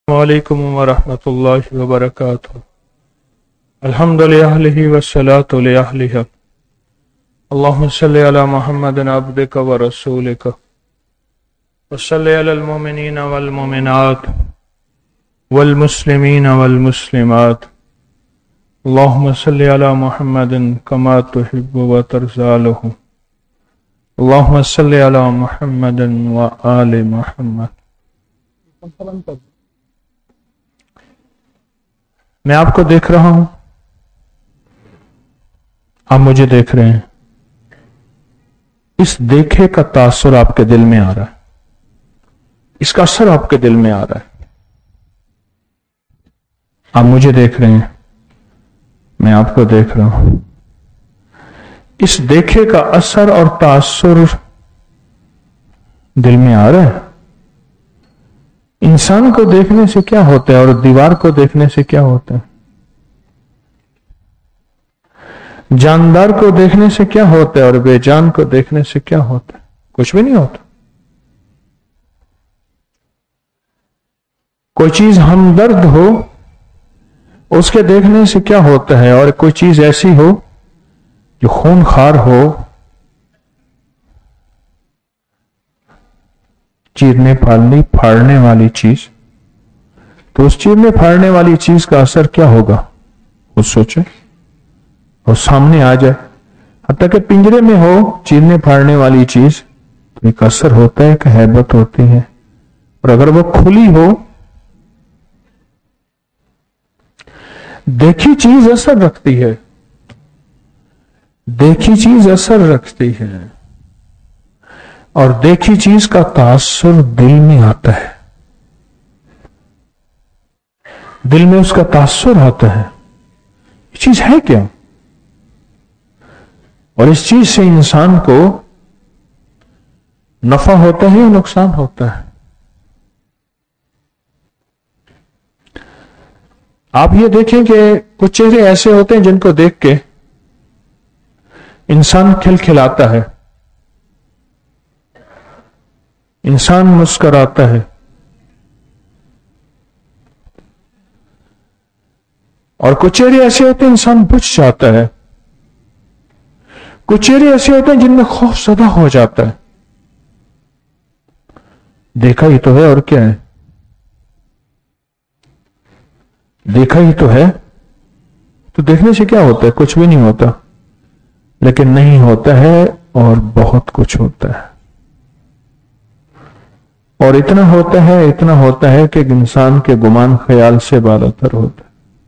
وعلیکم ورحمۃ اللہ وبرکاتہ۔ الحمد للہ والصلاۃ لأہلہ، اللہم صلی علی محمد عبدک ورسولک وصلی علی المؤمنین والمؤمنات والمسلمین والمسلمات، اللہم صلی علی محمد کما تحب وترضی عنہ، اللہم صلی علی محمد وآل محمد۔ میں آپ کو دیکھ رہا ہوں، آپ مجھے دیکھ رہے ہیں، اس دیکھے کا تاثر آپ کے دل میں آ رہا ہے، اس کا اثر آپ کے دل میں آ رہا ہے۔ آپ مجھے دیکھ رہے ہیں، میں آپ کو دیکھ رہا ہوں، اس دیکھے کا اثر اور تاثر دل میں آ رہا ہے۔ انسان کو دیکھنے سے کیا ہوتا ہے اور دیوار کو دیکھنے سے کیا ہوتا ہے؟ جاندار کو دیکھنے سے کیا ہوتا ہے اور بے جان کو دیکھنے سے کیا ہوتا ہے؟ کچھ بھی نہیں ہوتا۔ کوئی چیز ہمدرد ہو، اس کے دیکھنے سے کیا ہوتا ہے، اور کوئی چیز ایسی ہو جو خون خار ہو، چیرنے پھاڑنے والی چیز، تو اس چیرنے پھاڑنے والی چیز کا اثر کیا ہوگا؟ وہ سوچے اور سامنے آ جائے، حتیٰ کہ پنجرے میں ہو چیرنے پھاڑنے والی چیز تو ایک اثر ہوتا ہے، ایک ہیبت ہوتی ہے، اور اگر وہ کھلی ہو، دیکھی چیز اثر رکھتی ہے، دیکھی چیز اثر رکھتی ہے، اور دیکھی چیز کا تاثر دل میں آتا ہے، دل میں اس کا تاثر آتا ہے۔ یہ چیز ہے کیا؟ اور اس چیز سے انسان کو نفع ہوتا ہے یا نقصان ہوتا ہے؟ آپ یہ دیکھیں کہ کچھ چہرے ایسے ہوتے ہیں جن کو دیکھ کے انسان کھلکھلاتا ہے، انسان مسکراتا ہے، اور کچھ چہرے ایسے ہوتے ہیں انسان بجھ جاتا ہے، کچھ چہرے ایسے ہوتے ہیں جن میں خوف زدہ ہو جاتا ہے۔ دیکھا ہی تو ہے، اور کیا ہے؟ دیکھا ہی تو ہے، تو دیکھنے سے کیا ہوتا ہے؟ کچھ بھی نہیں ہوتا، لیکن نہیں ہوتا ہے اور بہت کچھ ہوتا ہے، اور اتنا ہوتا ہے کہ انسان کے گمان خیال سے بالاتر ہوتا ہے۔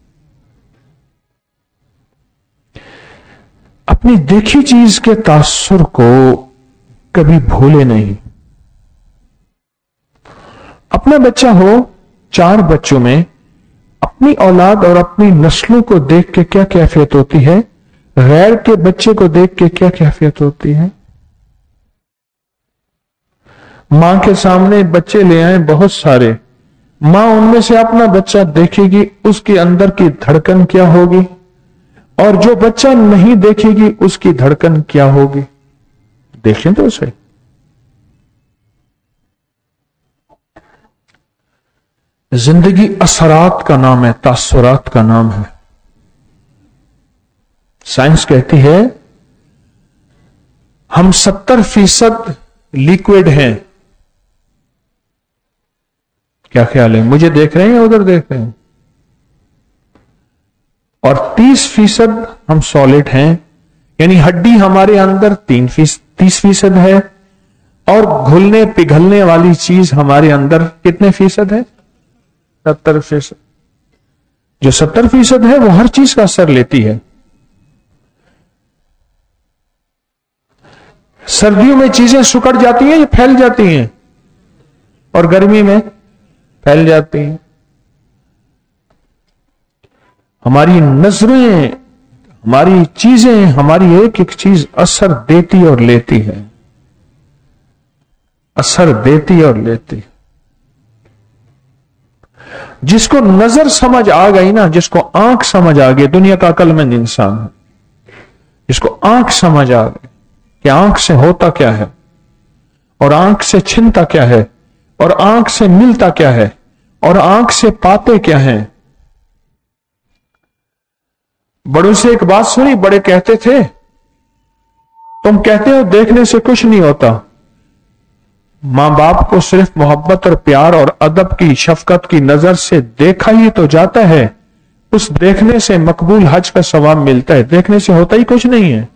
اپنی دیکھی چیز کے تاثر کو کبھی بھولے نہیں۔ اپنا بچہ ہو، 4 بچوں میں اپنی اولاد اور اپنی نسلوں کو دیکھ کے کیا کیفیت ہوتی ہے، غیر کے بچے کو دیکھ کے کیا کیفیت ہوتی ہے۔ ماں کے سامنے بچے لے آئیں بہت سارے، ماں ان میں سے اپنا بچہ دیکھے گی، اس کے اندر کی دھڑکن کیا ہوگی، اور جو بچہ نہیں دیکھے گی اس کی دھڑکن کیا ہوگی؟ دیکھیں تو اسے۔ زندگی اثرات کا نام ہے، تاثرات کا نام ہے۔ سائنس کہتی ہے ہم 70% لیکوڈ ہیں۔ کیا خیال ہے؟ مجھے دیکھ رہے ہیں یا ادھر دیکھ رہے ہیں؟ اور 30% ہم سالڈ ہیں، یعنی ہڈی ہمارے اندر 30% ہے، اور گھلنے پگھلنے والی چیز ہمارے اندر کتنے فیصد ہے؟ 70%۔ جو 70% ہے وہ ہر چیز کا اثر لیتی ہے۔ سردیوں میں چیزیں سکڑ جاتی ہیں یا پھیل جاتی ہیں، اور گرمی میں پھیل جاتی ہیں۔ ہماری نظریں، ہماری چیزیں، ہماری ایک ایک چیز اثر دیتی اور لیتی ہے، اثر دیتی اور لیتی۔ جس کو نظر سمجھ آ گئی نا، جس کو آنکھ سمجھ آ گئی، دنیا کا عقل مند انسان ہے، جس کو آنکھ سمجھ آ گئی کہ آنکھ سے ہوتا کیا ہے، اور آنکھ سے چھنتا کیا ہے، اور آنکھ سے ملتا کیا ہے، और आंख से पाते क्या हैं? बड़ों से एक बात सुनी, बड़े कहते थे, तुम कहते हो देखने से कुछ नहीं होता। मां बाप को सिर्फ मोहब्बत और प्यार और अदब की, शफकत की नजर से देखा ही तो जाता है। उस देखने से मकबूल हज का सवाब मिलता है, देखने से होता ही कुछ नहीं है।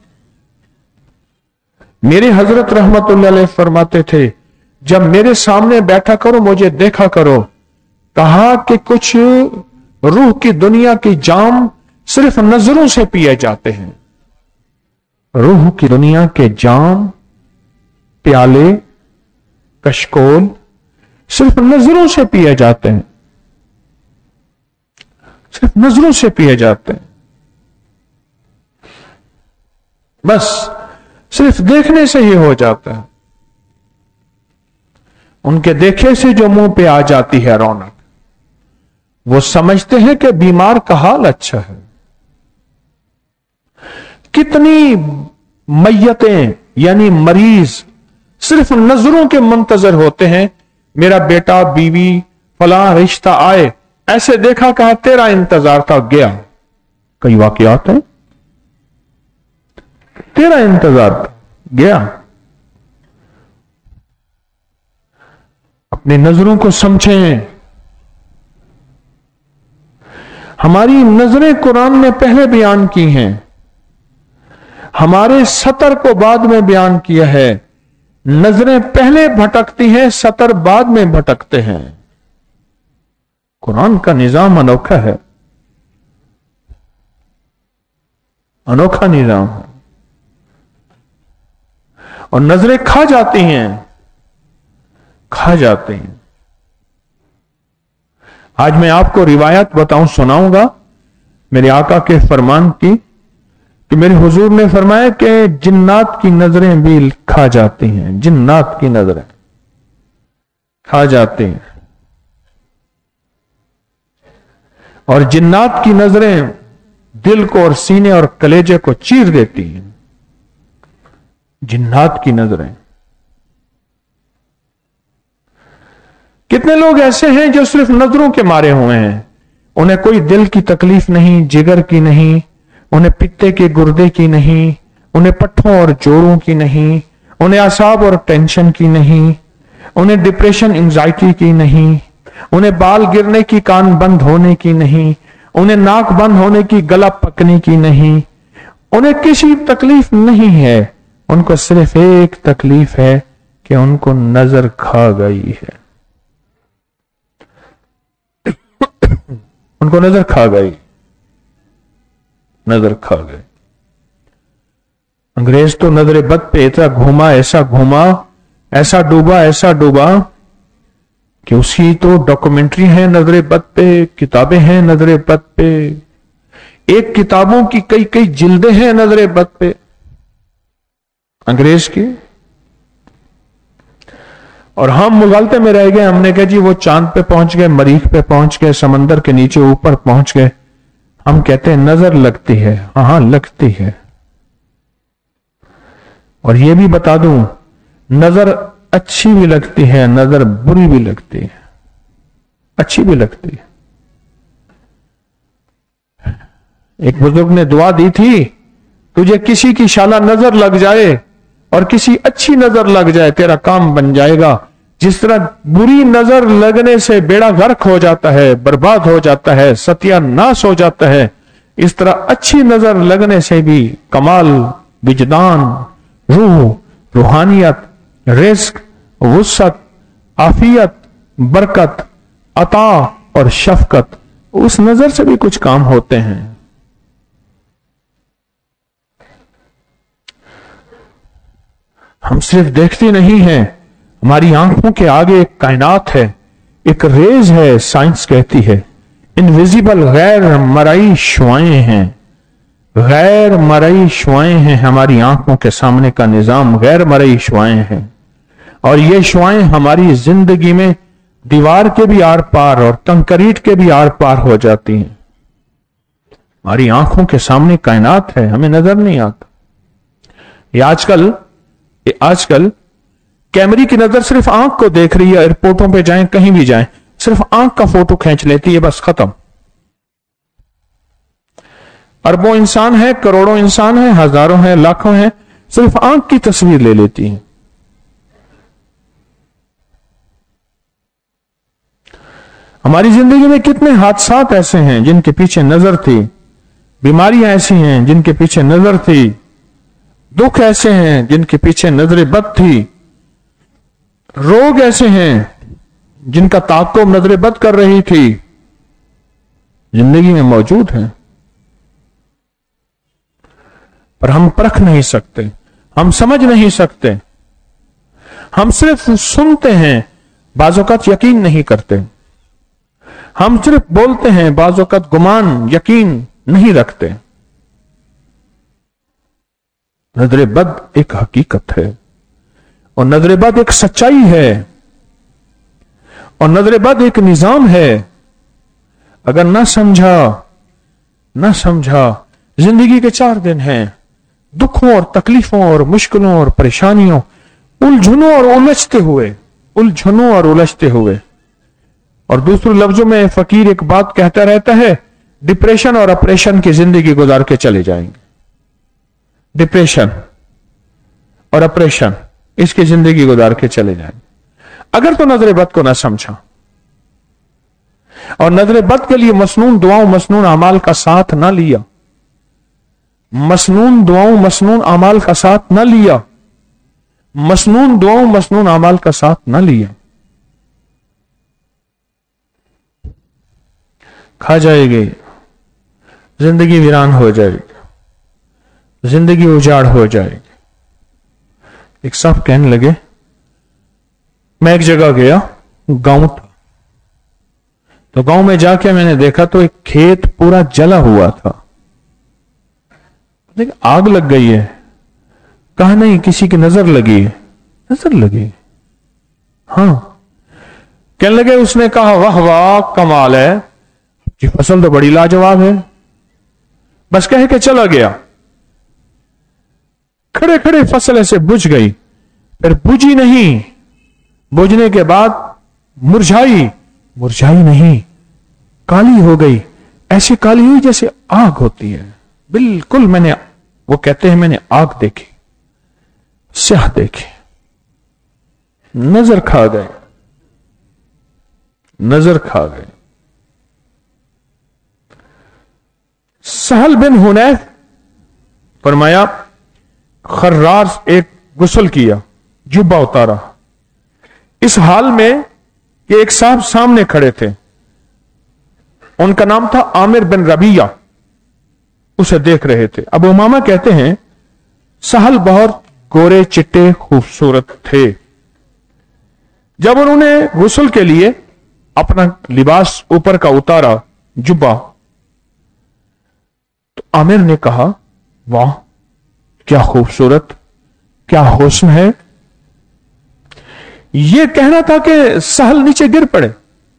मेरे हजरत रहमतुल्लाह अलैह फरमाते थे, जब मेरे सामने बैठा करो मुझे देखा करो। कहा कि कुछ रूह की दुनिया की जाम सिर्फ नजरों से पिए जाते हैं। रूह की दुनिया के जाम, प्याले, कशकोल सिर्फ नजरों से पिए जाते हैं, सिर्फ नजरों से पिए जाते हैं। बस सिर्फ देखने से ही हो जाता है। उनके देखे से जो मुंह पे आ जाती है रौनक, वो समझते हैं कि बीमार का हाल अच्छा है। कितनी मैयतें यानी मरीज सिर्फ नजरों के मुंतजर होते हैं, मेरा बेटा बीवी फलां रिश्ता आए, ऐसे देखा, कहा तेरा इंतजार था, गया। कई वाकयात हैं, तेरा इंतजार था, गया। अपनी नजरों को समझें। हमारी नजरें कुरान ने पहले बयान की हैं, हमारे सतर को बाद में बयान किया है। नजरें पहले भटकती हैं, सतर बाद में भटकते हैं। कुरान का निजाम अनोखा है, अनोखा निजाम है। और नजरें खा जाती हैं, खा जाती हैं। आज मैं आपको रिवायत बताऊं, सुनाऊंगा मेरे आका के फरमान की, कि मेरे हुजूर ने फरमाया कि जिन्नात की नजरें भी खा जाती हैं, जिन्नात की नजरें खा जाती हैं। और जिन्नात की नजरें दिल को और सीने और कलेजे को चीर देती हैं। जिन्नात की नजरें। कितने लोग ऐसे हैं जो सिर्फ नजरों के मारे हुए हैं, उन्हें कोई दिल की तकलीफ नहीं, जिगर की नहीं, उन्हें पित्ते के गुर्दे की नहीं, उन्हें पट्ठों और जोड़ों की नहीं, उन्हें असाब और टेंशन की नहीं, उन्हें डिप्रेशन एंजाइटी की नहीं, उन्हें बाल गिरने की, कान बंद होने की नहीं, उन्हें नाक बंद होने की, गला पकने की नहीं, उन्हें किसी तकलीफ नहीं है। उनको सिर्फ एक तकलीफ है कि उनको नजर खा गई है, उनको नजर खा गई, नजर खा गई। अंग्रेज तो नजर बद पे इतना घूमा, ऐसा घूमा, ऐसा डूबा, ऐसा डूबा कि उसकी तो डॉक्यूमेंट्री है नजर बद पे, किताबें हैं नजर बद पे, एक किताबों की कई कई जिल्दें हैं नजर बद पे अंग्रेज की। और हम मुगालते में रह गए। हमने कहा जी वो चांद पे पहुंच गए, मरीख पे पहुंच गए, समंदर के नीचे ऊपर पहुंच गए। हम कहते हैं नजर लगती है। हाँ लगती है। और ये भी बता दूं, नजर अच्छी भी लगती है, नजर बुरी भी लगती है, अच्छी भी लगती है। एक बुजुर्ग ने दुआ दी थी, तुझे किसी की शाला नजर लग जाए और किसी अच्छी नजर लग जाए, तेरा काम बन जाएगा। जिस तरह बुरी नजर लगने से बेड़ा गर्क हो जाता है, बर्बाद हो जाता है, सत्यानाश हो जाता है, इस तरह अच्छी नजर लगने से भी कमाल, विजदान, रूह, रूहानियत, रिस्क, वुसअत, आफियत, बरकत, अता और शफकत, उस नजर से भी कुछ काम होते हैं। हम सिर्फ देखते नहीं हैं, हमारी आंखों के आगे एक कायनात है, एक रेज है, साइंस कहती है। इनविजिबल गैर मरई शुआएं हैं, गैर मरई शुआएं हैं। हमारी आंखों के सामने का निजाम गैर मरई शुआएं हैं। और ये शुआएं हमारी जिंदगी में दीवार के भी आर पार और कंक्रीट के भी आर पार हो जाती हैं। हमारी आंखों के सामने कायनात है, हमें नजर नहीं आता। ये आजकल कैमरे की नजर सिर्फ आंख को देख रही है। एयरपोर्टों पे जाएं, कहीं भी जाएं, सिर्फ आंख का फोटो खींच लेती है, बस खत्म। अरबों इंसान है, करोड़ों इंसान है, हजारों हैं, लाखों हैं, सिर्फ आंख की तस्वीर ले लेती है। हमारी जिंदगी में कितने हादसात ऐसे हैं जिनके पीछे नजर थी, बीमारियां ऐसी हैं जिनके पीछे नजर थी, दुख ऐसे हैं जिनके पीछे नजर बद थी, रोग ऐसे हैं जिनका ताक़ुब नजर बद कर रही थी, जिंदगी में मौजूद है, पर हम परख नहीं सकते, हम समझ नहीं सकते, हम सिर्फ सुनते हैं, बाज़ औक़ात यकीन नहीं करते, हम सिर्फ बोलते हैं, बाज़ औक़ात गुमान यकीन नहीं रखते। नजर बद एक हकीकत है और नजर बद एक सच्चाई है और नजर बद एक निजाम है। अगर ना समझा, जिंदगी के 4 दिन हैं दुखों और तकलीफों और मुश्किलों और परेशानियों, उलझनों और उलझते हुए। और दूसरे लफ्जों में फकीर एक बात कहता रहता है, डिप्रेशन और ऑपरेशन की जिंदगी गुजार के चले जाएंगे। डिप्रेशन और ऑपरेशन, इसकी जिंदगी गुजार के चले जाएंगे अगर तो नजर बद को ना समझा और नजर बद के लिए मसनून दुआओं मसनून अमाल का साथ ना लिया, मसनून दुआओं मसनून अमाल का साथ ना लिया, मसनून दुआओं मसनून अमाल का साथ ना लिया, खा जाएगी, जिंदगी वीरान हो जाएगी, जिंदगी उजाड़ हो जाएगी। एक साहब कहने लगे, मैं एक जगह गया, गांव था, तो गांव में जाके मैंने देखा तो एक खेत पूरा जला हुआ था। देख आग लग गई है। कहा नहीं, किसी की नजर लगी है। नजर लगी? हाँ। कहने लगे, उसने कहा वाह वाह कमाल है, ये फसल तो बड़ी लाजवाब है। बस कह के चला गया। खड़े खड़े फसल ऐसे बुझ गई, फिर बुझी नहीं, बुझने के बाद मुरझाई, मुरझाई नहीं, काली हो गई, ऐसी काली हुई जैसे आग होती है। बिल्कुल वो कहते हैं मैंने आग देखी, स्याह देखी, नजर खा गए, नजर खा गए। सहल बिन हुनैफ फरमाया, खर्रार एक गुस्ल किया, जुब्बा उतारा, इस हाल में कि एक साहब सामने खड़े थे, उनका नाम था आमिर बिन रबिया, उसे देख रहे थे। अब उमामा कहते हैं सहल बहुत गोरे चिट्टे खूबसूरत थे। जब उन्होंने गुस्ल के लिए अपना लिबास ऊपर का उतारा, जुब्बा, तो आमिर ने कहा वाह क्या खूबसूरत, क्या हुस्न है। यह कहना था कि सहल नीचे गिर पड़े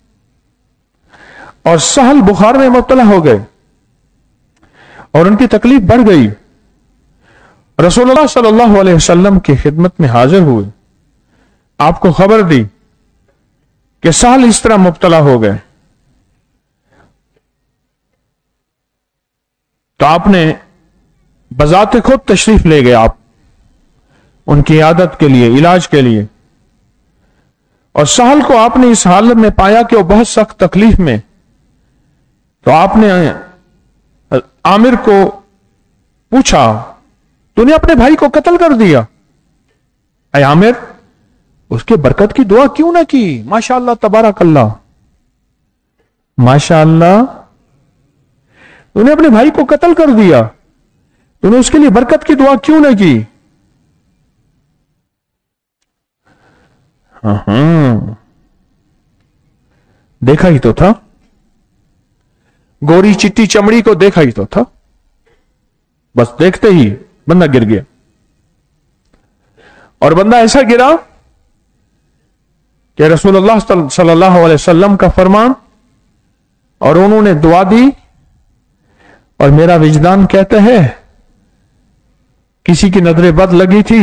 और सहल बुखार में मुब्तला हो गए और उनकी तकलीफ बढ़ गई। रसूलुल्लाह सल्लल्लाहु अलैहि वसल्लम की खिदमत में हाजिर हुए, आपको खबर दी कि सहल इस तरह मुब्तला हो गए। तो आपने बजाते खुद तशरीफ ले गए, आप उनकी आदत के लिए, इलाज के लिए। और सहल को आपने इस हालत में पाया कि वो बहुत सख्त तकलीफ में, तो आपने आमिर को पूछा, तूने अपने भाई को कत्ल कर दिया? ऐ आमिर, उसके बरकत की दुआ क्यों ना की? माशाअल्लाह तबारकल्लाह, माशाअल्लाह, तूने अपने भाई को कत्ल कर दिया, तूने उसके लिए बरकत की दुआ क्यों ना की? देखा ही तो था, गोरी चिट्टी चमड़ी को देखा ही तो था, बस देखते ही बंदा गिर गया। और बंदा ऐसा गिरा कि रसूलुल्लाह सल्लल्लाहु अलैहि वसल्लम का फरमान, और उन्होंने दुआ दी। और मेरा विजदान कहता है किसी की नजर बद लगी थी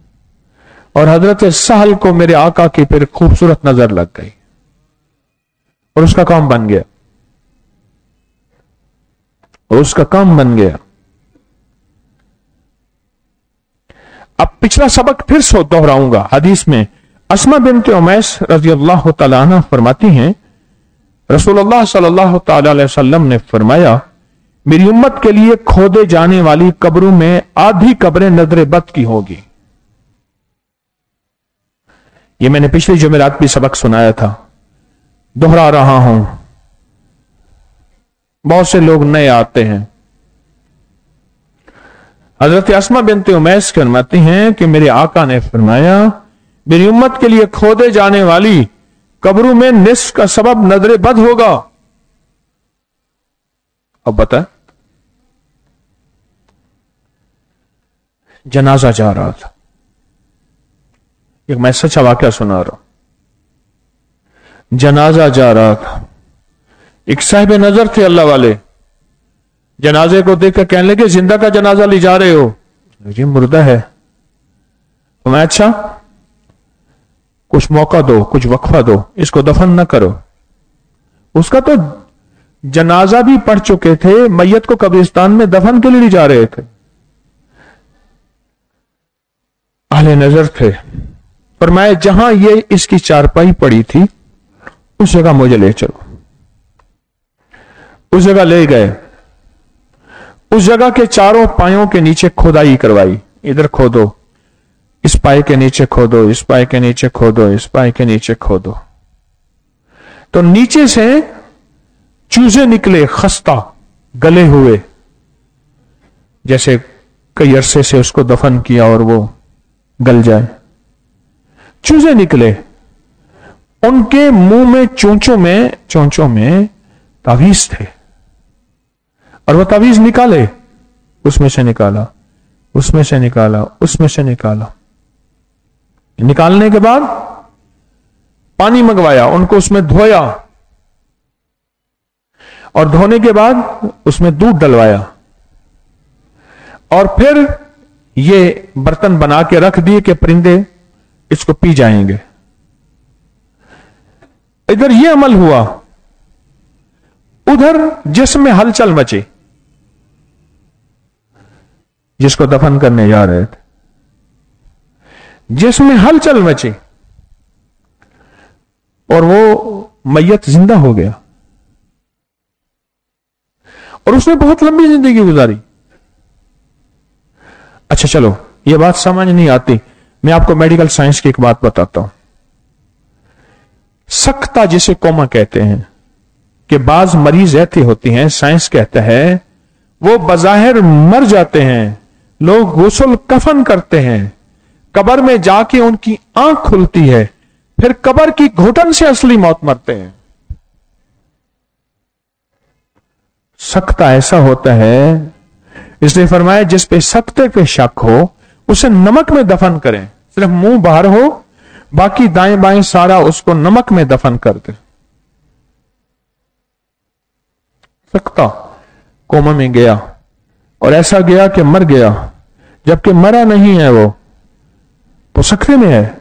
और हजरत सहल को मेरे आका की फिर खूबसूरत नजर लग गई। اور اس کا کام بن گیا، اور اس کا کام بن گیا۔ اب پچھلا سبق پھر سے دوہراؤں گا۔ حدیث میں اسما بنت امیس رضی اللہ تعالی عنہ فرماتی ہیں رسول اللہ صلی اللہ تعالی علیہ وسلم نے فرمایا میری امت کے لیے کھودے جانے والی قبروں میں آدھی قبریں نظر بد کی ہوگی۔ یہ میں نے پچھلی جمعرات بھی سبق سنایا تھا، دوہرا رہا ہوں، بہت سے لوگ نئے آتے ہیں۔ حضرت اسما بنت امیس فرماتی ہیں کہ میرے آقا نے فرمایا میری امت کے لیے کھودے جانے والی قبروں میں نصف کا سبب نظر بد ہوگا۔ اب بتائیں، جنازہ جا رہا تھا، ایک میں سچا واقعہ سنا رہا ہوں، جنازہ جا رہا تھا، ایک صاحب نظر تھے اللہ والے، جنازے کو دیکھ کر کہنے لگے زندہ کا جنازہ لے جا رہے ہو؟ جی مردہ ہے۔ تو میں اچھا کچھ موقع دو، کچھ وقفہ دو، اس کو دفن نہ کرو۔ اس کا تو جنازہ بھی پڑھ چکے تھے، میت کو قبرستان میں دفن کے لیے لے جا رہے تھے، اہل نظر تھے۔ فرمایا جہاں یہ اس کی چارپائی پڑی تھی اس جگہ مجھے لے چلو۔ اس جگہ لے گئے، اس جگہ کے چاروں پایوں کے نیچے کھودائی کروائی، ادھر کھودو، اس پائے کے نیچے کھودو، اس پائے کے نیچے کھودو، اس پائے کے نیچے کھودو۔ تو نیچے سے چوزے نکلے، خستہ، گلے ہوئے، جیسے کئی عرصے سے اس کو دفن کیا اور وہ گل جائے، چوزے نکلے۔ ان کے منہ میں چونچوں میں تعویذ تھے، اور وہ تعویذ نکالے، اس میں سے نکالا، اس میں سے نکالا، اس میں سے نکالا۔ نکالنے کے بعد پانی منگوایا، ان کو اس میں دھویا، اور دھونے کے بعد اس میں دودھ ڈلوایا، اور پھر یہ برتن بنا کے رکھ دیے کہ پرندے اس کو پی جائیں گے۔ ادھر یہ عمل ہوا، ادھر جسم میں ہلچل مچی، جس کو دفن کرنے جا رہے تھے، جسم میں ہلچل مچی، اور وہ میت زندہ ہو گیا، اور اس نے بہت لمبی زندگی گزاری۔ اچھا چلو، یہ بات سمجھ نہیں آتی، میں آپ کو میڈیکل سائنس کی ایک بات بتاتا ہوں۔ سکتہ جسے کوما کہتے ہیں، کہ بعض مریض ایسے ہوتے ہیں، سائنس کہتا ہے وہ بظاہر مر جاتے ہیں، لوگ غسل کفن کرتے ہیں، قبر میں جا کے ان کی آنکھ کھلتی ہے، پھر قبر کی گھٹن سے اصلی موت مرتے ہیں۔ سکتہ ایسا ہوتا ہے، اس نے فرمایا جس پہ سکتے پہ شک ہو اسے نمک میں دفن کریں، صرف منہ باہر ہو، باقی دائیں بائیں سارا اس کو نمک میں دفن کر دے۔ سکتہ کوما میں گیا، اور ایسا گیا کہ مر گیا، جبکہ مرا نہیں ہے، وہ سکتے میں ہے۔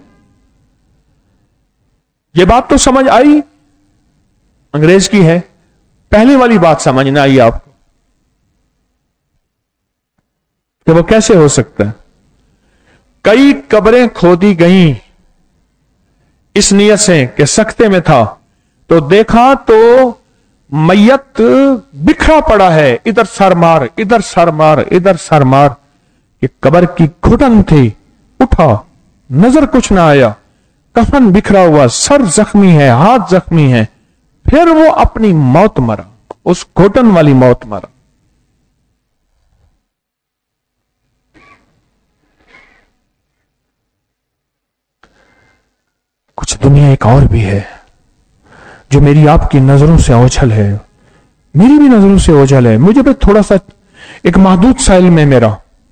یہ بات تو سمجھ آئی؟ انگریز کی ہے، پہلی والی بات سمجھ نہ آئی آپ کو کہ وہ کیسے ہو سکتا ہے؟ کئی قبریں کھودی گئیں اس نیت سے کہ سکتے میں تھا، تو دیکھا تو میت بکھرا پڑا ہے، ادھر سر مار، ادھر سر مار، ادھر سر مار۔ یہ قبر کی گھٹن تھی، اٹھا، نظر کچھ نہ آیا، کفن بکھرا ہوا، سر زخمی ہے، ہاتھ زخمی ہے، پھر وہ اپنی موت مرا، اس گھٹن والی موت مرا۔ کچھ دنیا ایک اور بھی ہے جو میری آپ کی نظروں سے اوجھل ہے، میری بھی نظروں سے اوجھل ہے، مجھے بھی تھوڑا سا ایک محدود سا علم ہے میرا۔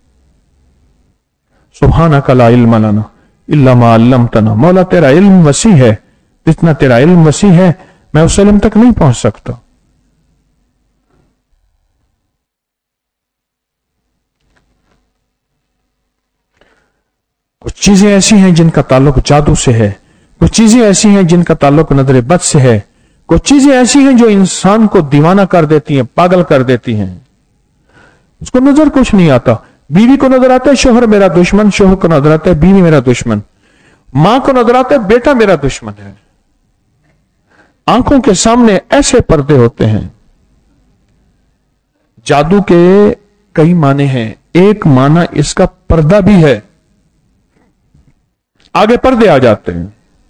سبحانک لا علم لنا الا ما علمتنا، مولا تیرا علم وسیع ہے، جتنا تیرا علم وسیع ہے میں اس علم تک نہیں پہنچ سکتا۔ کچھ چیزیں ایسی ہیں جن کا تعلق جادو سے ہے، کچھ چیزیں ایسی ہیں جن کا تعلق نظر بد سے ہے، कुछ चीजें ऐसी हैं जो इंसान को दीवाना कर देती हैं, पागल कर देती हैं। उसको नजर कुछ नहीं आता। बीवी को नजर आता है शोहर मेरा दुश्मन, शोहर को नजर आता है बीवी मेरा दुश्मन, मां को नजर आता है बेटा मेरा दुश्मन है। आंखों के सामने ऐसे पर्दे होते हैं। जादू के कई माने हैं, एक माना इसका पर्दा भी है। आगे पर्दे आ जाते हैं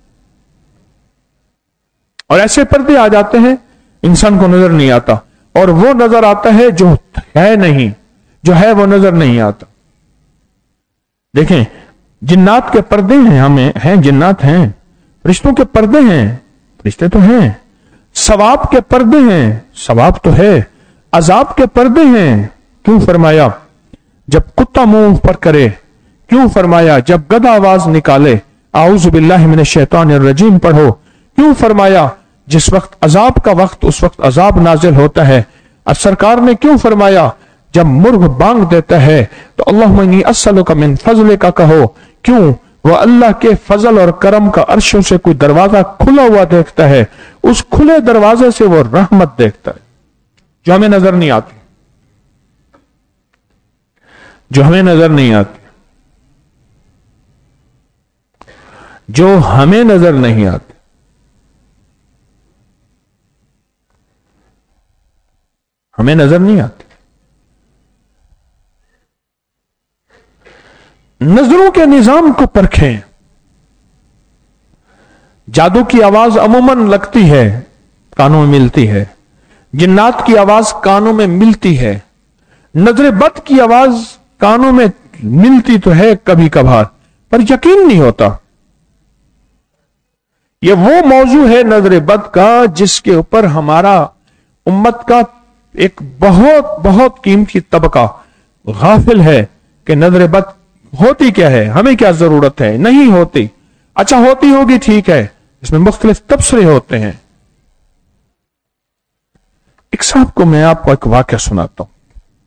और ऐसे पर्दे आ जाते हैं इंसान को नजर नहीं आता, और वो नजर आता है जो है नहीं, जो है वो नजर नहीं आता। देखें, जिन्नात के पर्दे हैं, हमें हैं, जिन्नात हैं, रिश्तों के पर्दे हैं, रिश्ते तो हैं, सवाब के पर्दे हैं, सवाब तो है, अजाब के पर्दे हैं। क्यों फरमाया जब कुत्ता मुंह पर करे, क्यों फरमाया जब गधा आवाज निकाले आऊज़ु बिल्लाहि मिनश शैतानिर रजीम पढ़ो, क्यों फरमाया जिस वक्त अजाब का वक्त उस वक्त अजाब नाजिल होता है। और सरकार ने क्यों फरमाया जब मुर्ग बांग देता है तो अल्लाहुम्मा इन्नी अस्सअलुका मिन फज़लिका कहो, क्यों? वह अल्लाह के फजल और करम का अर्शों से कोई दरवाजा खुला हुआ देखता है, उस खुले दरवाजे से वो रहमत देखता है जो हमें नजर नहीं आती, जो हमें नजर नहीं आती, जो हमें नजर नहीं आती। हमें नजर नहीं आती। नजरों के निजाम को परखें। जादू की आवाज अमूमन लगती है, कानों में मिलती है। जिन्नात की आवाज कानों में मिलती है। नजर बद की आवाज कानों में मिलती तो है कभी कभार, पर यकीन नहीं होता। यह वो मौजू है नजर बद का जिसके ऊपर हमारा उम्मत का एक बहुत बहुत कीमती तबका गाफिल है कि नजर बद होती क्या है, हमें क्या जरूरत है, नहीं होती। अच्छा होती होगी ठीक है, इसमें मुख्तलिफ तबसरे होते हैं। एक साहब को मैं आपको एक वाकया सुनाता हूं।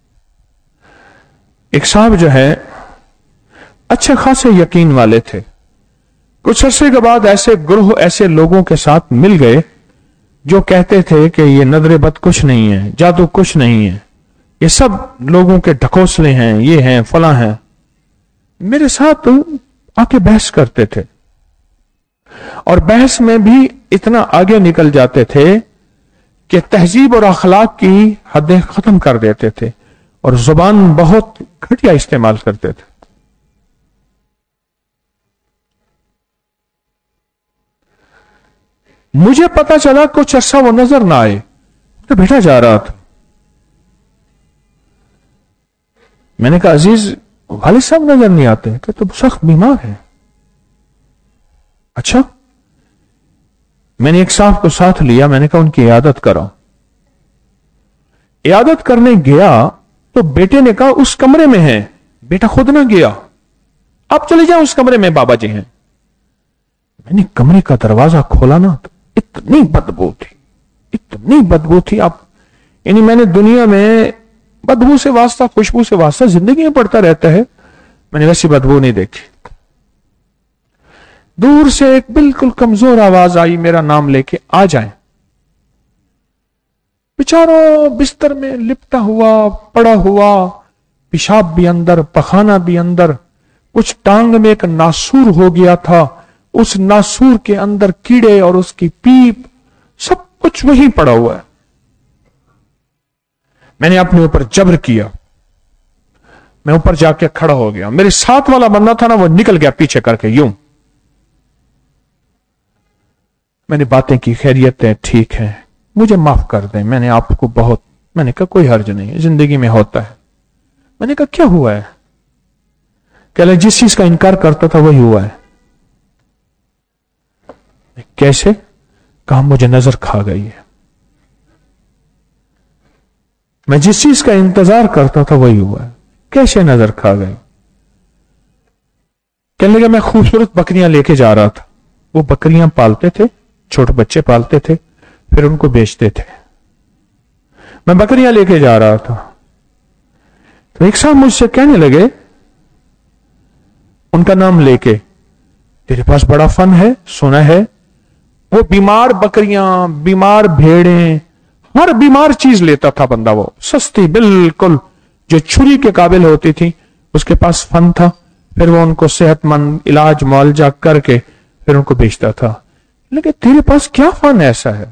एक साहब जो है अच्छे खासे यकीन वाले थे। कुछ अरसे के बाद ऐसे ग्रोह ऐसे लोगों के साथ मिल गए जो कहते थे कि ये नजर बद कुछ नहीं है, जादू कुछ नहीं है, ये सब लोगों के ढकोसले हैं, ये हैं फला हैं। मेरे साथ आके बहस करते थे और बहस में भी इतना आगे निकल जाते थे कि तहजीब और अखलाक की हदें खत्म कर देते थे और जुबान बहुत घटिया इस्तेमाल करते थे। मुझे पता चला कुछ अर्सा वो नजर ना आए तो बैठा जा रहा था। मैंने कहा अजीज वालिद साहब नजर नहीं आते, कि तो सख्त बीमार है। अच्छा, मैंने एक साहब को साथ लिया, मैंने कहा उनकी इयादत कराओ। इयादत करने गया तो बेटे ने कहा उस कमरे में है। बेटा खुद ना गया, आप चले जाओ उस कमरे में बाबा जी हैं। मैंने कमरे का दरवाजा खोला ना तो इतनी बदबू थी, इतनी बदबू थी। आप यानी मैंने दुनिया में बदबू से वास्ता, खुशबू से वास्ता जिंदगी में पड़ता रहता है, मैंने वैसी बदबू नहीं देखी। दूर से एक बिल्कुल कमजोर आवाज आई मेरा नाम लेके, आ जाए। बेचारा बिस्तर में लिपटा हुआ पड़ा हुआ, पेशाब भी अंदर, पखाना भी अंदर, कुछ टांग में एक नासूर हो गया था, उस नासूर के अंदर कीड़े और उसकी पीप, सब कुछ वहीं पड़ा हुआ है। मैंने अपने ऊपर जबर किया, मैं ऊपर जाके खड़ा हो गया। मेरे साथ वाला बंदा था ना, वो निकल गया पीछे करके यूं। मैंने बातें की, खैरियत है, ठीक है, मुझे माफ कर दें, मैंने आपको बहुत, मैंने कहा कोई हर्ज नहीं है, जिंदगी में होता है। मैंने कहा क्या हुआ है? कह रहे जिस चीज का इनकार करता था वही हुआ है। कैसे? कहा मुझे नजर खा गई है, मैं जिस चीज का इंतजार करता था वही हुआ है। कैसे नजर खा गई? कहने लगा मैं खूबसूरत बकरियां लेके जा रहा था, वो बकरियां पालते थे, छोटे बच्चे पालते थे, फिर उनको बेचते थे। मैं बकरियां लेके जा रहा था तो एक साहब मुझसे कहने लगे, उनका नाम लेके, तेरे पास बड़ा फन है, सुना है, वो बीमार बकरियां, बीमार भेड़ें, हर बीमार चीज लेता था बंदा, वो सस्ती बिल्कुल, जो छुरी के काबिल होती थी, उसके पास फन था, फिर वो उनको सेहतमंद इलाज मुआवजा करके फिर उनको बेचता था। लेकिन तेरे पास क्या फन ऐसा है,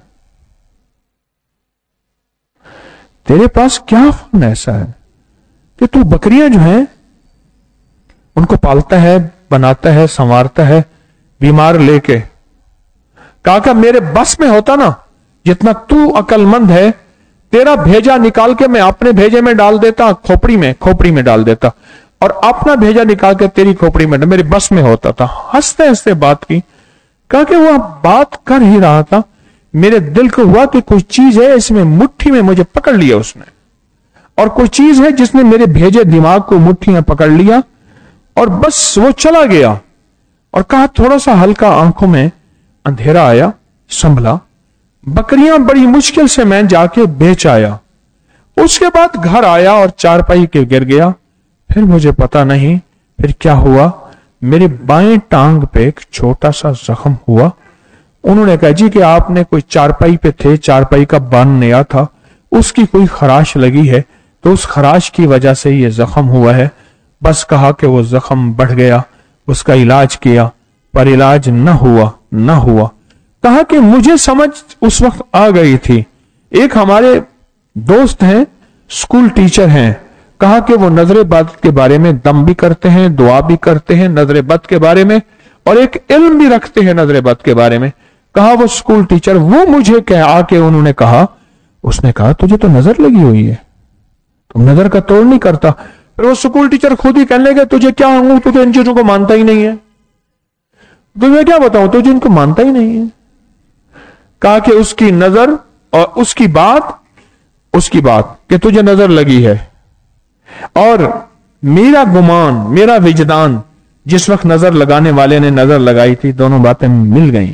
तेरे पास क्या फन ऐसा है कि तू बकरियां जो हैं उनको पालता है, बनाता है, संवारता है, बीमार लेके। कहा मेरे बस में होता ना, जितना तू अक्लमंद है, तेरा भेजा निकाल के मैं अपने भेजे में डाल देता, खोपड़ी में डाल देता, और अपना भेजा निकाल के तेरी खोपड़ी में, मेरे बस में होता था। हंसते हंसते बात की। कहा कि वह बात कर ही रहा था, मेरे दिल को हुआ कि कोई चीज है इसमें, मुट्ठी में मुझे पकड़ लिया उसने, और कोई चीज है जिसने मेरे भेजे दिमाग को मुट्ठी में पकड़ लिया, और बस वो चला गया। और कहा थोड़ा सा हल्का आंखों में अंधेरा आया, संभला, बकरियां बड़ी मुश्किल से मैं जाके बेच आया। उसके बाद घर आया और चारपाई के गिर गया। फिर मुझे पता नहीं फिर क्या हुआ, मेरे बाएं टांग पे एक छोटा सा जख्म हुआ। उन्होंने कहा जी कि आपने कोई चारपाई पे थे, चारपाई का बांध नया था, उसकी कोई खराश लगी है, तो उस खराश की वजह से ये जख्म हुआ है। बस कहा कि वो जख्म बढ़ गया, उसका इलाज किया, पर इलाज न हुआ। कहा कि मुझे समझ उस वक्त आ गई थी। एक हमारे दोस्त हैं, स्कूल टीचर हैं, कहा कि वो नजर बद के बारे में दम भी करते हैं, दुआ भी करते हैं नजर बद के बारे में, और एक इल्म भी रखते हैं नजर बद के बारे में। कहा वो स्कूल टीचर, वो मुझे कह आके उन्होंने कहा, उसने कहा तुझे तो नजर लगी हुई है, तुम नजर का तोड़ नहीं करता। फिर वो स्कूल टीचर खुद ही कहने लगे तुझे क्या हूं, तू तो इन चीजों को मानता ही नहीं है, तुझे क्या बताऊं, तुझे इनको मानता ही नहीं है। कहा कि उसकी नजर और उसकी बात कि तुझे नजर लगी है, और मेरा गुमान, मेरा विजदान, जिस वक्त नजर लगाने वाले ने नजर लगाई थी, दोनों बातें मिल गई।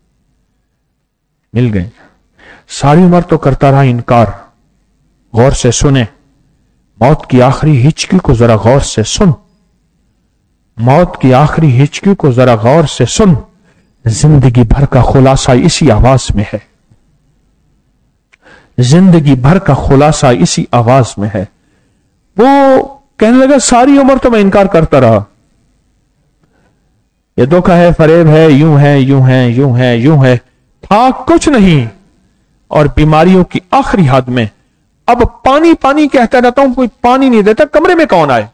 सारी उम्र तो करता रहा इनकार। गौर से सुने, मौत की आखिरी हिचकी को जरा गौर से सुन, मौत की आखिरी हिचकी को जरा गौर से सुन। जिंदगी भर का खुलासा इसी आवाज में है, जिंदगी भर का खुलासा इसी आवाज में है। वो कहने लगा सारी उम्र तो मैं इनकार करता रहा, ये धोखा है, फरेब है, यूं है, था कुछ नहीं। और बीमारियों की आखिरी हद में अब पानी कहता रहता हूं, कोई पानी नहीं देता, कमरे में कौन आए।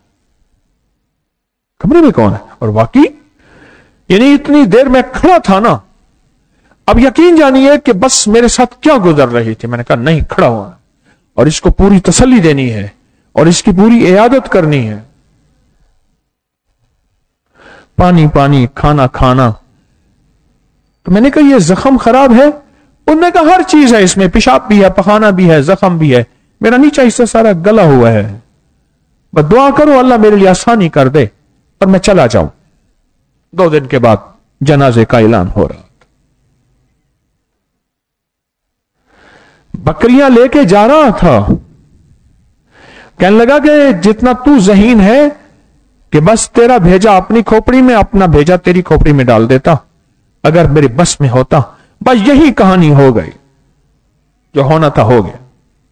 और वाकई यानी इतनी देर मैं खड़ा था ना, अब यकीन जानिए कि बस मेरे साथ क्या गुजर रही थी। मैंने कहा नहीं, खड़ा हुआ और इसको पूरी तसल्ली देनी है और इसकी पूरी इयादत करनी है। पानी, खाना। तो मैंने कहा ये जख्म खराब है? उन्होंने कहा हर चीज है इसमें, पेशाब भी है, पखाना भी है, जख्म भी है, मेरा नीचा हिस्सा सारा गला हुआ है, बस दुआ करो अल्लाह मेरे लिए आसानी कर दे और मैं चला जाऊं। 2 दिन के बाद जनाजे का ऐलान हो रहा, बकरियां लेके जा रहा था। कहने लगा कि जितना तू ज़हीन है कि बस तेरा भेजा अपनी खोपड़ी में, अपना भेजा तेरी खोपड़ी में डाल देता, अगर मेरे बस में होता, बस यही कहानी हो गई, जो होना था हो गया।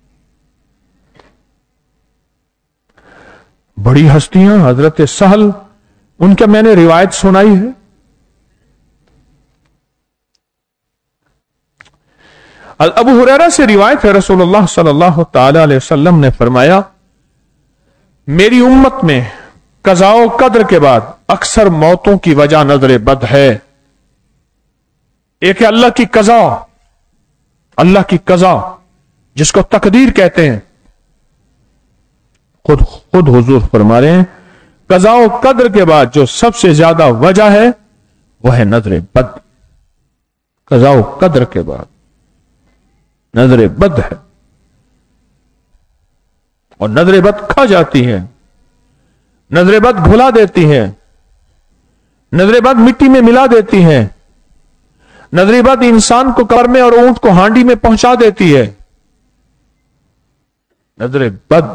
बड़ी हस्तियां, हजरत सहल, उनका मैंने रिवायत सुनाई है। अबू हुरैरा से रिवायत है, रसूलुल्लाह सल्लल्लाहु तआला अलैहि वसल्लम ने फरमाया, मेरी उम्मत में कज़ाओ कद्र के बाद अक्सर मौतों की वजह नजर बद है। एक है अल्लाह की कज़ा, अल्लाह की कज़ा जिसको तकदीर कहते हैं। खुद हुजूर फरमा रहे हैं, कज़ाओ कद्र के बाद जो सबसे ज्यादा वजह है वह है नजर बद। कज़ाओ कद्र के बाद नजर बद है, और नजर बद खा जाती है, नजर बद भुला देती है, नजर बद मिट्टी में मिला देती है, नजर बद इंसान को कब्र में और ऊंट को हांडी में पहुंचा देती है। नजर बद,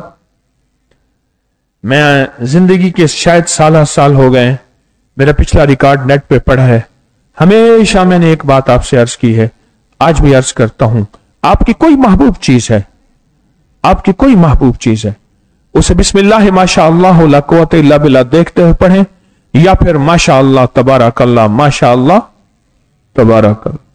मैं जिंदगी के शायद साल हो गए, मेरा पिछला रिकॉर्ड नेट पे पड़ा है, ہمیشہ میں نے ایک بات آپ سے عرض کی ہے، آج بھی عرض کرتا ہوں، آپ کی کوئی محبوب چیز ہے، آپ کی کوئی محبوب چیز ہے، اسے بسم اللہ ماشاء اللہ لا قوت الا باللہ دیکھتے ہوئے پڑھیں، یا پھر ماشاء اللہ تبارک اللہ ماشاء اللہ تبارک اللہ۔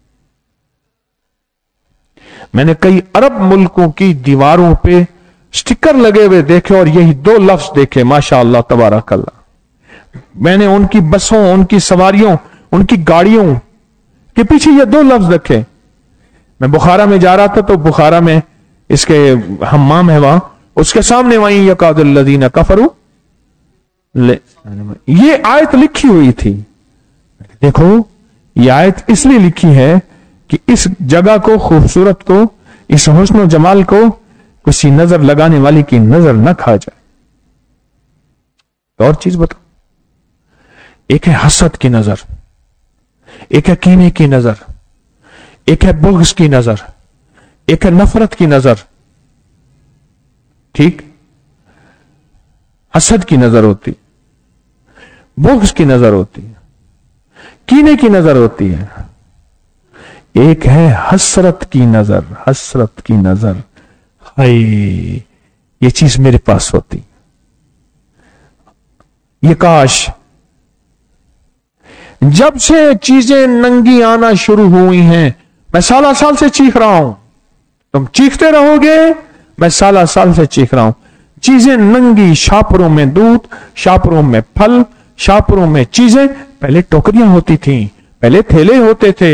میں نے کئی عرب ملکوں کی دیواروں پہ سٹکر لگے ہوئے دیکھے اور یہی دو لفظ دیکھے، ماشاء اللہ تبارک اللہ۔ میں نے ان کی بسوں، ان کی سواریوں، ان کی گاڑیوں کے پیچھے یہ دو لفظ رکھے۔ میں بخارا میں جا رہا تھا تو بخارا میں اس کے حمام ہے وہاں، اس کے سامنے وہیں یقاد الذین کفروا، یہ آیت لکھی ہوئی تھی۔ دیکھو یہ آیت اس لیے لکھی ہے کہ اس جگہ کو، خوبصورت کو، اس حسن و جمال کو کسی نظر لگانے والی کی نظر نہ کھا جائے۔ اور چیز بتاؤ، ایک ہے حسد کی نظر، ایک ہے کینے کی نظر، ایک ہے بغض کی نظر، ایک ہے نفرت کی نظر، ٹھیک؟ حسد کی نظر ہوتی، بغض کی نظر ہوتی ہے، کینے کی نظر ہوتی ہے، ایک ہے حسرت کی نظر، حسرت کی نظر، ہائے یہ چیز میرے پاس ہوتی، یہ کاش۔ جب سے چیزیں ننگی آنا شروع ہوئی ہیں، میں سالہ سال سے چیخ رہا ہوں، تم چیختے رہو گے، میں سالہ سال سے چیخ رہا ہوں، چیزیں ننگی، شاپروں میں دودھ، شاپروں میں پھل، شاپروں میں چیزیں، پہلے ٹوکریاں ہوتی تھیں، پہلے تھیلے ہوتے تھے۔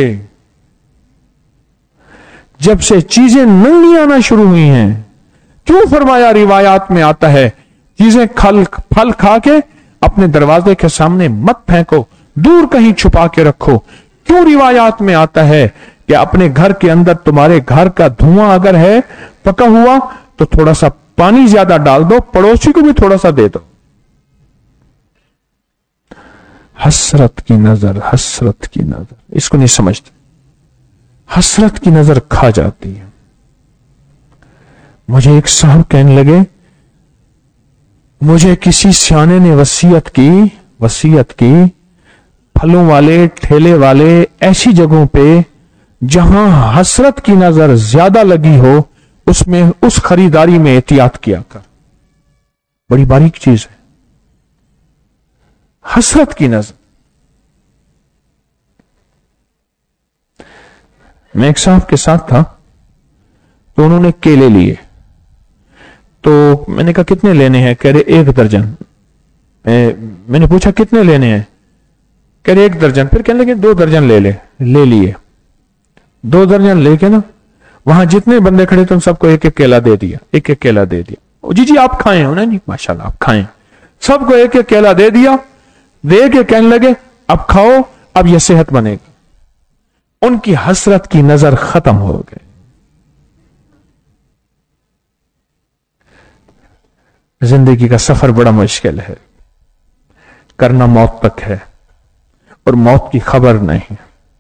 جب سے چیزیں ننگی آنا شروع ہوئی ہیں، کیوں فرمایا روایات میں آتا ہے چیزیں پھل کھا کے اپنے دروازے کے سامنے مت پھینکو، دور کہیں چھپا کے رکھو؟ کیوں روایات میں آتا ہے کہ اپنے گھر کے اندر، تمہارے گھر کا دھواں اگر ہے پکا ہوا تو تھوڑا سا پانی زیادہ ڈال دو، پڑوسی کو بھی تھوڑا سا دے دو؟ حسرت کی نظر، حسرت کی نظر، اس کو نہیں سمجھتے، حسرت کی نظر کھا جاتی ہے۔ مجھے ایک صاحب کہنے لگے، مجھے کسی سیانے نے وصیت کی پھلوں والے ٹھیلے والے ایسی جگہوں پہ جہاں حسرت کی نظر زیادہ لگی ہو، اس خریداری میں احتیاط کیا کر۔ بڑی باریک چیز ہے حسرت کی نظر۔ میں ایک صاحب کے ساتھ تھا تو انہوں نے کیلے لیے، تو میں نے کہا کتنے لینے ہیں؟ کہہ رہے 1 درجن۔ میں نے پوچھا کتنے لینے ہیں؟ کہہ رہے 1 درجن۔ پھر کہنے لگے 2 درجن لے لیے۔ 2 درجن لے کے نا وہاں جتنے بندے کھڑے تھے ان سب کو ایک ایک کیلا دے دیا، ایک ایک کیلا دے دیا۔ جی آپ کھائیں؟ انہیں جی ماشاءاللہ آپ کھائیں۔ سب کو ایک ایک کیلا دے دیا، دے کے کہنے لگے اب کھاؤ، اب یہ صحت بنے گی۔ ان کی حسرت کی نظر ختم ہو گئی۔ زندگی کا سفر بڑا مشکل ہے، کرنا موت تک ہے اور موت کی خبر نہیں۔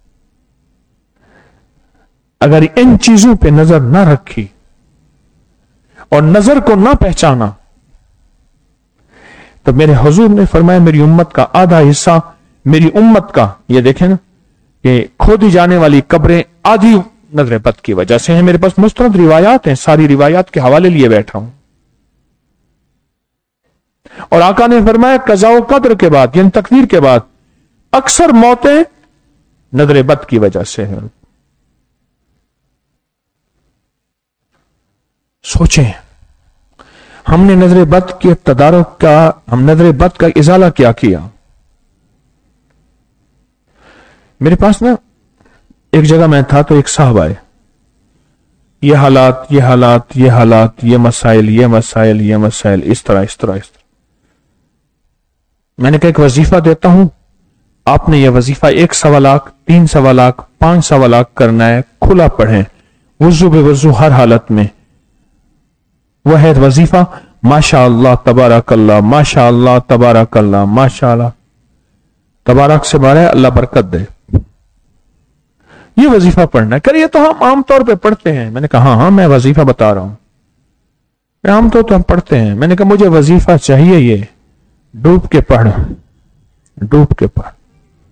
اگر ان چیزوں پہ نظر نہ رکھی اور نظر کو نہ پہچانا تو میرے حضور نے فرمایا میری امت کا آدھا حصہ، میری امت کا، یہ دیکھیں نا کہ کھودی جانے والی قبریں آدھی نظر بد کی وجہ سے ہیں۔ میرے پاس مستند روایات ہیں، ساری روایات کے حوالے لیے بیٹھا ہوں۔ اور آقا نے فرمایا قضاء و قدر کے بعد، یعنی تقدیر کے بعد، اکثر موتیں نظر بد کی وجہ سے ہیں۔ سوچیں ہم نے نظر بد کے تدارک کا، ہم نظر بد کا ازالہ کیا؟ میرے پاس نا ایک جگہ میں تھا تو ایک صاحب آئے، یہ حالات، یہ مسائل، اس طرح۔ میں نے کہا ایک وظیفہ دیتا ہوں، آپ نے یہ وظیفہ 1 سوا لاکھ، 3 سوا لاکھ، 5 سوا لاکھ کرنا ہے، کھلا پڑھیں، وضو بے وضو ہر حالت میں۔ وہ ہے وظیفہ ماشاء اللہ تبارک اللہ، ماشاء اللہ تبارک اللہ، ماشاء اللہ تبارک سے بارے اللہ برکت دے، یہ وظیفہ پڑھنا ہے۔ کریے تو ہم عام طور پہ پڑھتے ہیں۔ میں نے کہا ہاں میں وظیفہ بتا رہا ہوں، عام طور پہ ہم پڑھتے ہیں۔ میں نے کہا مجھے وظیفہ چاہیے، یہ ڈوب کے پڑھ،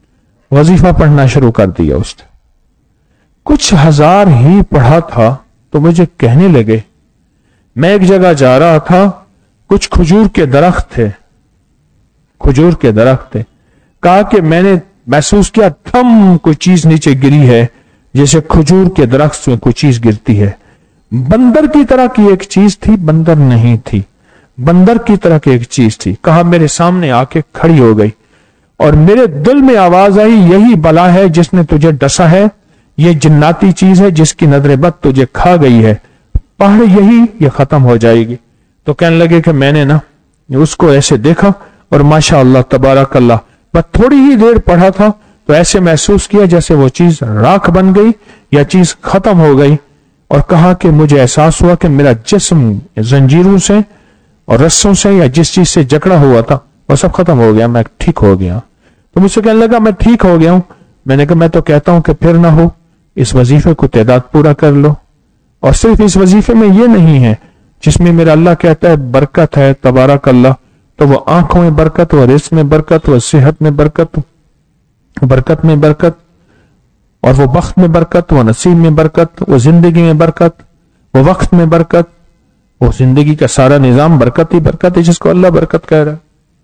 वजीफा पढ़ना शुरू कर दिया उसने। कुछ हजार ही पढ़ा था तो मुझे कहने लगे, मैं एक जगह जा रहा था, कुछ खजूर के दरख्त थे, खजूर के दरख्त थे। कहा कि मैंने महसूस किया थम कोई चीज नीचे गिरी है, जैसे खजूर के दरख्त में कोई चीज गिरती है। बंदर की तरह की एक चीज थी, बंदर नहीं थी, बंदर की तरह की एक चीज थी। कहा मेरे सामने आके खड़ी हो गई और मेरे दिल में आवाज आई, यही बला है जिसने तुझे डसा है, ये जिन्नाती चीज है जिसकी नजर बद तुझे खा गई है, पढ़ यही, ये खत्म हो जाएगी। तो कहने लगे कि मैंने ना उसको ऐसे देखा और माशाअल्लाह तबारकल्लाह, बस थोड़ी ही देर पढ़ा था तो ऐसे महसूस किया जैसे वो चीज राख बन गई या चीज खत्म हो गई। और कहा कि मुझे एहसास हुआ कि मेरा जिस्म जंजीरों से और रस्सों से या जिस चीज से जकड़ा हुआ था वो सब खत्म हो गया, मैं ठीक हो गया। तो मुझसे कहने लगा मैं ठीक हो गया हूं। मैंने कहा मैं तो कहता हूं कि फिर ना हो, इस वजीफे को तादाद पूरा कर लो। और सिर्फ इस वजीफे में ये नहीं है जिसमें मेरा अल्लाह कहता है बरकत है तबारक अल्लाह, तो वो आंखों में बरकत, वो रिस्क में बरकत, वो सेहत में बरकत, बरकत में बरकत, और वो वक्त में बरकत, वो नसीब में बरकत, वो जिंदगी में बरकत, वो वक्त में बरकत, वो जिंदगी का सारा निजाम बरकत ही बरकत है, जिसको अल्लाह बरकत कह रहा है।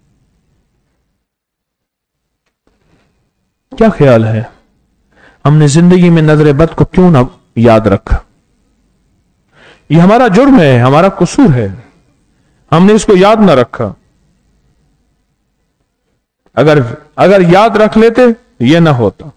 क्या ख्याल है, हमने जिंदगी में नजर बद को क्यों ना याद रखा? ये हमारा जुर्म है, हमारा कसूर है, हमने इसको याद ना रखा। अगर याद रख लेते ये ना होता।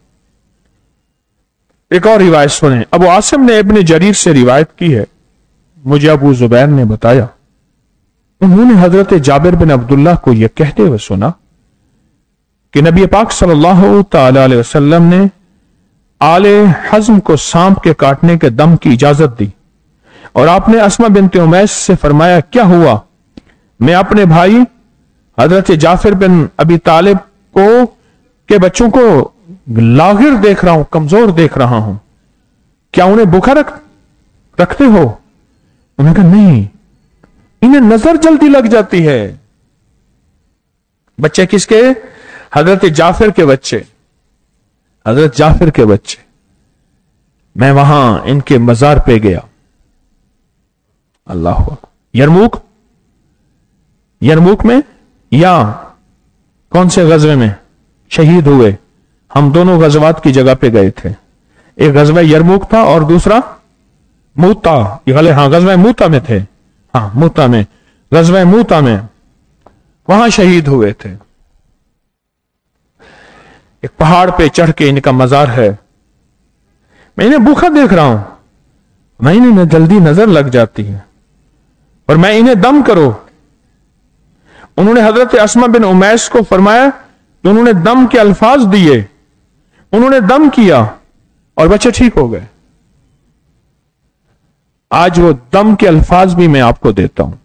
एक और रिवायत सुने, अबू आसिम ने इब्न जरीर से रिवायत की है, मुझे अबू जुबैर ने बताया, उन्होंने हजरत जाबिर बिन अब्दुल्लाह को यह कहते हुए सुना कि नबी पाक सल्लल्लाहु तआला अलैहि वसल्लम ने आले हज़्म को सांप के काटने के दम की इजाजत दी और आपने अस्मा बिनत उमैस से फरमाया, क्या हुआ? मैं अपने भाई हजरत जाफिर बिन अबी तालिब को के बच्चों को लागिर देख रहा हूं, कमजोर देख रहा हूं, क्या उन्हें भूखा रखते हो? उन्होंने कहा नहीं, इन्हें नजर जल्दी लग जाती है। बच्चे किसके? हजरत जाफिर के बच्चे, हजरत जाफिर के बच्चे। मैं वहां इनके मजार पे गया, अल्लाह यरमुक में या कौन से गजवे में शहीद हुए? हम दोनों गजवात की जगह पे गए थे, एक गजवा यरमुक था और दूसरा मूता, हाँ गजवा मूता में थे, हाँ मूता में, गजवा मूता में, वहां शहीद हुए थे। एक पहाड़ पे चढ़ के इनका मजार है, मैं इन्हें भूखा देख रहा हूं, मैं इन्हें जल्दी नजर लग जाती है और मैं इन्हें दम करो। उन्होंने हजरत अस्मा बिन उमैस को फरमाया तो उन्होंने दम के अल्फाज दिए, उन्होंने दम किया और बच्चे ठीक हो गए। आज वो दम के अल्फाज भी मैं आपको देता हूं,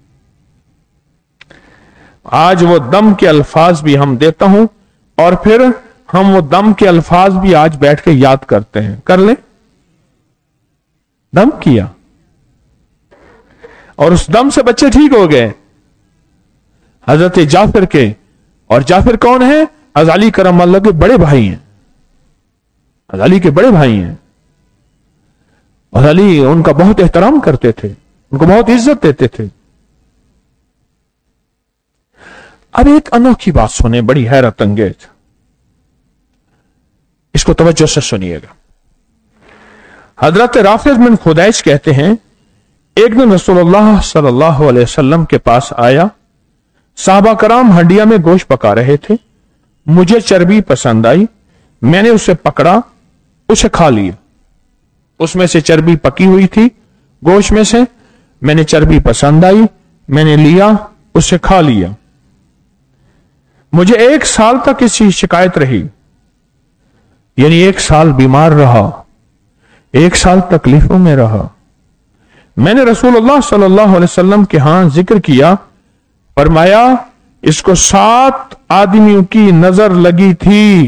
आज वो दम के अल्फाज भी हम देता हूं और फिर हम वो दम के अल्फाज भी आज बैठ के याद करते हैं। कर ले, दम किया और उस दम से बच्चे ठीक हो गए हजरत जाफिर के। और जाफिर कौन है? हज़रत अली करम अल्लाह के बड़े भाई हैं, हज़रत अली के बड़े भाई हैं। और अली उनका बहुत एहतराम करते थे, उनको बहुत इज्जत देते थे। अब एक अनोखी बात सुने, बड़ी हैरत अंगेज, इसको तवज्जो से सुनिएगा। हजरत राफिज बिन खुदैश कहते हैं, एक दिन रसूलुल्लाह सल्लल्लाहु अलैहि वसल्लम के पास आया, साहबा कराम हंडिया में गोश्त पका रहे थे, मुझे चर्बी पसंद आई, मैंने उसे पकड़ा, उसे खा लिया। उसमें से चर्बी पकी हुई थी, गोश्त में से मैंने चर्बी पसंद आई, मैंने लिया, उसे खा लिया। मुझे 1 साल तक इसकी शिकायत रही, यानी 1 साल बीमार रहा, 1 साल तकलीफों में रहा। मैंने रसूलुल्लाह सल्लल्लाहु अलैहि वसल्लम के यहां जिक्र किया, फरमाया इसको 7 आदमियों की नजर लगी थी,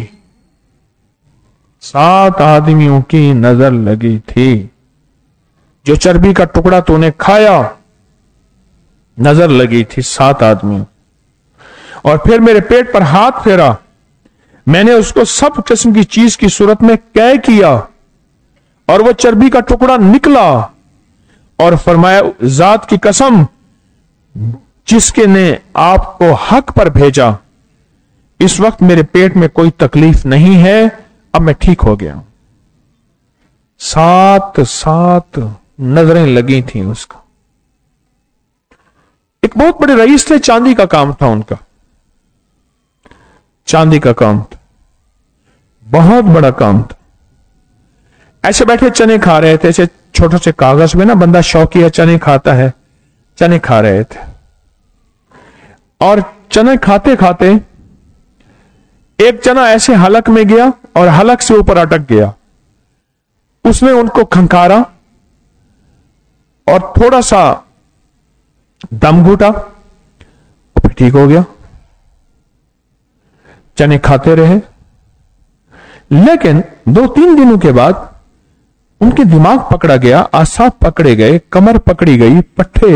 7 आदमियों की नजर लगी थी। जो चर्बी का टुकड़ा तूने खाया, नजर लगी थी 7 आदमियों। और फिर मेरे पेट पर हाथ फेरा, मैंने उसको सब किस्म की चीज की सूरत में कैद किया और वो चर्बी का टुकड़ा निकला, और फरमाया जात की कसम जिसके ने आपको हक पर भेजा, इस वक्त मेरे पेट में कोई तकलीफ नहीं है, अब मैं ठीक हो गया। 7 नजरें लगी थी उसको। एक बहुत बड़े रईस थे, चांदी का काम था उनका, चांदी का काम था, बहुत बड़ा काम था। ऐसे बैठे चने खा रहे थे, ऐसे छोटे से कागज में ना, बंदा शौकिया चने खाता है, चने खा रहे थे, और चने खाते खाते एक चना ऐसे हलक में गया और हलक से ऊपर अटक गया। उसने उनको खंकारा और थोड़ा सा दम घुटा, फिर ठीक हो गया। चने खाते रहे, लेकिन 2-3 दिनों के बाद उनके दिमाग पकड़ा गया, आसाब पकड़े गए, कमर पकड़ी गई, पट्टे,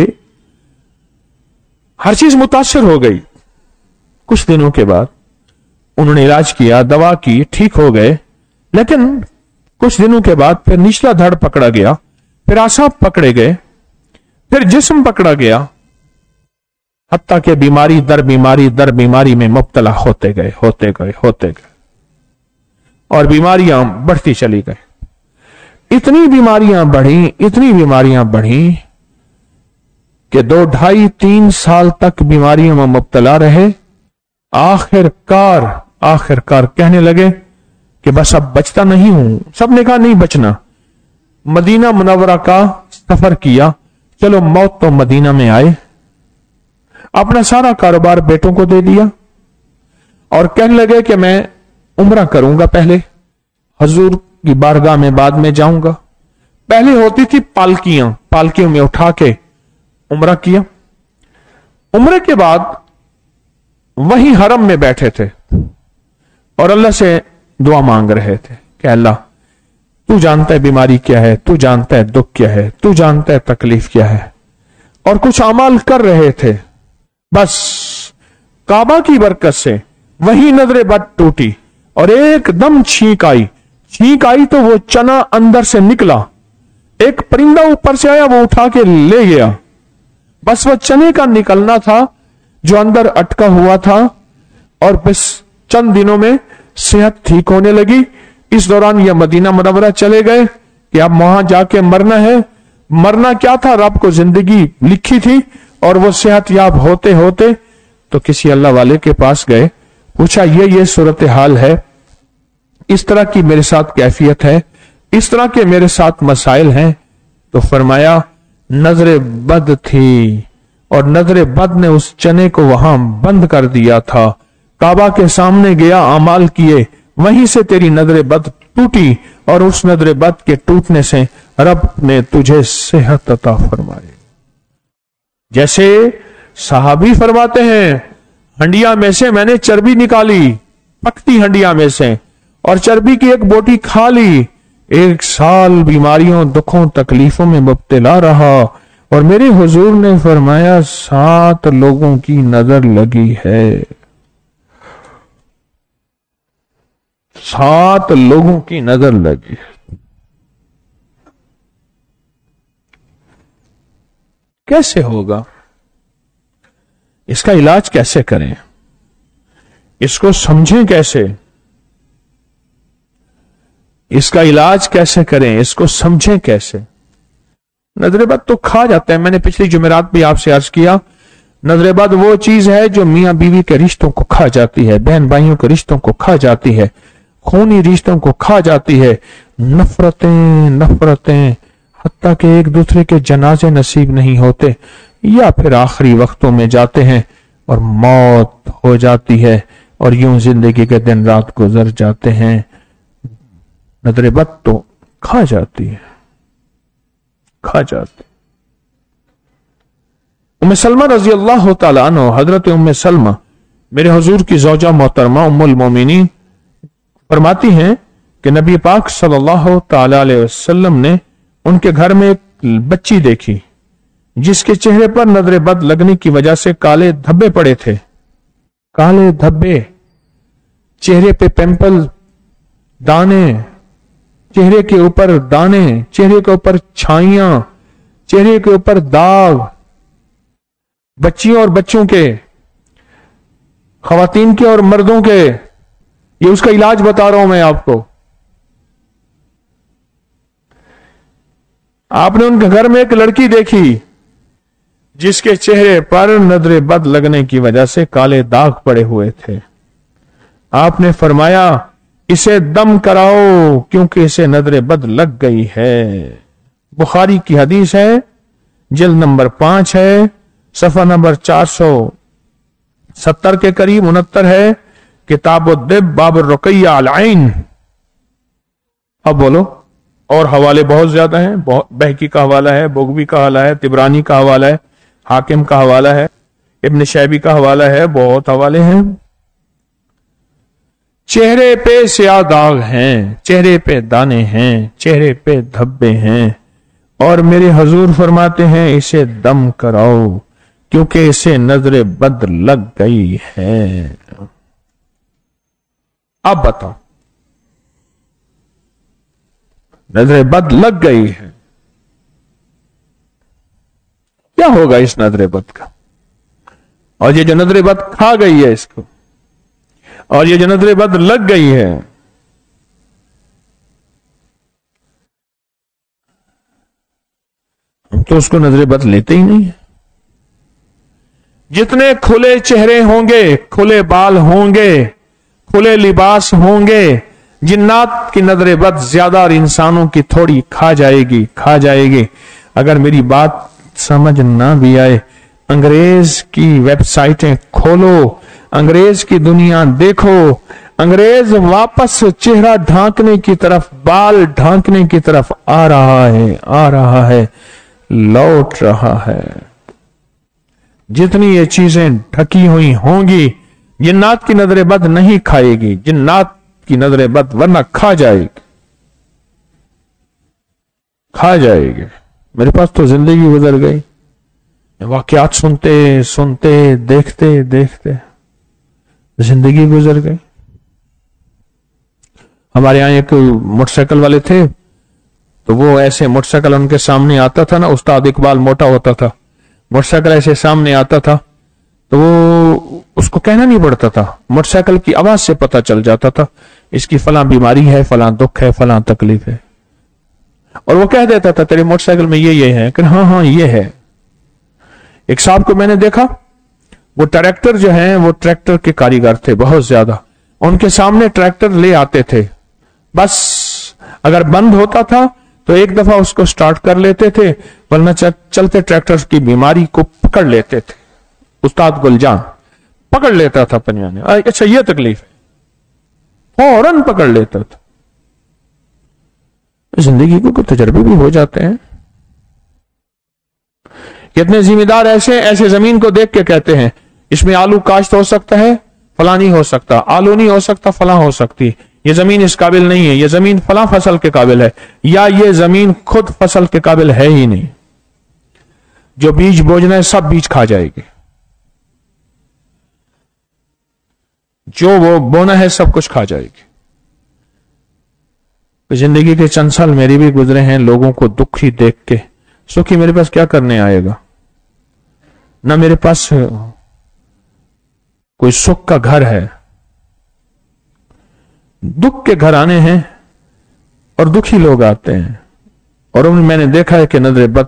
हर चीज मुतासर हो गई। कुछ दिनों के बाद उन्होंने इलाज किया, दवा की, ठीक हो गए, लेकिन कुछ दिनों के बाद फिर निचला धड़ पकड़ा गया, फिर आसाब पकड़े गए, फिर जिस्म पकड़ा गया, हत्ता के बीमारी दर बीमारी में मुब्तला होते गए, और बीमारियां बढ़ती चली गई। इतनी बीमारियां बढ़ी कि 2-2.5-3 साल तक बीमारियों में मुब्तला रहे। आखिरकार कहने लगे कि बस अब बचता नहीं हूं। सबने कहा नहीं बचना। मदीना मुनव्वरा का सफर किया, चलो मौत तो मदीना में आए। अपना सारा कारोबार बेटों को दे दिया और कहने लगे कि मैं उम्रा करूंगा, पहले हजूर की बारगाह में बाद में जाऊंगा। पहले होती थी पालकियों में उठा के उम्रा किया। उम्रे के बाद वही हरम में बैठे थे और अल्लाह से दुआ मांग रहे थे कि अल्लाह तू जानता है बीमारी क्या है, तू जानता है दुख क्या है, तू जानता है तकलीफ क्या है, और कुछ अमाल कर रहे थे। बस काबा की बरकत से वही नजरे बद टूटी और एकदम छींक आई तो वो चना अंदर से निकला। एक परिंदा ऊपर से आया, वो उठा के ले गया। बस वो चने का निकलना था जो अंदर अटका हुआ था, और बस चंद दिनों में सेहत ठीक होने लगी। इस दौरान यह मदीना मुनव्वरा चले गए कि अब वहां जाके मरना है। मरना क्या था, रब को जिंदगी लिखी थी, और वो सेहत याब होते होते तो किसी अल्लाह वाले के पास गए, पूछा ये सूरत हाल है, इस तरह की मेरे साथ कैफियत है, इस तरह के मेरे साथ मसाइल हैं। तो फरमाया नजरे बद थी, और नजरे बद ने उस चने को वहां बंद कर दिया था। काबा के सामने गया, अमाल किए, वहीं से तेरी नजरे बद टूटी, और उस नजरे बद के टूटने से रब ने तुझे सेहत अता फरमाई। जैसे सहाबी फरमाते हैं, हंडिया में से मैंने चर्बी निकाली, पकती हंडिया में से, और चर्बी की एक बोटी खा ली। 1 साल बीमारियों, दुखों, तकलीफों में मुब्तला रहा, और मेरे हुजूर ने फरमाया 7 लोगों की नजर लगी है। 7 लोगों की नजर लगी। कैसे होगा? इसका इलाज कैसे करें? इसको समझें कैसे? इसका इलाज कैसे करें? इसको समझें कैसे? नजरे बद तो खा जाता है। मैंने पिछली जुमेरात भी आपसे अर्ज किया, नजरे बद वो चीज है जो मियां बीवी के रिश्तों को खा जाती है, बहन भाइयों के रिश्तों को खा जाती है, खूनी रिश्तों को खा जाती है। नफरतें हत्ता के एक दूसरे के जनाजे नसीब नहीं होते, या फिर आखिरी वक्तों में जाते हैं और मौत हो जाती है, और यूं जिंदगी के दिन रात गुजर जाते हैं। नजरे बद तो खा जाती है, खा जाती। उम्मे सलमा रजी अल्लाह तआला अन्हा, हजरत उम्मे सलमा मेरे हुजूर की ज़ौजा मोहतरमा उम्मुल मोमिनीन फरमाती हैं कि नबी पाक सल्लल्लाहु तआला अलैहि वसल्लम ने उनके घर में एक बच्ची देखी जिसके चेहरे पर नजरे बद लगने की वजह से काले धब्बे पड़े थे। काले धब्बे चेहरे पे पिंपल, दाने, चेहरे के ऊपर दाने, चेहरे के ऊपर छाइयां, चेहरे के ऊपर दाग, बच्चियों और बच्चों के, खवातीन के और मर्दों के। ये उसका इलाज बता रहा हूं मैं आपको। आपने उनके घर में एक लड़की देखी जिसके चेहरे पर नजरे बद लगने की वजह से काले दाग पड़े हुए थे। आपने फरमाया इसे दम कराओ क्योंकि इसे नजरे बद लग गई है। बुखारी की हदीस है, जिल्द नंबर 5 है, सफा नंबर 470 के करीब 69 है, किताबुद्दिब बाब रुकैया अल ऐन। अब बोलो, और हवाले बहुत ज्यादा हैं। बहकी का हवाला है, बुगवी का हवाला है, तिबरानी का हवाला है, हाकिम का हवाला है, इब्न शैबी का हवाला है, बहुत हवाले हैं। चेहरे पे स्याह दाग हैं, चेहरे पे दाने हैं, चेहरे पे धब्बे हैं, और मेरे हुजूर फरमाते हैं इसे दम कराओ क्योंकि इसे नजरे बद लग गई है। अब बताओ, नजरे बद लग गई है, क्या होगा इस नजरे बद का? और ये जो नजरे बद खा गई है इसको, और ये जो नजरे बद लग गई है, हम तो उसको नजरे बद लेते ही नहीं है। जितने खुले चेहरे होंगे, खुले बाल होंगे, खुले लिबास होंगे, जिन्नात की नजरे बद ज्यादा और इंसानों की थोड़ी खा जाएगी। अगर मेरी बात समझ ना भी आए, अंग्रेज की वेबसाइटें खोलो, अंग्रेज की दुनिया देखो। अंग्रेज वापस चेहरा ढांकने की तरफ, बाल ढांकने की तरफ आ रहा है, लौट रहा है। जितनी ये चीजें ढकी हुई होंगी, जिन्नात की नजरे बद नहीं खाएगी, जिन्नात की नजरे बद वरना खा जाएगी। मेरे पास तो जिंदगी गुजर गई, वाकयात सुनते देखते जिंदगी गुजर गई। हमारे यहां एक मोटरसाइकिल वाले थे, तो वो ऐसे मोटरसाइकिल उनके सामने आता था ना, उस्ताद इकबाल मोटा होता था, मोटरसाइकिल ऐसे सामने आता था तो वो उसको कहना नहीं पड़ता था, मोटरसाइकिल की आवाज से पता चल जाता था इसकी फलां बीमारी है, फलां दुख है, फलां तकलीफ है, और वो कह देता था तेरे मोटरसाइकिल में ये है कि हाँ ये है। एक साहब को मैंने देखा, वो ट्रैक्टर जो है, वो ट्रैक्टर के कारीगर थे बहुत ज्यादा, उनके सामने ट्रैक्टर ले आते थे, बस अगर बंद होता था तो एक दफा उसको स्टार्ट कर लेते थे, वरना चलते ट्रैक्टर की बीमारी को पकड़ लेते थे। उस्ताद गुलजान पकड़ लेता था पनिया ने, अच्छा ये तकलीफ है, फौरन पकड़ लेता था। जिंदगी को कुछ तजर्बे भी हो जाते हैं। कितने जिम्मेदार ऐसे जमीन को देख के कहते हैं इसमें आलू काश्त हो सकता है, फला नहीं हो सकता, आलू नहीं हो सकता, फला हो सकती, ये जमीन इस काबिल नहीं है, ये जमीन फला फसल के काबिल है, या ये जमीन खुद फसल के काबिल है ही नहीं, जो बीज बोजना है सब बीज खा जाएगी, जो वो बोना है सब कुछ खा जाएगी। तो जिंदगी के चंद साल मेरी भी गुजरे हैं लोगों को दुखी देख के। सुखी मेरे पास क्या करने आएगा? ना मेरे पास कोई सुख का घर है, दुख के घर आने हैं और दुखी लोग आते हैं। और मैंने देखा है कि नजरे बद,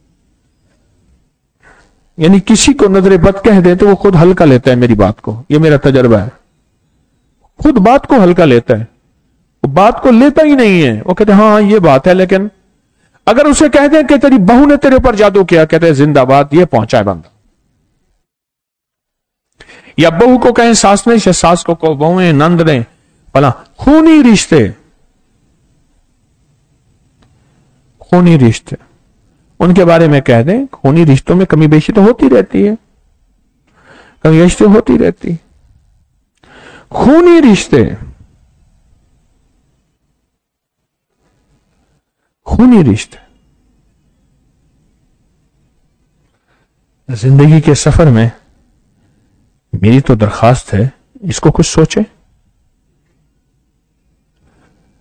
यानी किसी को नजरे बद कह दे तो वो खुद हल्का लेता है मेरी बात को, ये मेरा तजर्बा है, खुद बात को हल्का लेता है, वो बात को लेता ही नहीं है। वो कहते हैं हाँ ये बात है, लेकिन अगर उसे कह दें कि तेरी बहू ने तेरे ऊपर जादू किया, कहते हैं जिंदाबाद, ये पहुंचाए बंदा। या बहू को कहें सास ने, सास को बहुएं नंद ने, भला खूनी रिश्ते उनके बारे में कह दें। खूनी रिश्तों में कमी बेशी तो होती रहती है, कमी बेशी तो होती रहती। खूनी रिश्ते, जिंदगी के सफर में मेरी तो दरखास्त है, इसको कुछ सोचे।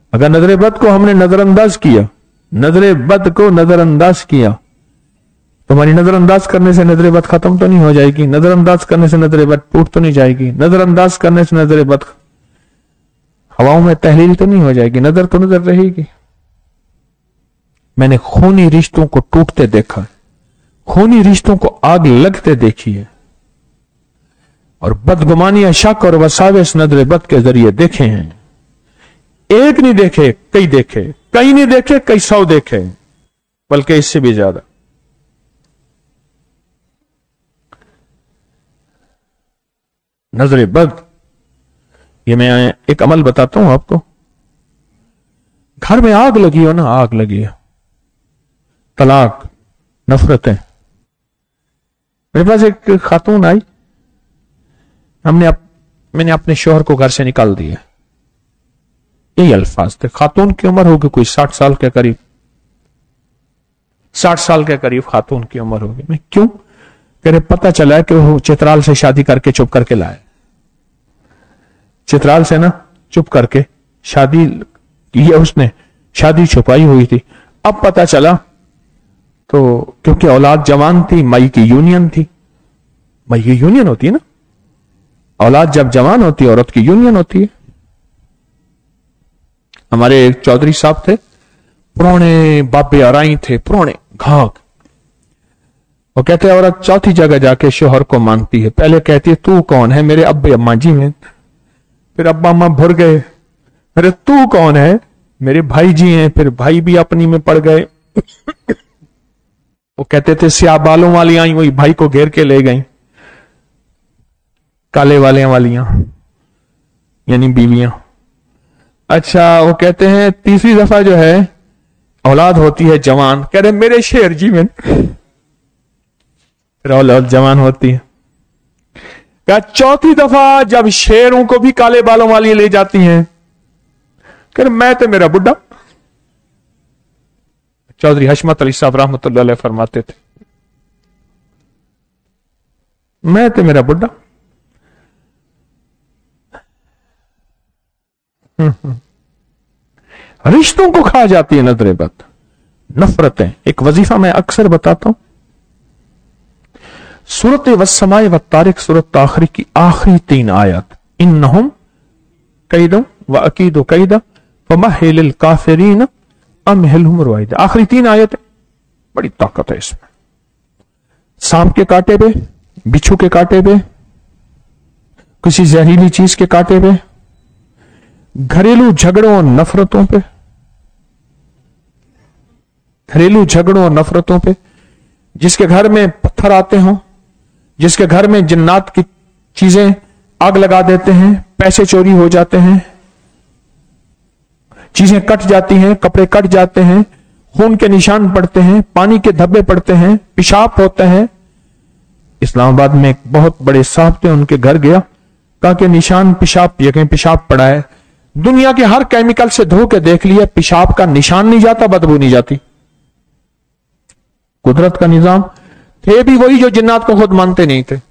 अगर नजर बद को हमने नजरअंदाज किया, नजर बद को नजरअंदाज किया, तो हमारी नजरअंदाज करने से नजर बद खत्म तो नहीं हो जाएगी, नजरअंदाज करने से नजर बद टूट तो नहीं जाएगी, नजरअंदाज करने से नजर बद हवाओं में तहलील तो नहीं हो जाएगी, नजर तो नजर रहेगी। मैंने खूनी रिश्तों को टूटते देखा, खूनी रिश्तों को आग लगते देखी है, और बदगुमानियां, शक और वसावेस नजर बद के जरिए देखे हैं। एक नहीं देखे, कई देखे, कई नहीं देखे, कई 100 देखे, बल्कि इससे भी ज्यादा। नजर बद, ये मैं एक अमल बताता हूं आपको। घर में आग लगी हो ना, आग लगी है, तलाक, नफरतें। मेरे पास एक खातून आई, मैंने अपने शौहर को घर से निकाल दिया। यही अल्फाज थे। खातून की उम्र होगी कोई 60 साल के करीब, 60 साल के करीब खातून की उम्र होगी। मैं क्यों कह रहे, पता चला कि वो चित्राल से शादी करके चुप करके लाए, चित्राल से ना चुप करके शादी की है उसने, शादी छुपाई हुई थी। अब पता चला तो क्योंकि औलाद जवान थी, मई की यूनियन थी, मई की यूनियन होती है ना, औलाद जब जवान होती है औरत की यूनियन होती है। हमारे एक चौधरी साहब थे, पुराने बाबे आराई थे, पुराने घाघ। वो कहते औरत चौथी जगह जाके शोहर को मानती है। पहले कहती है तू कौन है, मेरे अब्बे अम्मा जी हैं। फिर अब्बा अम्मा भुर गए, अरे तू कौन है, मेरे भाई जी हैं। फिर भाई भी अपनी में पड़ गए। वो कहते थे स्याह बालों वाली आई, वही भाई को घेर के ले गई, काले वाले वालियां यानी बीवियां। अच्छा, वो कहते हैं तीसरी दफा जो है औलाद होती है जवान, कह रहे मेरे शेर जी में। फिर औलाद जवान होती है। क्या चौथी दफा जब शेरों को भी काले बालों वाली ले जाती हैं, कह रहे मैं तो मेरा बुढ़ा। चौधरी हशमत अली साहब रहमतुल्लाह अलैह फरमाते थे, मैं तो मेरा बुढ़ा। रिश्तों को खा जाती है नजर बद, नफरतें। एक वजीफा मैं अक्सर बताता हूं, सूरत वस्समाए व तारिक, सूरत आखिरी की आखिरी 3 आयत, इन्नहुम कैदुम व अकीदु कैदा फमहिलिल काफिरीन अमहिलहुम रुवैदा। आखिरी 3 आयत, बड़ी ताकत है इसमें। सांप के कांटे पे, बिच्छू के कांटे पे, किसी जहरीली चीज के कांटे पे, घरेलू झगड़ों और नफरतों पे, घरेलू झगड़ों और नफरतों पे, जिसके घर में पत्थर आते हों, जिसके घर में जिन्नात की चीजें आग लगा देते हैं, पैसे चोरी हो जाते हैं, चीजें कट जाती हैं, कपड़े कट जाते हैं, खून के निशान पड़ते हैं, पानी के धब्बे पड़ते हैं, पेशाब होता है। इस्लामाबाद में एक बहुत बड़े साहब थे, उनके घर गया, कहा कि निशान पेशाब, यकीन पेशाब पड़ा है। दुनिया के हर केमिकल से धो के देख लिया, पेशाब का निशान नहीं जाता, बदबू नहीं जाती। कुदरत का निजाम। थे भी वही जो जिन्नात को खुद मानते नहीं थे।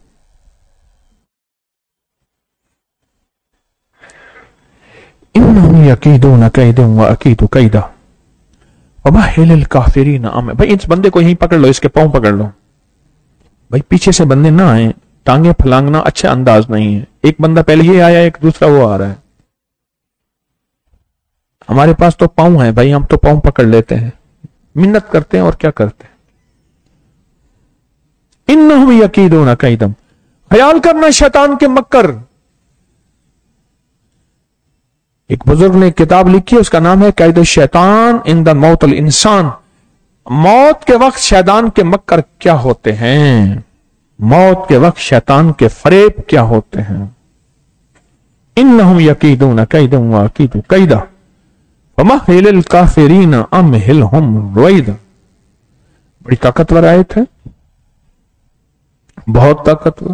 यकीदून कैदुम व अकीदु कैदा वमहिलिल काफिरीन अम। भाई इस बंदे को यहीं पकड़ लो, इसके पांव पकड़ लो भाई, पीछे से बंदे ना आए, टांगे फलांगना अच्छा अंदाज नहीं है। एक बंदा पहले ये आया, एक दूसरा वो आ रहा है। हमारे पास तो पांव है भाई, हम तो पांव पकड़ लेते हैं, मिन्नत करते हैं और क्या करते हैं। इन्नहुम यकीदून कैदम, ख्याल करना शैतान के मक्कर। एक बुजुर्ग ने एक किताब लिखी है, उसका नाम है कैद शैतान इन द मौतल इंसान। मौत के वक्त शैतान के मक्कर क्या होते हैं, मौत के वक्त शैतान के फरेब क्या होते हैं। इन्नहुम यकीदून कैदम व अकीदु कैदा फमहिलिल काफिरीन अमहिलहुम रुवैदा। बड़ी ताकतवर आयत है, बहुत ताकतवर।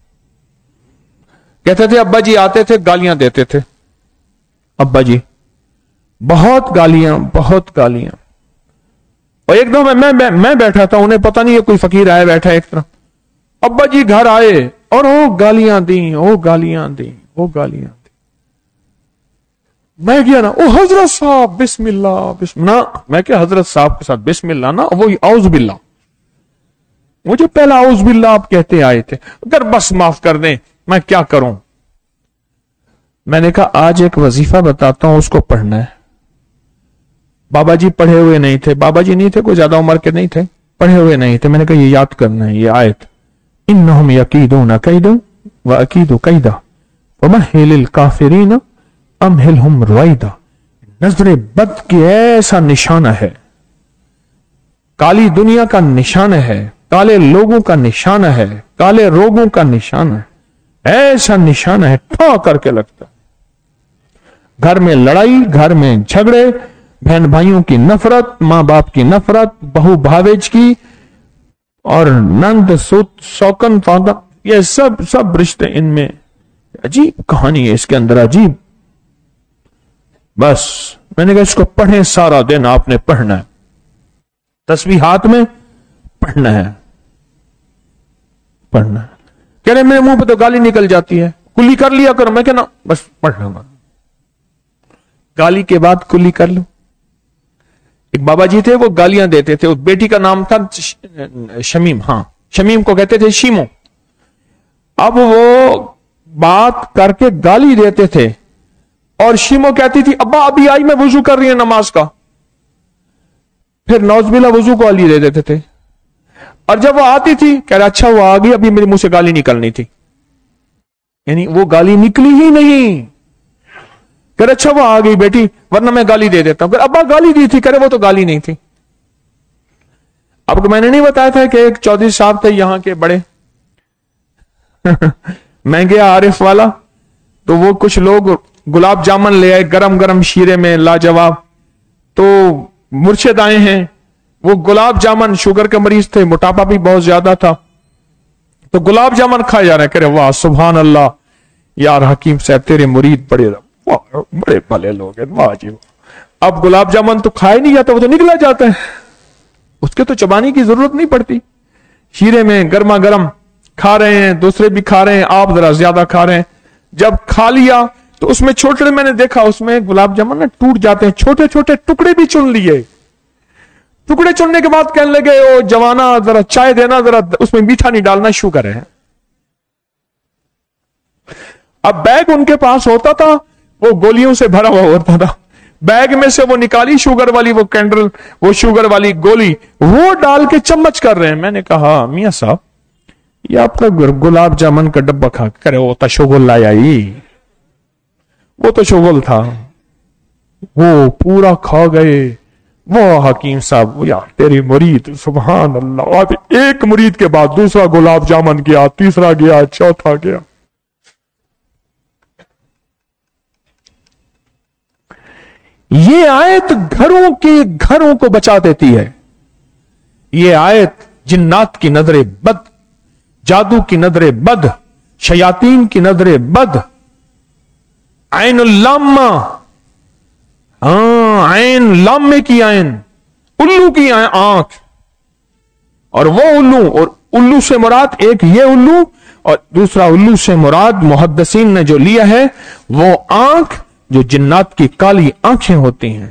कहते थे अब्बा जी आते थे, गालियां देते थे, अब्बा जी बहुत गालियां, बहुत गालियां। और एक दो मैं बैठा था, उन्हें पता नहीं है कोई फकीर आया बैठा एक तरफ, अब्बा जी घर आए और वो गालियां दी, वो गालियां दी, वो गालियां दी। میں گیا نا، او حضرت صاحب بسم اللہ بسم اللہ، میں کیا حضرت صاحب کے ساتھ بسم اللہ نا، وہی اعوذ باللہ، مجھے پہلا اعوذ باللہ آپ کہتے آئے تھے، اگر بس معاف کر دیں میں کیا کروں. میں نے کہا آج ایک وظیفہ بتاتا ہوں، اس کو پڑھنا ہے. بابا جی پڑھے ہوئے نہیں تھے، بابا جی نہیں تھے، کوئی زیادہ عمر کے نہیں تھے، پڑھے ہوئے نہیں تھے. میں نے کہا یہ یاد کرنا ہے، یہ آیت انہم یکیدون کیدا واکید کیدا ومہل الکافرین امہلہم رویدا. نظر بد کی ایسا نشانہ ہے، کالی دنیا کا نشانہ ہے، کالے لوگوں کا نشانہ ہے، کالے روگوں کا نشانہ ہے، ایسا نشانہ ہے ٹھا کر کے لگتا ہے. گھر میں لڑائی، گھر میں جھگڑے، بہن بھائیوں کی نفرت، ماں باپ کی نفرت، بہو بھاویج کی، اور نند سوکن فادا، یہ سب رشتے ان میں عجیب کہانی ہے اس کے اندر، عجیب. بس میں نے کہا اس کو پڑھیں، سارا دن آپ نے پڑھنا ہے، تسبیح ہاتھ میں پڑھنا ہے پڑھنا ہے. کہہ رہے میرے منہ پہ تو گالی نکل جاتی ہے، کلی کر لیا کرو. میں کہنا بس پڑھ لوں گا، گالی کے بعد کلی کر لوں. ایک بابا جی تھے، وہ گالیاں دیتے تھے، اس بیٹی کا نام تھا شمیم، ہاں شمیم کو کہتے تھے شیمو. اب وہ بات کر کے گالی دیتے تھے اور شیمو کہتی تھی ابا ابھی آئی، میں وضو کر رہی ہوں نماز کا. پھر نوز باللہ وضو کو گالی دے دیتے تھے، اور جب وہ آتی تھی کہہ رہا اچھا وہ آ گئی، ابھی میرے منہ سے گالی نکلنی تھی، یعنی وہ گالی نکلی ہی نہیں. کہہ رہے اچھا وہ آ گئی بیٹی، ورنہ میں گالی دے دیتا ہوں. کہ ابا گالی دی تھی، کہہ رہے وہ تو گالی نہیں تھی. آپ کو میں نے نہیں بتایا تھا کہ ایک چودھری صاحب تھے یہاں کے بڑے میں گیا عارف والا، تو وہ کچھ لوگ گلاب جامن لے آئے گرم گرم شیرے میں لاجواب. تو مرشد آئے ہیں، وہ گلاب جامن، شوگر کے مریض تھے، موٹاپا بھی بہت زیادہ تھا، تو گلاب جامن کھائے جا رہے ہیں. کہہ رہے واہ سبحان اللہ، یار حکیم صاحب تیرے مرید بڑے بھلے لوگ ہیں، واہ جی. اب گلاب جامن تو کھائے نہیں جاتا، وہ تو نکلا جاتا ہے، اس کے تو چبانے کی ضرورت نہیں پڑتی. شیرے میں گرما گرم کھا رہے ہیں، دوسرے بھی کھا رہے ہیں، آپ ذرا زیادہ کھا رہے ہیں. جب کھا لیا تو اس میں چھوٹے، میں نے دیکھا اس میں گلاب جامن نا ٹوٹ جاتے ہیں، چھوٹے چھوٹے ٹکڑے بھی چن لیے. ٹکڑے چننے کے بعد کہنے لگے او جوانا ذرا چائے دینا، ذرا اس میں میٹھا نہیں ڈالنا، شوگر ہے. اب بیگ ان کے پاس ہوتا تھا، وہ گولیوں سے بھرا ہوا ہوتا تھا، بیگ میں سے وہ نکالی شوگر والی وہ کینڈل، وہ شوگر والی گولی، وہ ڈال کے چمچ کر رہے ہیں. میں نے کہا میاں صاحب یہ آپ کا گلاب جامن کا ڈبہ کھا کرے، وہ تشوگل لایا ہی، وہ تو شغل تھا، وہ پورا کھا گئے. وہ حکیم صاحب یار تیری مرید سبحان اللہ. اب ایک مرید کے بعد دوسرا گلاب جامن گیا، تیسرا گیا، چوتھا گیا. یہ آیت گھروں کو بچا دیتی ہے. یہ آیت جنات کی نظر بد، جادو کی نظر بد، شیاطین کی نظر بد، عین اللامہ، عین لامے کی عین، الو کی آنکھ، اور وہ الو، اور الو سے مراد ایک یہ الو، اور دوسرا الو سے مراد محدثین نے جو لیا ہے وہ آنکھ جو جنات کی کالی آنکھیں ہوتی ہیں.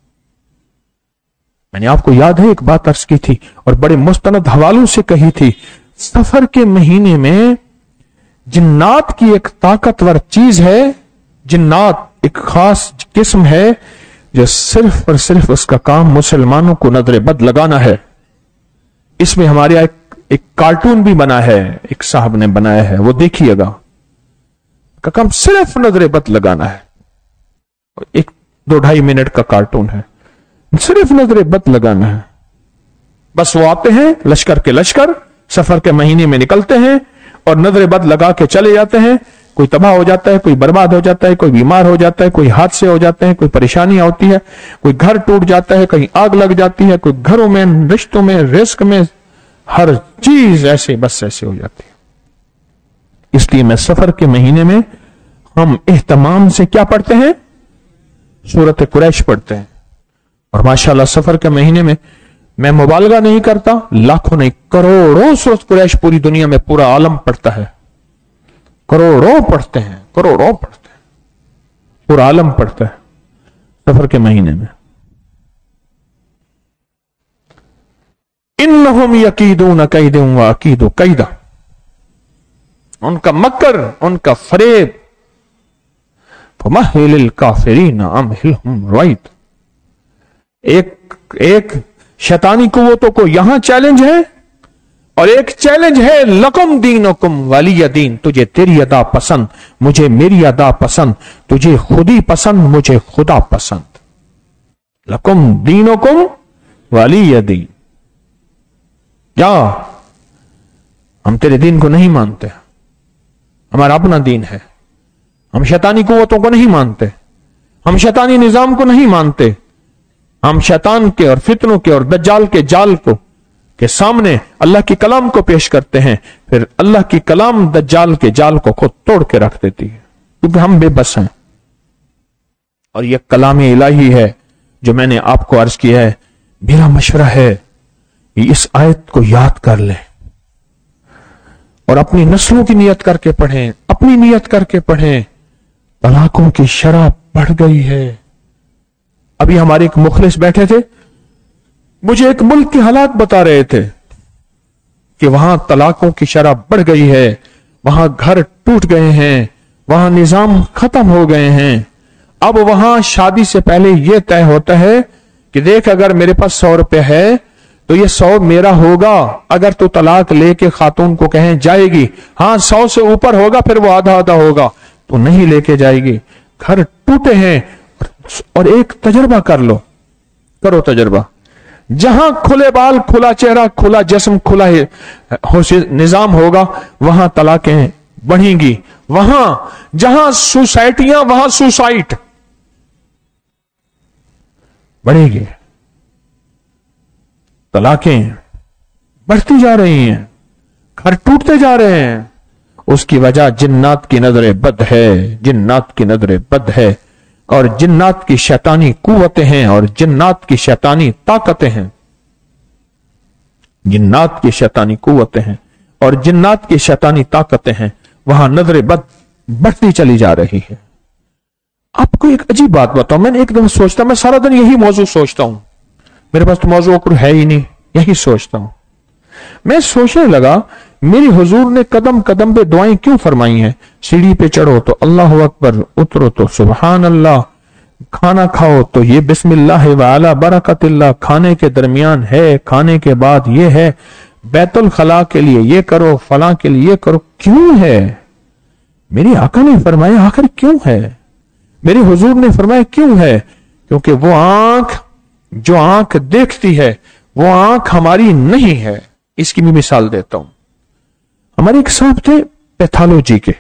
میں نے آپ کو یاد ہے ایک بات عرض کی تھی اور بڑے مستند حوالوں سے کہی تھی، سفر کے مہینے میں جنات کی ایک طاقتور چیز ہے، جنات ایک خاص قسم ہے جو صرف اور صرف اس کا کام مسلمانوں کو نظر بد لگانا ہے. اس میں ہمارے ایک کارٹون بھی بنا ہے، ایک صاحب نے بنایا ہے، وہ دیکھیے گا، کا کام صرف نظر بد لگانا ہے. ایک 2-2.5 منٹ کا کارٹون ہے، صرف نظر بد لگانا ہے. بس وہ آتے ہیں لشکر کے لشکر، سفر کے مہینے میں نکلتے ہیں اور نظر بد لگا کے چلے جاتے ہیں. کوئی تباہ ہو جاتا ہے، کوئی برباد ہو جاتا ہے، کوئی بیمار ہو جاتا ہے، کوئی حادثے ہو جاتے ہیں، کوئی پریشانیاں ہوتی ہے، کوئی گھر ٹوٹ جاتا ہے، کہیں آگ لگ جاتی ہے، کوئی گھروں میں، رشتوں میں، رزق میں، ہر چیز ایسے بس ایسے ہو جاتی ہے. اس لیے میں سفر کے مہینے میں ہم اہتمام سے کیا پڑھتے ہیں؟ سورت قریش پڑھتے ہیں. اور ماشاءاللہ سفر کے مہینے میں میں مبالغہ نہیں کرتا، لاکھوں نہیں کروڑوں سورت قریش پوری دنیا میں پورا عالم پڑھتا ہے. کروڑوں پڑھتے ہیں، کروڑوں پڑھتے ہیں، پورا عالم پڑھتا ہے. सफर के महीने में। इन्नहुम यकीदून कैदन व अकीदु कैदा, उनका मक्कर, उनका फरेब, फमहिलिल काफिरीन अमहिलहुम रुवैद। एक शैतानी कुव्वतों को यहां चैलेंज है और एक चैलेंज है लकुम दीनुकुम वलिय दीन, तुझे तेरी अदा पसंद, मुझे मेरी अदा पसंद, तुझे खुदी पसंद, मुझे खुदा पसंद। लकुम दीनुकुम वलिय दीन। क्या हम तेरे दीन को नहीं मानते, हमारा अपना दीन है। हम शैतानी कुव्वतों को नहीं मानते, हम शैतानी निजाम को नहीं मानते, हम शैतान के और फितनों के और दज्जाल के जाल को के सामने अल्लाह की कलाम को पेश करते हैं, फिर अल्लाह की कलाम दज्जाल के जाल को खुद तोड़ के रख देती है, क्योंकि हम बेबस हैं। और यह कलाम इलाही है जो मैंने आपको अर्ज किया है। मेरा मशवरा है कि इस आयत को याद कर लें और अपनी नस्लों की नियत करके पढ़ें, अपनी नियत करके पढ़ें। तलाकों की शरह बढ़ गई है। अभी हमारे एक मुखलिस बैठे थे, मुझे एक मुल्क के हालात बता रहे थे कि वहां तलाकों की शरह बढ़ गई है, वहां घर टूट गए हैं, वहां निजाम खत्म हो गए हैं। अब वहां शादी से पहले यह तय होता है कि देख, अगर मेरे पास 100 रुपए है तो ये 100 मेरा होगा। अगर तू तलाक लेके खातून को कहें जाएगी, हाँ 100 से ऊपर होगा, फिर वो आधा आधा होगा, तो नहीं लेके जाएगी। घर टूटे हैं। और एक तजर्बा कर लो, करो तजर्बा, जहां खुले बाल, खुला चेहरा, खुला जिस्म, खुला निजाम होगा, वहां तलाकें बढ़ेंगी। वहां जहां सोसाइटियां, वहां सुसाइड बढ़ेगी। तलाकें बढ़ती जा रही हैं, घर टूटते जा रहे हैं। उसकी वजह जिन्नात की नजर बद है, जिन्नात की नजर बद है, और जिन्नात की शैतानी कुव्वतें हैं, और जिन्नात की शैतानी ताकतें हैं। जिन्नात की शैतानी कुव्वतें हैं और जिन्नात की शैतानी ताकतें हैं। वहां नजर बद बढ़ती चली जा रही है। आपको एक अजीब बात बताऊं, मैंने एक दफा सोचता, मैं सारा दिन यही मौजूद सोचता हूं, मेरे पास तो मौजूद कुछ है ही नहीं, यही सोचता हूं। मैं सोचने लगा, मेरी हुजूर ने कदम कदम पे दुआएं क्यों फरमाई हैं? सीढ़ी पे चढ़ो तो अल्लाह अकबर, उतरो तो सुबहान अल्लाह, खाना खाओ तो ये बिस्मिल्लाह व अला बरकतिल्लाह, खाने के दरमियान है, खाने के बाद ये है, बैतुल खला के लिए ये करो, फला के लिए ये करो। क्यों है? मेरी आका ने फरमाया आखिर क्यों है? मेरे हुजूर ने फरमाया क्यों है? क्योंकि वो आंख, जो आंख देखती है, वो आंख हमारी नहीं है। इसकी भी मिसाल देता हूं। हमारे एक साहब थे पैथोलॉजी के,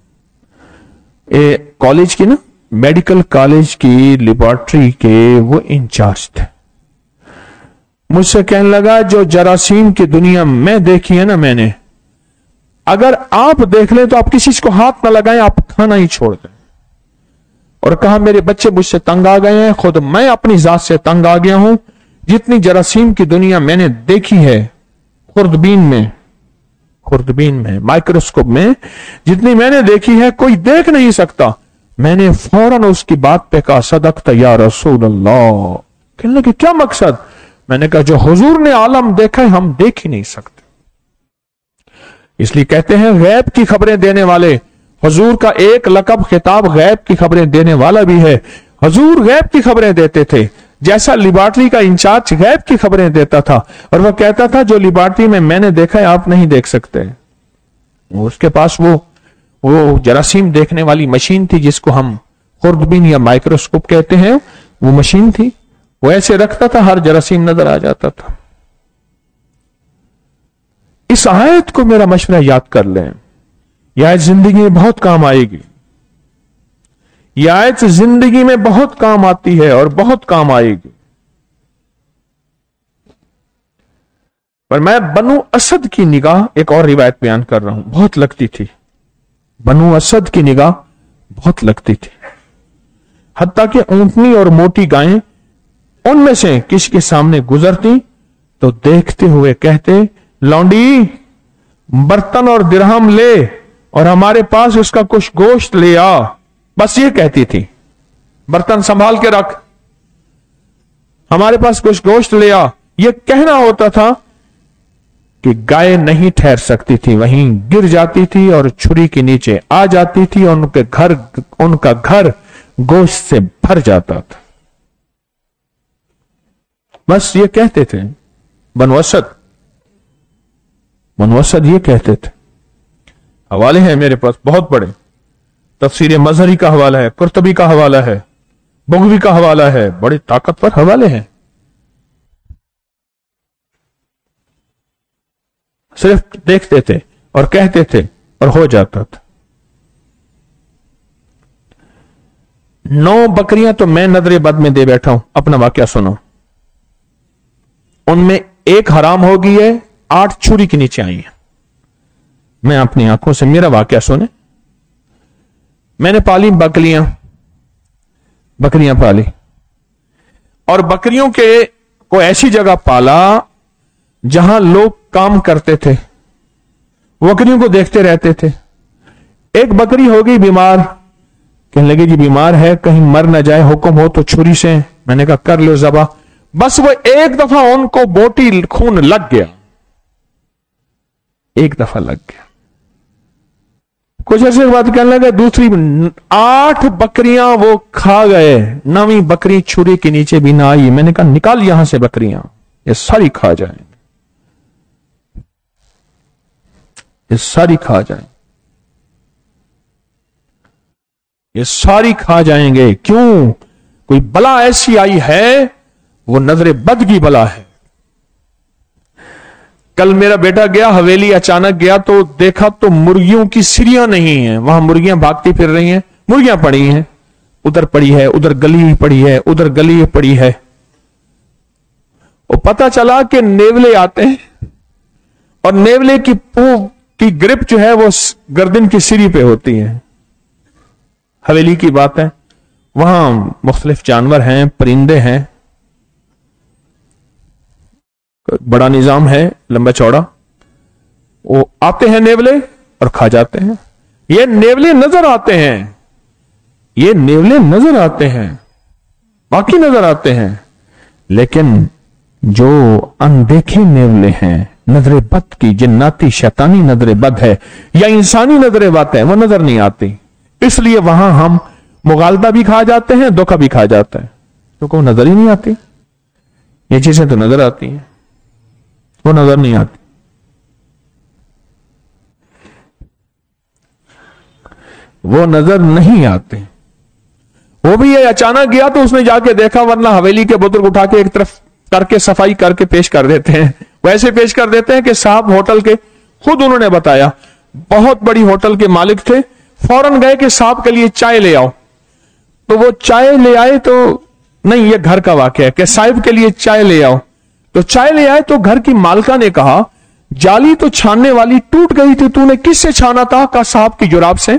कॉलेज की ना, मेडिकल कॉलेज की लेबोरेटरी के वो इंचार्ज थे। मुझसे कहने लगा, जो जरासीम की दुनिया में देखी है ना मैंने, अगर आप देख लें तो आप किसी को हाथ ना लगाएं, आप खाना ही छोड़ दें। और कहा मेरे बच्चे मुझसे तंग आ गए हैं, खुद मैं अपनी जात से तंग आ गया हूं। जितनी जरासीम की दुनिया मैंने देखी है खुर्दबीन में माइक्रोस्कोप में जितनी मैंने देखी है, कोई देख नहीं सकता। मैंने फौरन उसकी बात पे कहा, सदक़त या रसूल अल्लाह। कहने लगे क्या मकसद? मैंने कहा जो हुजूर ने आलम देखा है, हम देख ही नहीं सकते। इसलिए कहते हैं गैब की खबरें देने वाले, हुजूर का एक लकब खिताब गैब की खबरें देने वाला भी है। हुजूर गैब की खबरें देते थे, जैसा लिबार्ट्री का इंचार्ज गैब की खबरें देता था। और वह कहता था जो लिबार्ट्री में मैंने देखा है, आप नहीं देख सकते। उसके पास वो जरासीम देखने वाली मशीन थी, जिसको हम खुर्दबीन या माइक्रोस्कोप कहते हैं, वो मशीन थी। वो ऐसे रखता था, हर जरासीम नजर आ जाता था। इस आयत को मेरा मशवरा याद कर लें, यह आयत जिंदगी में बहुत काम आएगी। यह आयत जिंदगी में बहुत काम आती है और बहुत काम आएगी। पर मैं बनु असद की निगाह, एक और रिवायत बयान कर रहा हूं, बहुत लगती थी। बनु असद की निगाह बहुत लगती थी, हत्ता कि ऊंटनी और मोटी गायें उनमें से किसी के सामने गुजरती तो देखते हुए कहते, लौंडी बर्तन और दिरहम ले और हमारे पास उसका कुछ गोश्त ले आ। बस ये कहती थी, बर्तन संभाल के रख, हमारे पास कुछ गोश्त ले आ, यह कहना होता था कि गाय नहीं ठहर सकती थी, वहीं गिर जाती थी और छुरी के नीचे आ जाती थी और उनका घर गोश्त से भर जाता था। बस ये कहते थे बनवसत ये कहते थे। हवाले हैं मेरे पास बहुत बड़े, तफसीर मजहरी का हवाला है, कुर्तबी का हवाला है, बगवी का हवाला है, बड़े ताकतवर हवाले हैं। सिर्फ देखते थे और कहते थे और हो जाता था। 9 बकरियां तो मैं नजरे बद में दे बैठा हूं, अपना वाकया सुनो। उनमें एक हराम हो गई है, 8 छुरी के नीचे आई है। मैं अपनी आंखों से, मेरा वाकया सुने। मैंने पाली बकरियां पाली और बकरियों को ऐसी जगह पाला जहां लोग काम करते थे, बकरियों को देखते रहते थे। एक बकरी हो गई बीमार, कहने लगे जी बीमार है, कहीं मर ना जाए, हुक्म हो तो छुरी से। मैंने कहा कर लो ज़बा। बस वो एक दफा उनको बोटी खून लग गया, एक दफा लग गया। कुछ ऐसे बात कहने लगे, दूसरी 8 बकरियां वो खा गए, 9वीं बकरी छुरी के नीचे भी ना आई। मैंने कहा निकाल यहां से बकरियां, ये सारी खा जाए, ये सारी खा जाए, ये सारी खा जाएंगे। क्यों? कोई बला ऐसी आई है, वो नजरे बद की बला है। कल मेरा बेटा गया हवेली, अचानक गया तो देखा तो मुर्गियों की सिरियां नहीं है, वहां मुर्गियां भागती फिर रही हैं, मुर्गियां पड़ी हैं, उधर पड़ी है, उधर गली पड़ी है, उधर गली पड़ी है। और पता चला कि नेवले आते हैं और नेवले की ग्रिप जो है वो गर्दन की सिरी पे होती है। हवेली की बात है, वहां मुख्तलिफ जानवर हैं, परिंदे हैं, बड़ा निजाम है लंबा चौड़ा। वो आते हैं नेवले और खा जाते हैं। ये नेवले नजर आते हैं, ये नेवले नजर आते हैं, बाकी नजर आते हैं, लेकिन जो अनदेखे नेवले हैं, नजरे बद की, जिन्नाती शैतानी नजरे बद है या इंसानी नजरे बद है, वो नजर नहीं आती। इसलिए वहां हम मुगालदा भी खा जाते हैं, धोखा भी खा जाता है, क्योंकि वो नजर ही नहीं आती। ये चीजें तो नजर आती हैं, वो नजर नहीं आती। वो नजर नहीं आते। वो भी ये अचानक गया तो उसने जाके देखा, वरना हवेली के बुजुर्ग उठा के एक तरफ करके सफाई करके पेश कर देते हैं। वैसे पेश कर देते हैं कि साहब होटल के, खुद उन्होंने बताया, बहुत बड़ी होटल के मालिक थे, फौरन गए कि साहब के लिए चाय ले आओ। तो वो चाय ले आए तो नहीं, ये घर का वाकया है कि साहिब के लिए चाय ले आओ। तो चाय ले आए तो घर की मालका ने कहा, जाली तो छानने वाली टूट गई थी, तूने किससे छाना था? कहा साहब की जुराब से।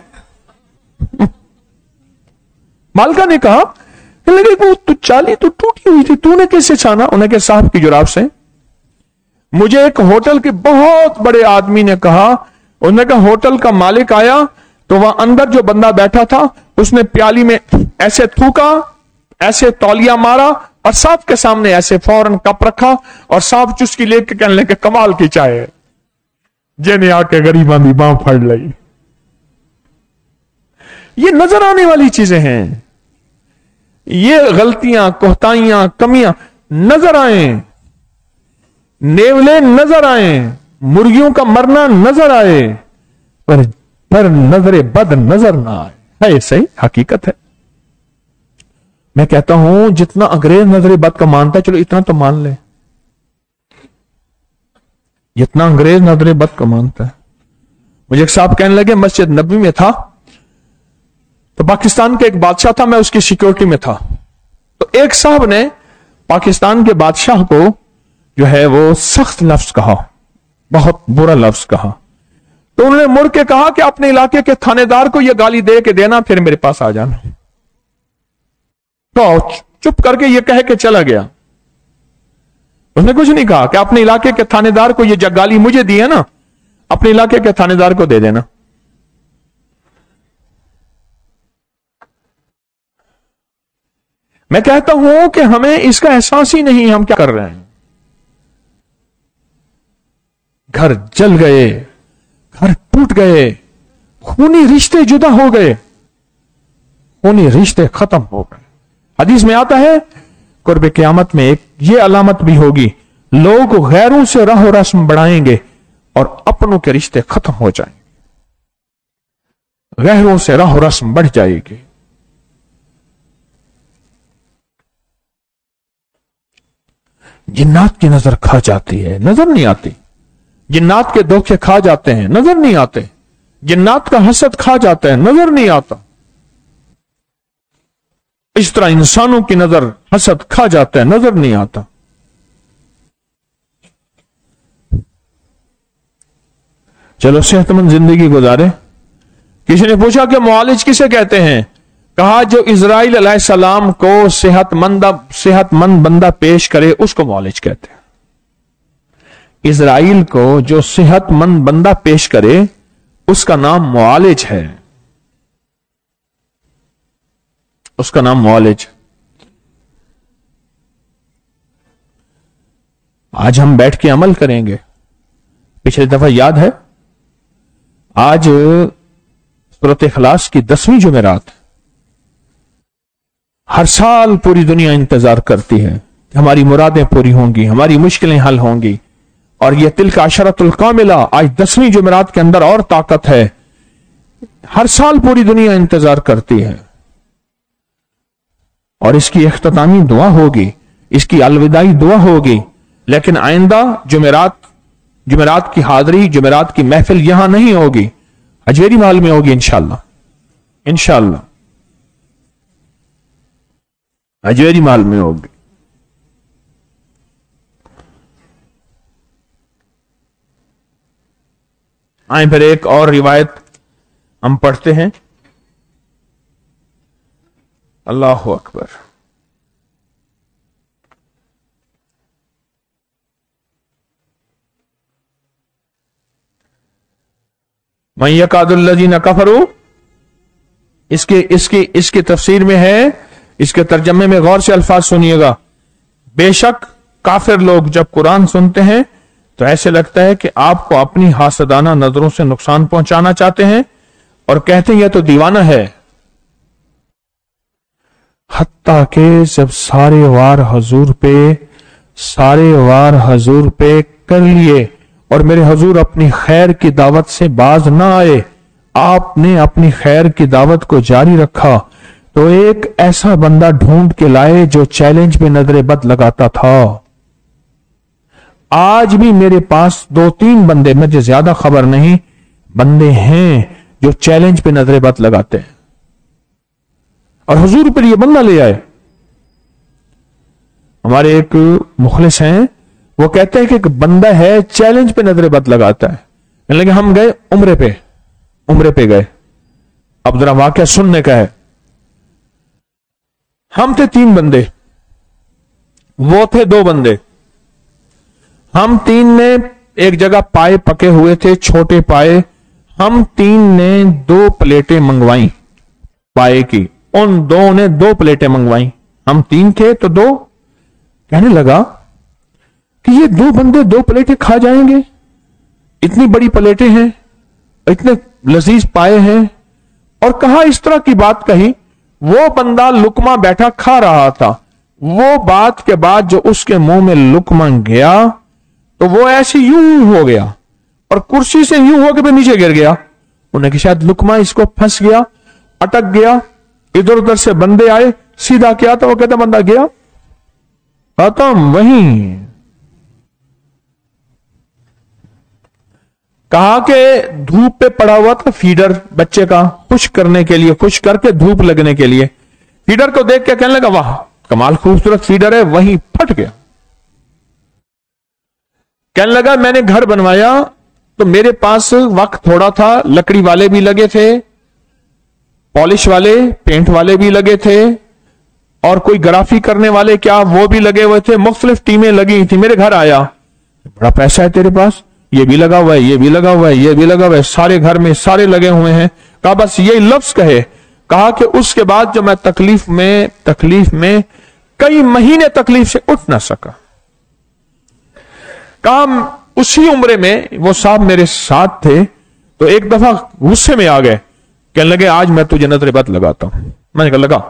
मालका ने कहा लगे वो तो जाली तो टूटी हुई थी, तूने किससे छाना? उन्हें कहा साहब की जुराब से। मुझे एक होटल के बहुत बड़े आदमी ने कहा, उन्होंने कहा होटल का मालिक आया तो वहां अंदर जो बंदा बैठा था उसने प्याली में ऐसे थूका, ऐसे तौलिया मारा और साहब के सामने ऐसे फौरन कप रखा और साहब चुस्की लेके कहने लगे कमाल की चाय है, जेने आके गरीबां दी बांह फड़ ली। ये नजर आने वाली चीजें हैं, ये गलतियां, कोताहियां, कमियां नजर आए, नेवले नजर आए, मुर्गियों का मरना नजर आए, पर नजरे बद नजर ना आए। है सही हकीकत है। मैं कहता हूं जितना अंग्रेज नजरे बद का मानता है, चलो इतना तो मान ले, जितना अंग्रेज नजरे बद का मानता है। मुझे एक साहब कहने लगे, मस्जिद नबी में था तो पाकिस्तान का एक बादशाह था, मैं उसकी सिक्योरिटी में था। तो एक साहब ने पाकिस्तान के बादशाह को जो है वो सख्त लफ्ज कहा, बहुत बुरा लफ्ज कहा। तो उन्होंने मुड़ के कहा कि अपने इलाके के थानेदार को यह गाली दे के देना, फिर मेरे पास आ जाना। तो चुप करके ये कह के चला गया, उसने कुछ नहीं कहा कि अपने इलाके के थानेदार को ये गाली मुझे दी है ना, अपने इलाके के थानेदार को दे देना। میں کہتا ہوں کہ ہمیں اس کا احساس ہی نہیں ہم کیا کر رہے ہیں. گھر جل گئے, گھر ٹوٹ گئے, خونی رشتے جدا ہو گئے, خونی رشتے ختم ہو گئے. حدیث میں آتا ہے قرب قیامت میں ایک یہ علامت بھی ہوگی, لوگ غیروں سے راہ و رسم بڑھائیں گے اور اپنوں کے رشتے ختم ہو جائیں گے. غیروں سے راہ و رسم بڑھ جائے گی. جنات کی نظر کھا جاتی ہے, نظر نہیں آتی. جنات کے دھوکے کھا جاتے ہیں, نظر نہیں آتے. جنات کا حسد کھا جاتا ہے, نظر نہیں آتا. اس طرح انسانوں کی نظر حسد کھا جاتا ہے, نظر نہیں آتا. چلو صحت مند زندگی گزارے. کسی نے پوچھا کہ معالج کسے کہتے ہیں؟ کہا جو اسرائیل علیہ السلام کو صحت مند بندہ پیش کرے اس کو معالج کہتے ہیں. اسرائیل کو جو صحت مند بندہ پیش کرے اس کا نام معالج ہے, اس کا نام معالج. آج ہم بیٹھ کے عمل کریں گے. پچھلی دفعہ یاد ہے, آج سورۃ اخلاص کی 10ویں جمعرات. ہر سال پوری دنیا انتظار کرتی ہے کہ ہماری مرادیں پوری ہوں گی, ہماری مشکلیں حل ہوں گی. اور یہ تلک عشرۃ الکاملہ آج 10ویں جمعرات کے اندر اور طاقت ہے. ہر سال پوری دنیا انتظار کرتی ہے. اور اس کی اختتامی دعا ہوگی, اس کی الوداعی دعا ہوگی. لیکن آئندہ جمعرات کی حاضری, جمعرات کی محفل یہاں نہیں ہوگی, اجویری محل میں ہوگی انشاءاللہ. انشاءاللہ اجویری محل میں ہوگی. آئیں پھر ایک اور روایت ہم پڑھتے ہیں. اللہ اکبر. مَن یکاد الذین کفروا, اس کے تفسیر میں ہے, اس کے ترجمے میں غور سے الفاظ سنیے گا. بے شک کافر لوگ جب قرآن سنتے ہیں تو ایسے لگتا ہے کہ آپ کو اپنی حاسدانہ نظروں سے نقصان پہنچانا چاہتے ہیں اور کہتے ہیں یہ تو دیوانہ ہے. حتیٰ کہ جب سارے وار حضور پہ کر لیے اور میرے حضور اپنی خیر کی دعوت سے باز نہ آئے, آپ نے اپنی خیر کی دعوت کو جاری رکھا, تو ایک ایسا بندہ ڈھونڈ کے لائے جو چیلنج پہ نظر بد لگاتا تھا. آج بھی میرے پاس 2-3 بندے, مجھے زیادہ خبر نہیں, بندے ہیں جو چیلنج پہ نظر بد لگاتے ہیں. اور حضور پر یہ بندہ لے آئے. ہمارے ایک مخلص ہیں, وہ کہتے ہیں کہ ایک بندہ ہے چیلنج پہ نظر بد لگاتا ہے. لیکن ہم گئے عمرے پہ گئے. اب ذرا واقعہ سننے کا ہے. ہم تھے 3 بندے, وہ تھے 2 بندے. ہم 3 نے ایک جگہ پائے پکے ہوئے تھے, چھوٹے پائے. ہم 3 نے 2 پلیٹیں منگوائیں پائے کی. ان 2 نے 2 پلیٹیں منگوائیں. ہم 3 تھے تو 2. کہنے لگا کہ یہ 2 بندے 2 پلیٹیں کھا جائیں گے, اتنی بڑی پلیٹیں ہیں, اتنے لذیذ پائے ہیں. اور کہا اس طرح کی بات کہی. وہ بندہ لقمہ بیٹھا کھا رہا تھا. وہ بات کے بعد جو اس کے منہ میں لقمہ گیا تو وہ ایسے یوں ہو گیا اور کرسی سے یوں ہو کے بھی نیچے گر گیا. انہیں کہ شاید لقمہ اس کو پھنس گیا, اٹک گیا. ادھر ادھر سے بندے آئے, سیدھا کیا تو وہ کہتا بندہ گیا, ختم وہیں. کہا کہ دھوپ پہ پڑا ہوا تھا فیڈر بچے کا, خشک کرنے کے لیے, خشک کر کے دھوپ لگنے کے لیے. فیڈر کو دیکھ کے کہنے لگا واہ کمال خوبصورت فیڈر ہے, وہیں پھٹ گیا. کہنے لگا میں نے گھر بنوایا تو میرے پاس وقت تھوڑا تھا, لکڑی والے بھی لگے تھے, پالش والے, پینٹ والے بھی لگے تھے, اور کوئی گرافی کرنے والے کیا وہ بھی لگے ہوئے تھے. مختلف ٹیمیں لگی تھی. میرے گھر آیا, بڑا پیسہ ہے تیرے پاس, یہ بھی لگا ہوا ہے, یہ بھی لگا ہوا ہے, یہ بھی لگا ہوا ہے, سارے گھر میں سارے لگے ہوئے ہیں. کہا بس یہی لفظ کہے. کہا کہ اس کے بعد جو میں تکلیف میں कई महीने तकलीफ से उठ ना सका। काम उसी उम्र में वो साहब मेरे साथ थे, तो एक दफा गुस्से में आ गए, कहने लगे आज मैं तुझे नजर बद लगाता हूं। मैंने कहा लगा।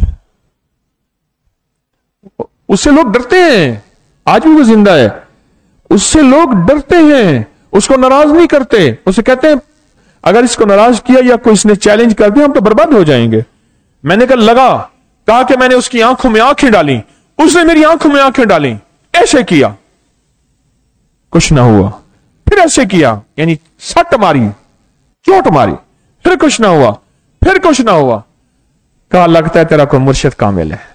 उससे लोग डरते हैं, आज भी वो जिंदा है, उससे लोग डरते हैं, उसको नाराज नहीं करते, उसे कहते हैं अगर इसको नाराज किया या कोई इसने चैलेंज कर दिया हम तो बर्बाद हो जाएंगे। मैंने कहा लगा, कहा कि मैंने उसकी आंखों में आंखें डाली, उसने मेरी आंखों में आंखें डाली, ऐसे किया, कुछ ना हुआ, फिर ऐसे किया, यानी सट मारी, चोट मारी, फिर कुछ ना हुआ, फिर कुछ ना हुआ। कहा लगता है तेरा कोई मुर्शिद कामिल है।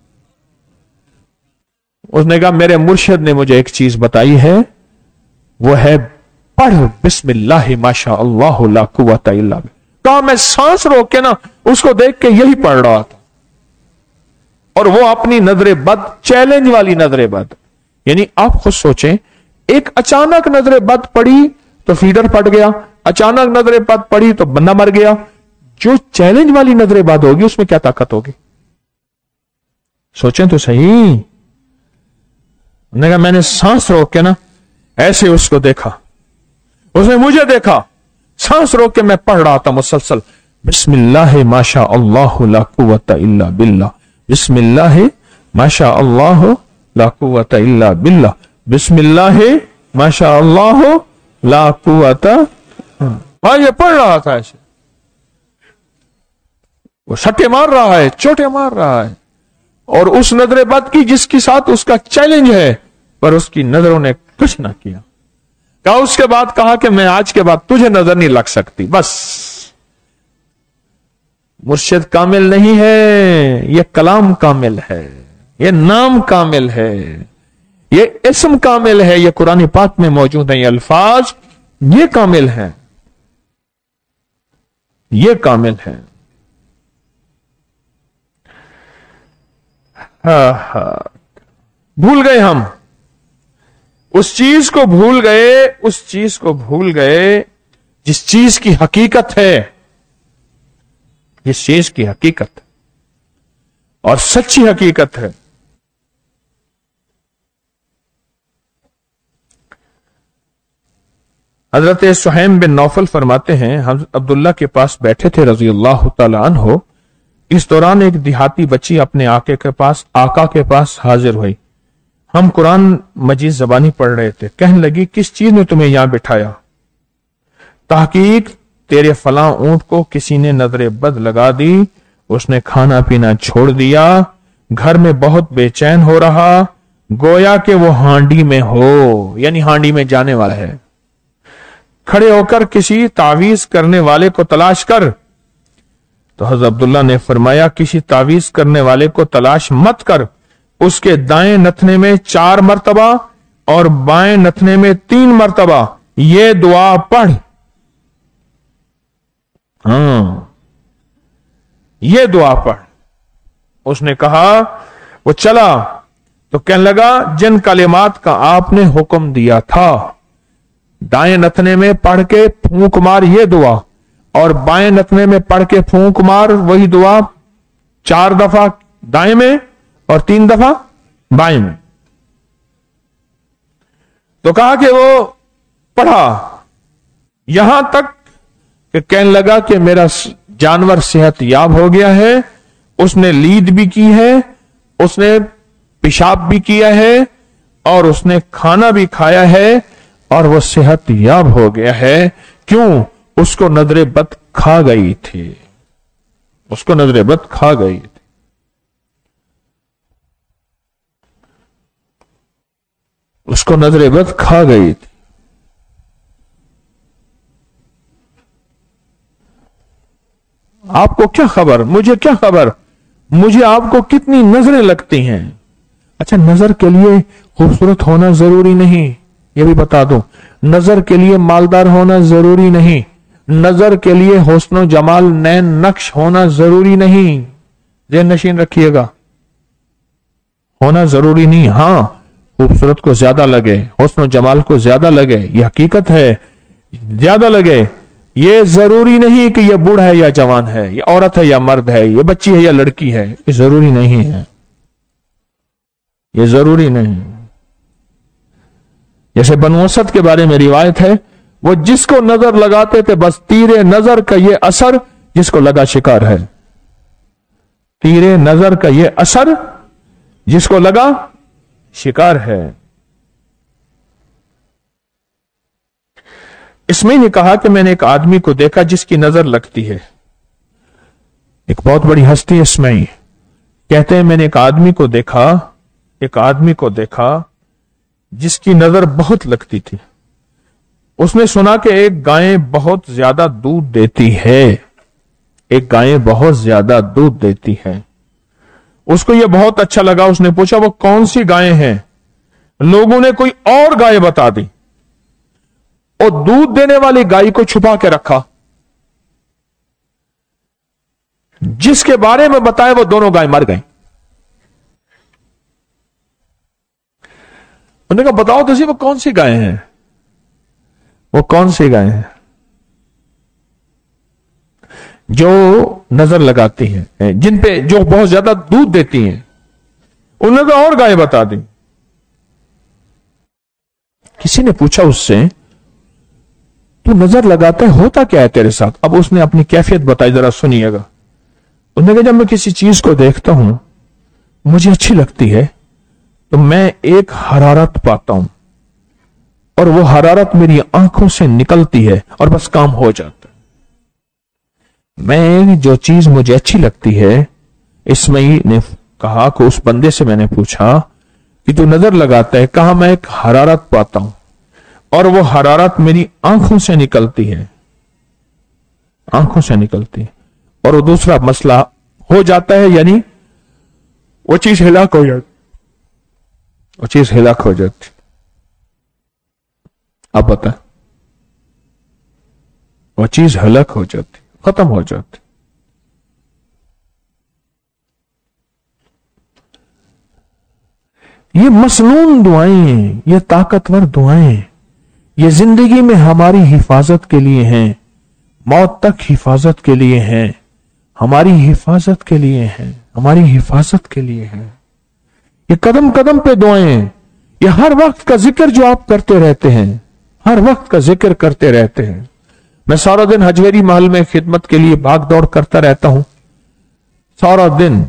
उसने कहा मेरे मुर्शिद ने मुझे एक चीज बताई है, वो है पढ़ बिस्मिल्लाह माशा अल्लाह ला कुव्वता इल्ला बिल्लाह। कहा मैं सांस रोक के ना उसको देख के यही पढ़ रहा था, और वो अपनी नजरे बद, चैलेंज वाली नजरे बद, यानी आप खुद सोचें, एक अचानक नजरे बद पड़ी तो फीडर फट गया, अचानक नजरे बद पड़ी तो बंदा मर गया। जो चैलेंज वाली नजरे बद होगी उसमें क्या ताकत होगी, सोचें तो सही। मैंने सांस रोक के ना ऐसे उसको देखा, उसने मुझे देखा, सांस रोक के मैं पढ़ रहा था मुसलसल, बिस्मिल्लाह माशा अल्लाह ला कुव्वता इल्ला बिल्लाह, बिस्मिल्लाह माशा अल्लाह ला कुव्वता इल्ला बिल्लाह, बिस्मिल्लाह माशा अल्लाह ला कुव्वता। ये पढ़ रहा था ऐसे, वो सट्टे मार रहा है, चोटे मार रहा है, और उस नजरे बद की जिसके साथ उसका चैलेंज है, पर उसकी नजरों ने कुछ ना किया। कहा उसके बाद कहा कि मैं आज के बाद तुझे नजर नहीं लग सकती, बस। मुर्शिद कामिल नहीं है, ये कलाम कामिल है, ये नाम कामिल है, ये इस्म कामिल है, ये कुरान पाक में मौजूद है, ये अल्फाज ये कामिल है, ये कामिल है। भूल गए हम, उस चीज को भूल गए, उस चीज को भूल गए जिस चीज की हकीकत है, जिस चीज की हकीकत और सच्ची हकीकत है। हजरत सुहैम बिन नौफल फरमाते हैं हम अब्दुल्ला के पास बैठे थे रजी अल्लाह तआला अन्हु। इस दौरान एक देहाती बच्ची अपने आका के पास हाजिर हुई। हम कुरान मजीद ज़बानी पढ़ रहे थे। कहने लगी किस चीज ने तुम्हें यहां बिठाया? तहकीक तेरे फलां ऊंट को किसी ने नजरे बद लगा दी, उसने खाना पीना छोड़ दिया, घर में बहुत बेचैन हो रहा, गोया कि वो हांडी में हो, यानी हांडी में जाने वाला है। खड़े होकर किसी तावीज करने वाले को तलाश कर। तो हज़रत अब्दुल्ला ने फरमाया किसी तावीज करने वाले को तलाश मत कर, उसके दाएं नथने में 4 मरतबा और बाएं नथने में 3 मरतबा ये दुआ पढ़। ये दुआ पढ़। उसने कहा, वो चला तो कहने लगा जिन कलिमात का आपने हुक्म दिया था, दाएं नथने में पढ़ के फूंक मार ये दुआ, और बाएं नथने में पढ़ के फूंक मार वही दुआ 4 दफा दाएं में और 3 दफा बाएं में। तो कहा कि वो पढ़ा यहां तक कि कहने लगा कि मेरा जानवर सेहत याब हो गया है, उसने लीद भी की है, उसने पेशाब भी किया है, और उसने खाना भी खाया है, और वो सेहत याब हो गया है। क्यों? उसको नजरे बद खा गई थी, उसको नजरे बद खा गई थी। उसको नजरे बद खा गई थी। आपको क्या खबर, मुझे क्या खबर, मुझे आपको कितनी नजरें लगती हैं। अच्छा, नजर के लिए खूबसूरत होना जरूरी नहीं, यह भी बता दूं। नजर के लिए मालदार होना जरूरी नहीं, नजर के लिए हुस्न जमाल नैन नक्श होना जरूरी नहीं। ज़हन नशीन रखिएगा, होना जरूरी नहीं। हां, खूबसूरत को ज्यादा लगे, हुस्न जमाल को ज्यादा लगे, यह हकीकत है, ज्यादा लगे। ये जरूरी नहीं कि यह बूढ़ा है या जवान है, ये औरत है या मर्द है, ये बच्ची है या लड़की है, ये जरूरी नहीं है। ये जरूरी नहीं। जैसे बनु असद के बारे में रिवायत है, वो जिसको नजर लगाते थे बस तीरे नजर का ये असर जिसको लगा शिकार है। तीरे नजर का ये असर जिसको लगा शिकार है। इसमें ने कहा कि मैंने एक आदमी को देखा जिसकी नजर लगती है। एक बहुत बड़ी हस्ती इसमें कहते हैं मैंने एक आदमी को देखा जिसकी नजर बहुत लगती थी। उसने सुना कि एक गाय बहुत ज्यादा दूध देती है। उसको यह बहुत अच्छा लगा। उसने पूछा वो कौन सी गाय है? लोगों ने कोई और गाय बता दी और दूध देने वाली गाय को छुपा के रखा। जिसके बारे में बताया वो दोनों गाय मर गई। उन्होंने कहा बताओ तो सही वो कौन सी गाय है? वो कौन सी गाय है जो नजर लगाती हैं, जिन पे जो बहुत ज्यादा दूध देती हैं? उन्होंने तो और गाय बता दी। किसी ने पूछा उससे तू नजर लगाता है, होता क्या है तेरे साथ? अब उसने अपनी कैफियत बताई, जरा सुनिएगा। उन्होंने कहा जब मैं किसी चीज को देखता हूं मुझे अच्छी लगती है तो मैं एक हरारत पाता हूं और वो हरारत मेरी आंखों से निकलती है और बस काम हो जाता है। मैं जो चीज मुझे अच्छी लगती है, इसमाईल ने कहा कि उस बंदे से मैंने पूछा कि तू नजर लगाता है? कहा मैं एक हरारत पाता हूं और वो हरारत मेरी आंखों से निकलती है, और वो दूसरा मसला हो जाता है, यानी वो चीज हिलाक हो जाती। अब बता, वो चीज हलाक हो जाती, खत्म हो जाती। ये मसनून दुआएं, ये ताकतवर दुआएं, ये जिंदगी में हमारी हिफाजत के लिए हैं, मौत तक हिफाजत के लिए हैं, हमारी हिफाजत के लिए हैं। ये कदम कदम पे दुआएं, ये हर वक्त का जिक्र जो आप करते रहते हैं, मैं सारा दिन हजवेरी महल में खिदमत के लिए भाग दौड़ करता रहता हूं, सारा दिन।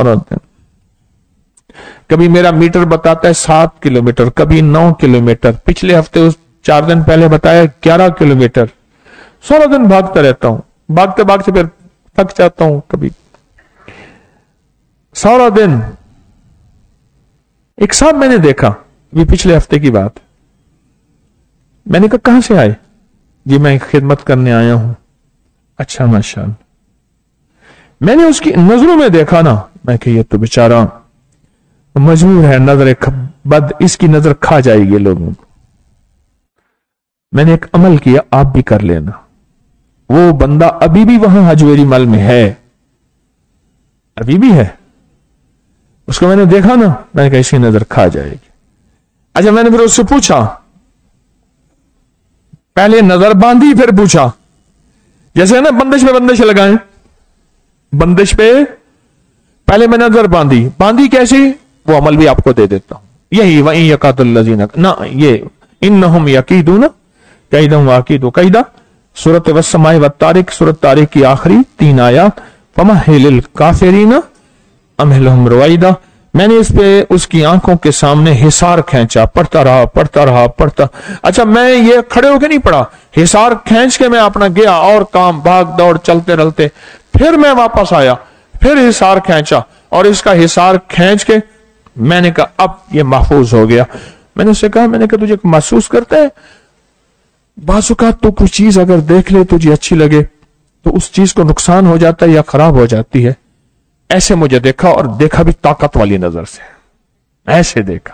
कभी मेरा मीटर बताता है 7 किलोमीटर, कभी 9 किलोमीटर, पिछले हफ्ते उस 4 दिन पहले बताया 11 किलोमीटर। सारा दिन भागता रहता हूं, भागते फिर थक जाता हूं। कभी सारा दिन। एक साहब मैंने देखा, अभी पिछले हफ्ते की बात, मैंने कहा कहां से आए? जी मैं खिदमत करने आया हूं। अच्छा माशाअल्लाह। मैंने उसकी नजरों में देखा ना, मैं कि ये तो बेचारा मजबूर है, नजर बद इसकी नजर खा जाएगी लोगों को। मैंने एक अमल किया, आप भी कर लेना। वो बंदा अभी भी वहां हजवेरी मल में है, अभी भी है। उसको मैंने देखा ना, मैंने कहा इसकी नजर खा जाएगी। अच्छा, मैंने फिर उससे पूछा, पहले नजर बांधी फिर पूछा, जैसे ना बंदिश पे बंदिश लगाएं, बंदिश पे पहले मैं नजर बांधी कैसी, वो अमल भी आपको दे देता हूं। यही वही यकातुल्लज़ीना ना, ये इन्नहुम यकीदून कैदम वाकीदु कैदा, सूरत वस्समाए वत्तारिक, सूरत तारिक की आखिरी 3 आयत। फमहिलिल काफिरीना अमहिलहुम रुवैदा। मैंने इस पे उसकी आंखों के सामने हिसार खींचा, पढ़ता रहा। अच्छा, मैं ये खड़े होके नहीं पढ़ा, हिसार खींच के मैं अपना गया और काम भाग दौड़ चलते रहते, फिर मैं वापस आया, फिर हिसार खींचा और इसका हिसार खींच के मैंने कहा अब ये महफूज हो गया। मैंने उससे कहा, मैंने कहा तुझे महसूस करता है बाज़-औक़ात तो कुछ चीज अगर देख ले तुझे अच्छी लगे तो उस चीज को नुकसान हो जाता है या खराब हो जाती है। ऐसे मुझे देखा, और देखा भी ताकत वाली नजर से, ऐसे देखा।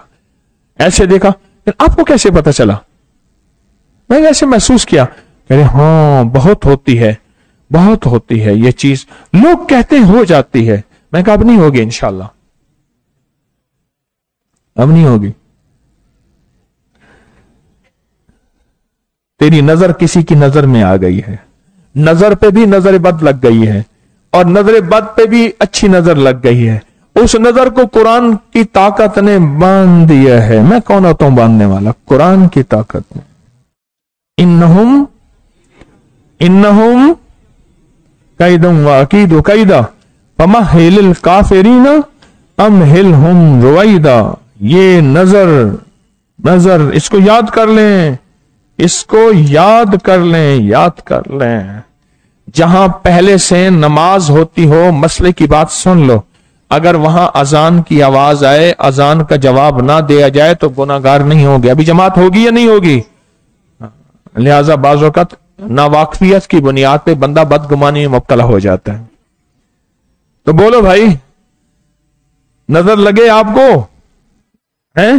आपको कैसे पता चला? मैंने ऐसे महसूस किया। कह रहे हाँ बहुत होती है ये चीज, लोग कहते हो जाती है। मैं कहा अब नहीं होगी इंशाल्लाह, अब नहीं होगी। तेरी नजर किसी की नजर में आ गई है, नजर पे भी नजर बद लग गई है और नजर बद पे भी अच्छी नजर लग गई है, उस नजर को कुरान की ताकत ने बांध दिया है। मैं कौन होता हूं बांधने वाला? कुरान की ताकत ने। इन्नहुम कैदुम व अकीदु कैदा फमहिल काफिरीना अमहिलहुम रुवैदा। ये नजर इसको याद कर लें, इसको याद कर लें, याद कर लें। जहां पहले से नमाज होती हो, मसले की बात सुन लो, अगर वहां अजान की आवाज आए, अजान का जवाब ना दिया जाए तो गुनाहगार नहीं होगे। अभी जमात होगी या नहीं होगी? लिहाजा बाज़ वक़्त नावाकफियत की बुनियाद पे बंदा बदगुमानी में मुब्तला हो जाता है। तो बोलो भाई, नजर लगे आपको? हैं?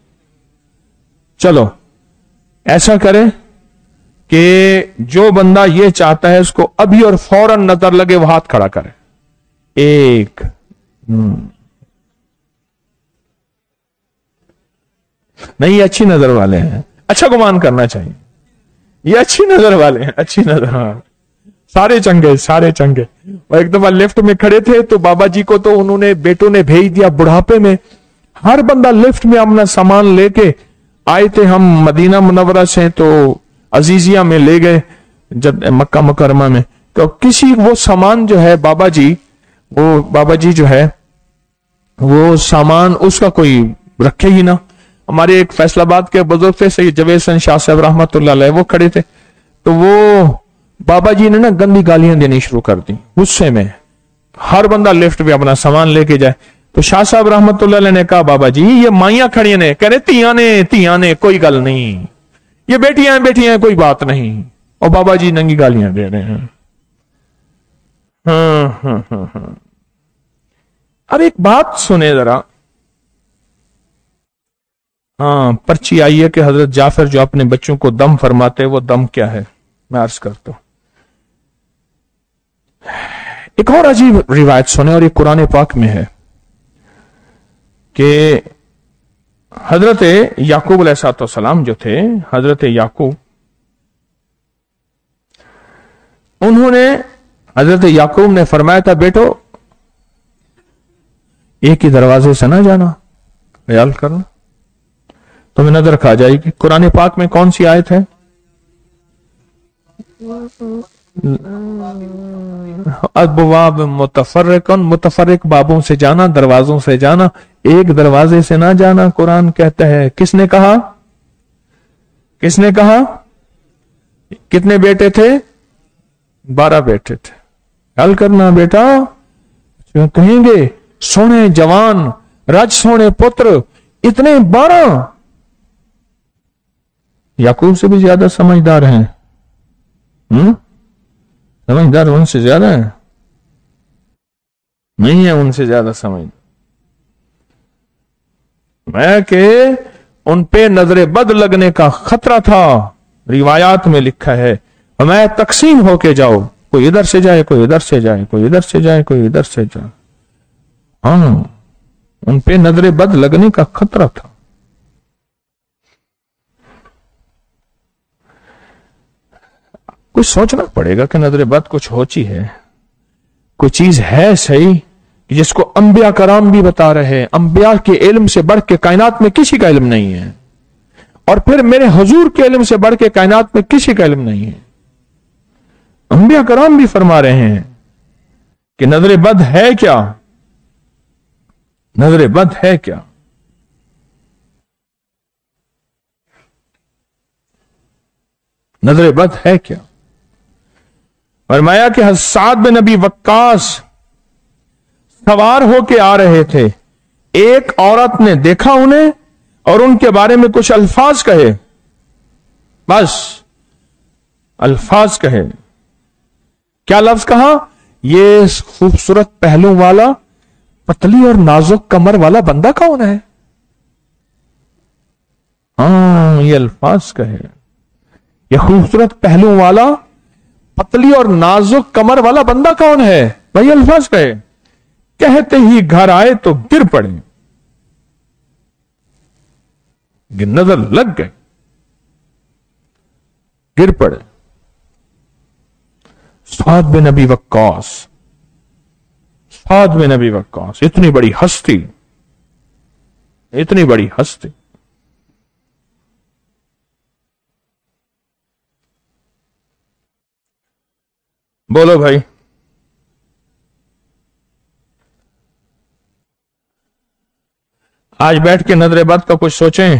चलो ऐसा करें कि जो बंदा ये चाहता है उसको अभी और फौरन नजर लगे, वो हाथ खड़ा करे। एक नहीं, ये अच्छी नजर वाले हैं, अच्छा गुमान करना चाहिए। ये अच्छी नजर वाले हैं, अच्छी नजर वाले, सारे चंगे। वो एक दफा लिफ्ट में खड़े थे तो बाबा जी को तो उन्होंने बेटों ने भेज दिया बुढ़ापे में। हर बंदा लिफ्ट में अपना सामान लेके आए थे। हम मदीना मुनव्वरा से तो अजीजिया में ले गए, जब मक्का मुकरमा में, तो किसी वो सामान जो है बाबा जी जो है वो सामान उसका कोई रखे ही ना। हमारे एक फैसलाबाद के बुजुर्ग थे सैयद जवेद हसन शाह साहब रहमतुल्लाह अलैह, वो खड़े थे। तो वो बाबा जी ने ना गंदी गालियां देनी शुरू कर दी गुस्से में। हर बंदा लिफ्ट में अपना सामान लेके जाए। तो शाह साहब रहमतुल्लाह अलैह ने कहा, बाबा जी ये माइयां खड़ी ने, कह रहे तियां ने कोई गल नहीं, ये बेटियां हैं कोई बात नहीं। और बाबा जी नंगी गालियां दे रहे हैं। हाँ। अब एक बात सुने जरा। हाँ, पर्ची आई है कि हजरत जाफर जो अपने बच्चों को दम फरमाते हैं, वो दम क्या है मैं अर्ज करता हूं। एक और अजीब रिवायत सुने, और ये कुरान पाक में है कि हजरत याकूब अलैहिस्सलाम जो थे, हजरत याकूब, हजरत याकूब ने फरमाया था, बेटो एक ही दरवाजे से ना जाना, ख्याल करना, तुम्हें नजर खा जाएगी। कुरान पाक में कौन सी आयत है? अबवाब मुतफर्रिक बाबों से जाना, दरवाजों से जाना, एक दरवाजे से ना जाना, कुरान कहता है। किसने कहा? कितने बेटे थे? 12 बेटे थे। ख्याल करना बेटा, कहेंगे सोने जवान, रज सोने पुत्र, इतने 12। याकूब से भी ज्यादा समझदार हैं। समझदार उनसे ज्यादा है? नहीं है उनसे ज्यादा समझदार। मैं के उन पे नजरे बद लगने का खतरा था, रिवायात में लिखा है। मैं तकसीम होके जाओ, कोई इधर से जाए, कोई इधर से जाए, कोई इधर से जाए, कोई इधर से जाए। हाँ, उन पे नजरे बद लगने का खतरा था। कुछ सोचना पड़ेगा कि नजरे बद कुछ होची है, कोई चीज है सही जिसको अंबिया कराम भी बता रहे हैं। अंबिया के इल्म से बढ़ के कायनात में किसी का इल्म नहीं है, और फिर मेरे हुजूर के इल्म से बढ़ के कायनात में किसी का इल्म नहीं है। अंबिया कराम भी फरमा रहे हैं कि नजरे बद है क्या, नजरे बद है क्या। नजरे बद है क्या। फरमाया कि हस्साद बिन नबी वक्कास सवार होके आ रहे थे, एक औरत ने देखा उन्हें और उनके बारे में कुछ अल्फाज कहे, बस अल्फाज कहे। क्या लफ्ज कहा? ये खूबसूरत पहलू वाला, पतली और नाजुक कमर वाला बंदा कौन है? हाँ, ये अल्फाज कहे, ये खूबसूरत पहलू वाला, पतली और नाजुक कमर वाला बंदा कौन है? वही अल्फाज कहे। कहते ही घर आए तो गिर पड़े, नजर लग गए, गिर पड़े। साद बिन नबी वक्कास, साद बिन अबी वक्कास, इतनी बड़ी हस्ती, इतनी बड़ी हस्ती। बोलो भाई, आज बैठ के नजर बद का कुछ सोचें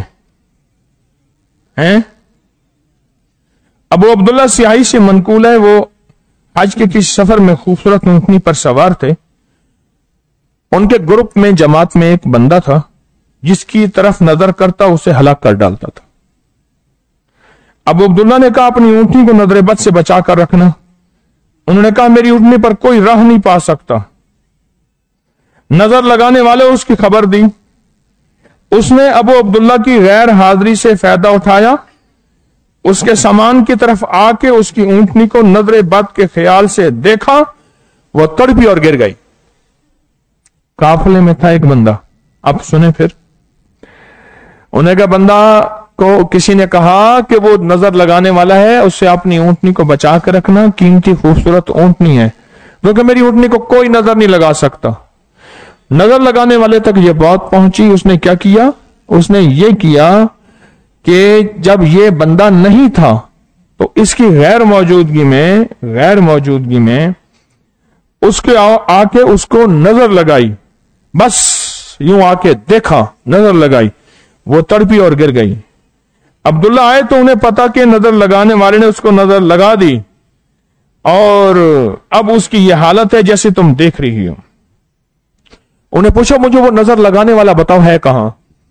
हैं। अबू अब्दुल्ला सियाही से मनकूल है, वो हज के किसी सफर में खूबसूरत ऊंटनी पर सवार थे। उनके ग्रुप में, जमात में एक बंदा था जिसकी तरफ नजर करता उसे हलाक कर डालता था। अबू अब्दुल्ला ने कहा, अपनी ऊंटनी को नजर बद से बचा कर रखना। उन्होंने कहा, मेरी ऊंटनी पर कोई राह नहीं पा सकता। नजर लगाने वाले उसकी खबर दी। उसने अबू अब्दुल्ला की गैर हाजिरी से फायदा उठाया, उसके सामान की तरफ आके उसकी ऊंटनी को नजर बद के ख्याल से देखा, वह तड़पी और गिर गई। काफिले में था एक बंदा। अब सुने फिर, उन्हें का बंदा को किसी ने कहा कि वो नजर लगाने वाला है, उससे अपनी ऊंटनी को बचा कर रखना, कीमती खूबसूरत ऊंटनी है, क्योंकि मेरी ऊंटनी को कोई नजर नहीं लगा सकता। नजर लगाने वाले तक ये बात पहुंची। उसने क्या किया? उसने ये किया कि जब ये बंदा नहीं था तो इसकी गैर मौजूदगी में उसके आके उसको नजर लगाई। बस यूं आके देखा, नजर लगाई, वो तड़पी और गिर गई। अब्दुल्ला आए तो उन्हें पता कि नजर लगाने वाले ने उसको नजर लगा दी और अब उसकी ये हालत है जैसे तुम देख रही हो। उन्हें पूछा, मुझे वो नजर लगाने वाला बताओ है कहां?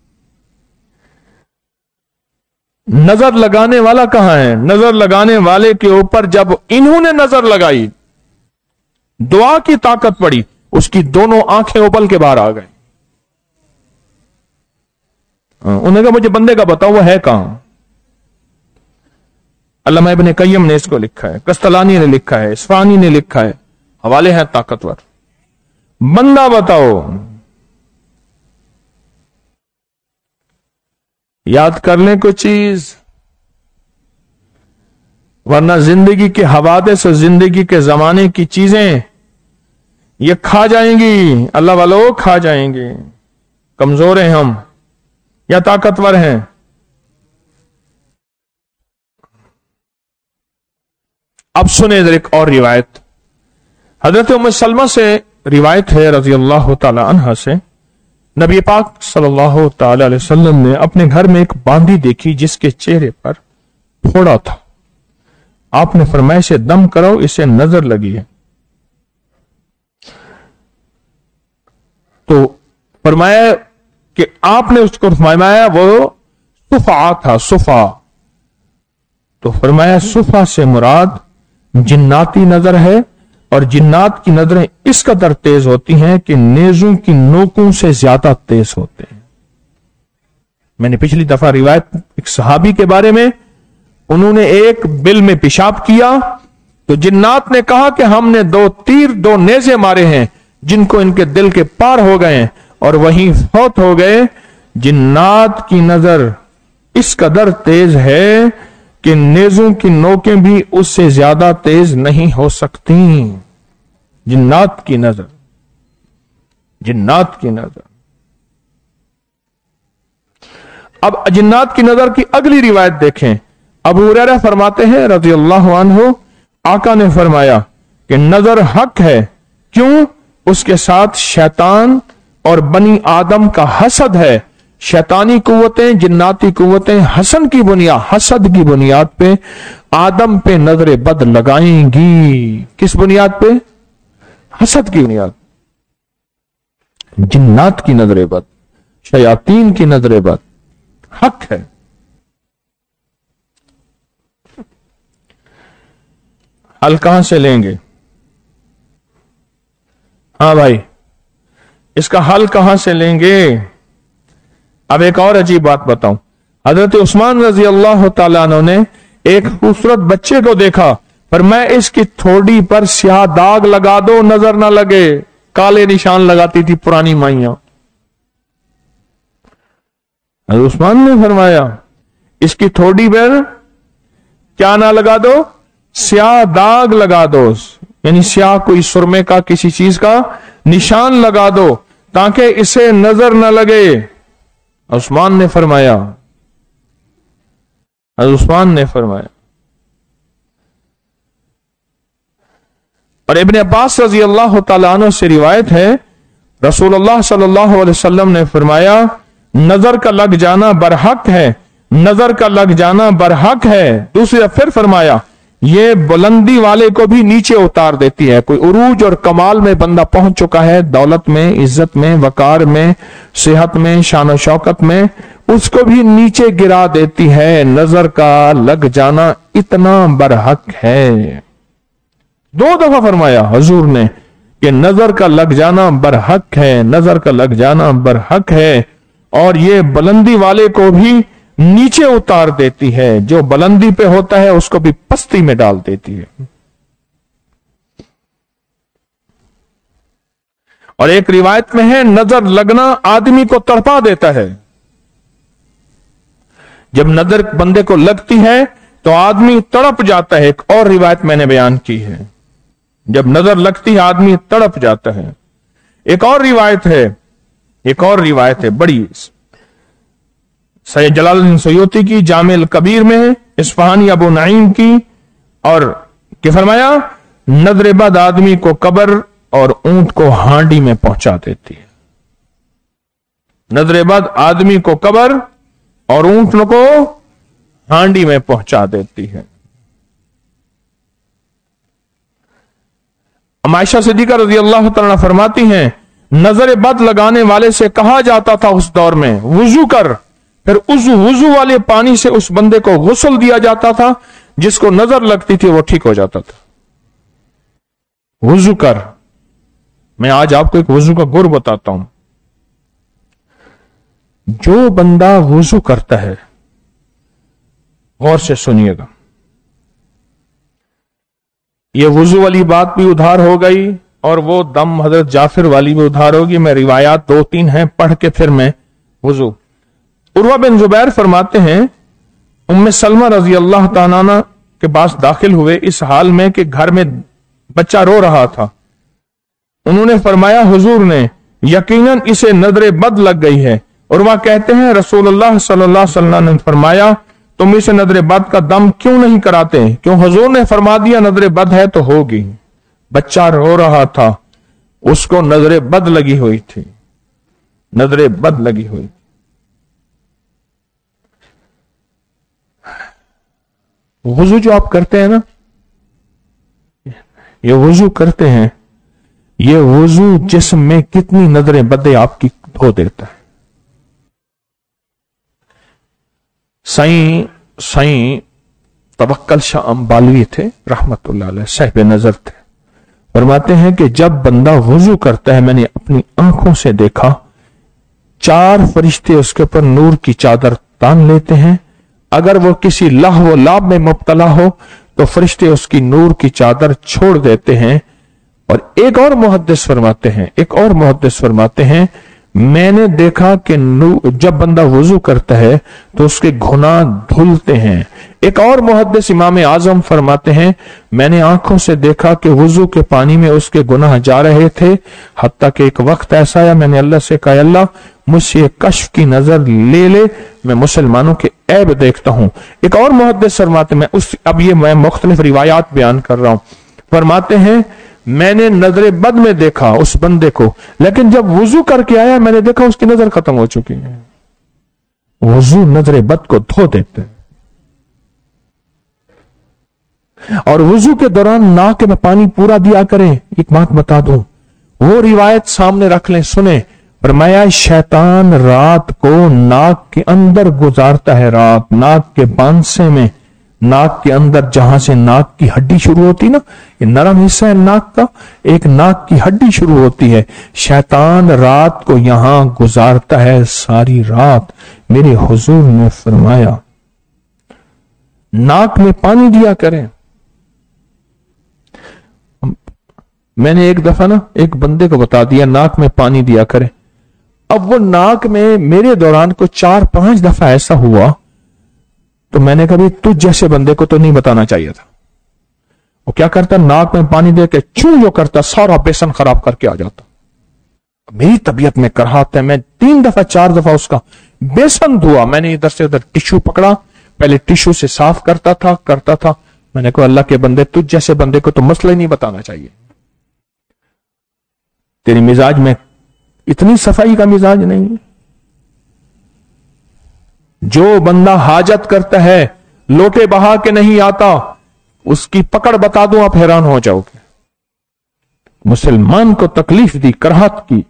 नजर लगाने वाला कहां है? नजर लगाने वाले के ऊपर जब इन्होंने नजर लगाई, दुआ की ताकत पड़ी, उसकी दोनों आंखें उबल के बाहर आ गई। उन्होंने कहा, मुझे बंदे का बताओ वो है कहां? अल्लामा इब्न कय्यम ने इसको लिखा है, कस्तलानी ने लिखा है, इस्फानी ने लिखा है, हवाले हैं ताकतवर। बंदा बताओ। याद कर लें कुछ चीज, वरना जिंदगी के हवादिस और जिंदगी के जमाने की चीजें ये खा जाएंगी। अल्लाह वालों, खा जाएंगे। कमजोर हैं हम या ताकतवर हैं? अब सुने एक और रिवायत। हजरत उम्मे सलमा से रिवायत है रजी अल्लाह तआला अन्हा से, नबी पाक सल्लल्लाहु तआला अलैहि वसल्लम ने अपने घर में एक बांदी देखी जिसके चेहरे पर फोड़ा था। आपने फरमाया, इसे दम करो, इसे नजर लगी है। तो फरमाया कि आपने उसको फरमाया वो सुफा था, सुफा। तो फरमाया सुफा से मुराद जिन्नाती नजर है, और जिन्नात की नजरें इस कदर तेज होती हैं कि नेजों की नोकों से ज्यादा तेज होते हैं। मैंने पिछली दफा रिवायत एक सहाबी के बारे में, उन्होंने एक बिल में पेशाब किया तो जिन्नात ने कहा कि हमने 2 तीर 2 नेजे मारे हैं जिनको इनके दिल के पार हो गए और वहीं फौत हो गए। जिन्नात की नजर इस कदर तेज है कि नेजों की नोकें भी उससे ज्यादा तेज नहीं हो सकती। जिन्नात की नजर, जिन्नात की नजर। अब जिन्नात की नजर की अगली रिवायत देखें। अबू हुरैरा फरमाते हैं रज़ी अल्लाहु अन्हु, आका ने फरमाया कि नजर हक है। क्यों? उसके साथ शैतान और बनी आदम का हसद है। शैतानी कुव्वतें, जिन्नाती कुव्वतें हसद की बुनियाद पे आदम पे नजर बद लगाएंगी। किस बुनियाद पे? हसद की बुनियाद। जिन्नात की नजर बद, शयातीन की नजर बद हक है। हल कहां से लेंगे? हाँ भाई, इसका हल कहां से लेंगे? अब एक और अजीब बात बताऊं। हजरत उस्मान रजी अल्लाह तआला अन्हु ने एक खूबसूरत बच्चे को देखा, पर मैं इसकी थोड़ी पर स्याह दाग लगा दो, नजर ना लगे। काले निशान लगाती थी पुरानी माइयां। हजरत उस्मान ने फरमाया, इसकी थोड़ी पर क्या ना लगा दो? स्याह दाग लगा दो, यानी स्याह कोई सुरमे का किसी चीज का निशान लगा दो ताकि इसे नजर न लगे। उस्मान ने फरमाया, और इब्न अब्बास रजी अल्लाह तआला अन्हु से रिवायत है, रसूलुल्लाह सल्लल्लाहु अलैहि वसल्लम ने फरमाया, नजर का लग जाना बरहक है, नजर का लग जाना बरहक है। दूसरी फिर फरमाया, ये बुलंदी वाले को भी नीचे उतार देती है। कोई उरूज और कमाल में बंदा पहुंच चुका है, दौलत में, इज्जत में, वकार में, सेहत में, शान शौकत में, उसको भी नीचे गिरा देती है। नजर का लग जाना इतना बरहक है। 2 दफा फरमाया हुजूर ने कि नजर का लग जाना बरहक है, नजर का लग जाना बरहक है, और ये बुलंदी वाले को भी नीचे उतार देती है। जो बुलंदी पे होता है उसको भी पस्ती में डाल देती है। और एक रिवायत में है, नजर लगना आदमी को तड़पा देता है। जब नजर बंदे को लगती है तो आदमी तड़प जाता है। एक और रिवायत मैंने बयान की है, जब नजर लगती है आदमी तड़प जाता है। एक और रिवायत है बड़ी, सैयद जलालुद्दीन सयूती की जामिल कबीर में, इस्फहानी अबू नईम की, और क्या फरमाया, नजर बद आदमी को कब्र और ऊंट को हांडी में पहुंचा देती है। नजर बद आदमी को कब्र और ऊंट को हांडी में पहुंचा देती है। आयशा सिद्दीका रज़ी अल्लाह तआला फरमाती हैं, नजर बद लगाने वाले से कहा जाता था उस दौर में, वुजू कर। फिर उस वुजू वाले पानी से उस बंदे को गुस्ल दिया जाता था, जिसको नजर लगती थी वो ठीक हो जाता था। वुजू कर। मैं आज आपको एक वुजू का गुर बताता हूं। जो बंदा वुजू करता है, गौर से सुनिएगा, ये वुजू वाली बात भी उधार हो गई और वो दम हजरत जाफिर वाली भी उधार होगी। मैं रिवायात 2-3 हैं, पढ़ के फिर मैं वुजू। उर्वा बिन जुबैर फरमाते हैं, उम्मे सलमा रजी अल्लाह ताला के पास दाखिल हुए इस हाल में कि घर में बच्चा रो रहा था। उन्होंने फरमाया, हुजूर ने यकीनन इसे नजर बद लग गई है। उर्वा कहते हैं, रसूलुल्लाह सल्लल्लाहु अलैहि वसल्लम ने फरमाया, तुम इसे नजर बद का दम क्यों नहीं कराते? क्यों? हुजूर ने फरमा दिया नजर बद है तो होगी। बच्चा रो रहा था, उसको नजर बद लगी हुई थी, नजर बद लगी हुई। वुजू जो आप करते हैं ना, ये वुजू करते हैं, ये वुजू जिस्म में कितनी नजरें बदे आपकी धो देता है। साईं तवक्कल शाह अंबालवी थे रहमतुल्लाह अलैह, साहिब नजर थे। फरमाते हैं कि जब बंदा वुजू करता है, मैंने अपनी आंखों से देखा, 4 फरिश्ते उसके ऊपर नूर की चादर तान लेते हैं। अगर वो किसी लहव लाभ में मुब्तला हो तो फरिश्ते उसकी नूर की चादर छोड़ देते हैं। और एक और मुहद्दिस फरमाते हैं, मैंने देखा कि जब बंदा वुजू करता है तो उसके गुनाह धुलते हैं। एक और मुहद्दिस इमाम आजम फरमाते हैं, मैंने आंखों से देखा कि वुजू के पानी में उसके गुनाह जा रहे थे, हत्ता कि एक वक्त ऐसा आया, मैंने अल्लाह से कहा, अल्लाह मुझसे कश्फ की नजर ले, मैं मुसलमानों के ऐब देखता हूं। एक और मुहद्दिस फरमाते, मैं मुख्तलिफ रिवायात बयान कर रहा हूं, फरमाते हैं, मैंने नजर बद में देखा उस बंदे को, लेकिन जब वुजू करके आया मैंने देखा उसकी नजर खत्म हो चुकी है। वुजू नजर बद को धो देते हैं। और वुजू के दौरान नाक में पानी पूरा दिया करें। एक बात बता दूं, वो रिवायत सामने रख लें, सुने। फरमाया, शैतान रात को नाक के अंदर गुजारता है, रात नाक के बांसे में, नाक के अंदर जहां से नाक की हड्डी शुरू होती ना, ये नरम हिस्सा है नाक का, एक नाक की हड्डी शुरू होती है, शैतान रात को यहां गुजारता है सारी रात। मेरे हुजूर ने फरमाया, नाक में पानी दिया करें। मैंने एक दफा ना एक बंदे को बता दिया नाक में पानी दिया करें। अब वो नाक में मेरे दौरान को 4-5 दफा ऐसा हुआ, तो मैंने कहा तुझ जैसे बंदे को तो नहीं बताना चाहिए था। वो क्या करता, नाक में पानी दे के चू जो करता, सारा बेसन खराब करके आ जाता। मेरी तबीयत में कराहत है, मैं 3 दफा 4 दफा उसका बेसन धुआ, मैंने इधर से उधर टिश्यू पकड़ा, पहले टिश्यू से साफ करता था। मैंने कहा अल्लाह के बंदे, तुझ जैसे बंदे को तो मसला ही नहीं बताना चाहिए, तेरी मिजाज में इतनी सफाई का मिजाज नहीं। जो बंदा हाजत करता है लोटे बहा के नहीं आता, उसकी पकड़ बता दूं आप हैरान हो जाओगे। मुसलमान को तकलीफ दी, कराहत की,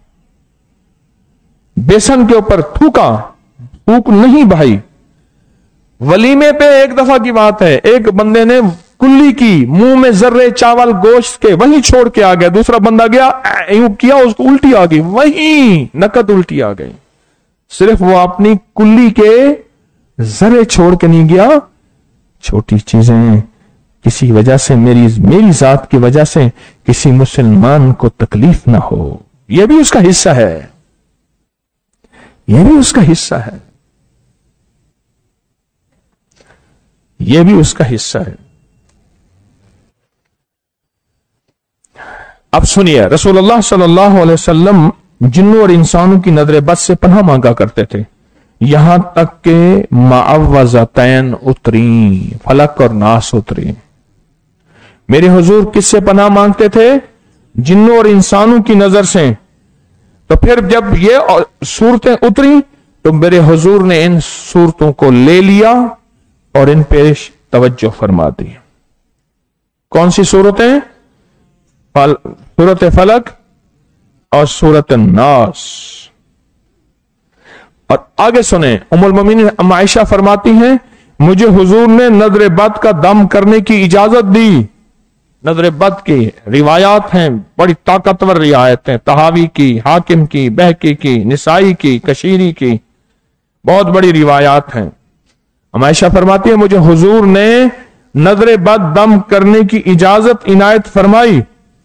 बेसन के ऊपर थूका, थूक नहीं भाई। वलीमे पे एक दफा की बात है, एक बंदे ने कुल्ली की, मुंह में जर्रे चावल गोश्त के वहीं छोड़ के आ गया, दूसरा बंदा गया यूं किया, उसको उल्टी आ गई, वहीं नकद उल्टी आ गई, सिर्फ वो अपनी कुल्ली के जर्रे छोड़ के नहीं गया। छोटी चीजें किसी वजह से, मेरी जात की वजह से किसी मुसलमान को तकलीफ ना हो, यह भी उसका हिस्सा है, यह भी उसका हिस्सा है, यह भी उसका हिस्सा है। अब सुनिए, रसूलुल्लाह सल्लल्लाहु अलैहि वसल्लम जिन्नों और इंसानों की नजर बद से पनाह मांगा करते थे, यहां तक के मुअव्वज़तैन उतरी, फलक और नास उतरी। मेरे हुजूर किससे पनाह मांगते थे? जिन्नों और इंसानों की नजर से। तो फिर जब ये सूरतें उतरी तो मेरे हुजूर ने इन सूरतों को ले लिया और इन पे तवज्जो फरमा दी। कौन सी सूरतें? सूरत फलक और सूरत नास। और आगे सुने, उम्मुल मोमिनीन अम्मा आयशा फरमाती हैं, मुझे हुजूर ने नजर बद का दम करने की इजाजत दी। नजर बद की रिवायात हैं, बड़ी ताकतवर रिवायत हैं, तहावी की, हाकिम की, बहकी की, निसाई की, कशीरी की, बहुत बड़ी रिवायात हैं। अम्मा आयशा फरमाती है, मुझे हुजूर ने नजर बद दम करने की इजाजत इनायत फरमाई।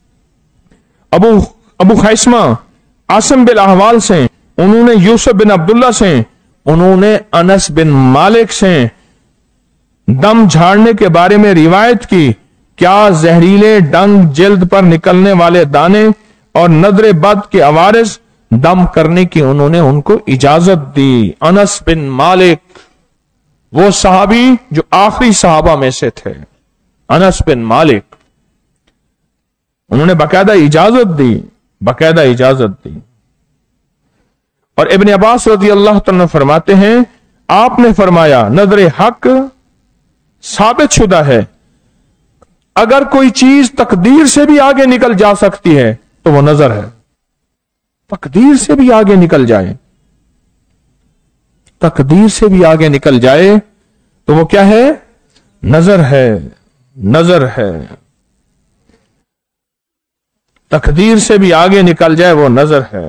अबू खैसमा आसिम बिन अहवाल से, उन्होंने यूसुफ बिन अब्दुल्ला से, उन्होंने अनस बिन मालिक से दम झाड़ने के बारे में रिवायत की। क्या जहरीले डंग, जिल्द पर निकलने वाले दाने और नजर बद के अवारिस दम करने की उन्होंने उनको इजाजत दी। अनस बिन मालिक, वो सहाबी जो आखिरी सहाबा में से थे, अनस बिन मालिक, उन्होंने बाकायदा इजाजत दी, बाकायदा इजाजत दी। और इब्न अब्बास रज़ी अल्लाह तआला फरमाते हैं, आपने फरमाया नजर हक साबित शुदा है, अगर कोई चीज तकदीर से भी आगे निकल जा सकती है तो वो नजर है। तकदीर से भी आगे निकल जाए, तकदीर से भी आगे निकल जाए तो वो क्या है? नजर है, नजर है। तकदीर से भी आगे निकल जाए वो नजर है।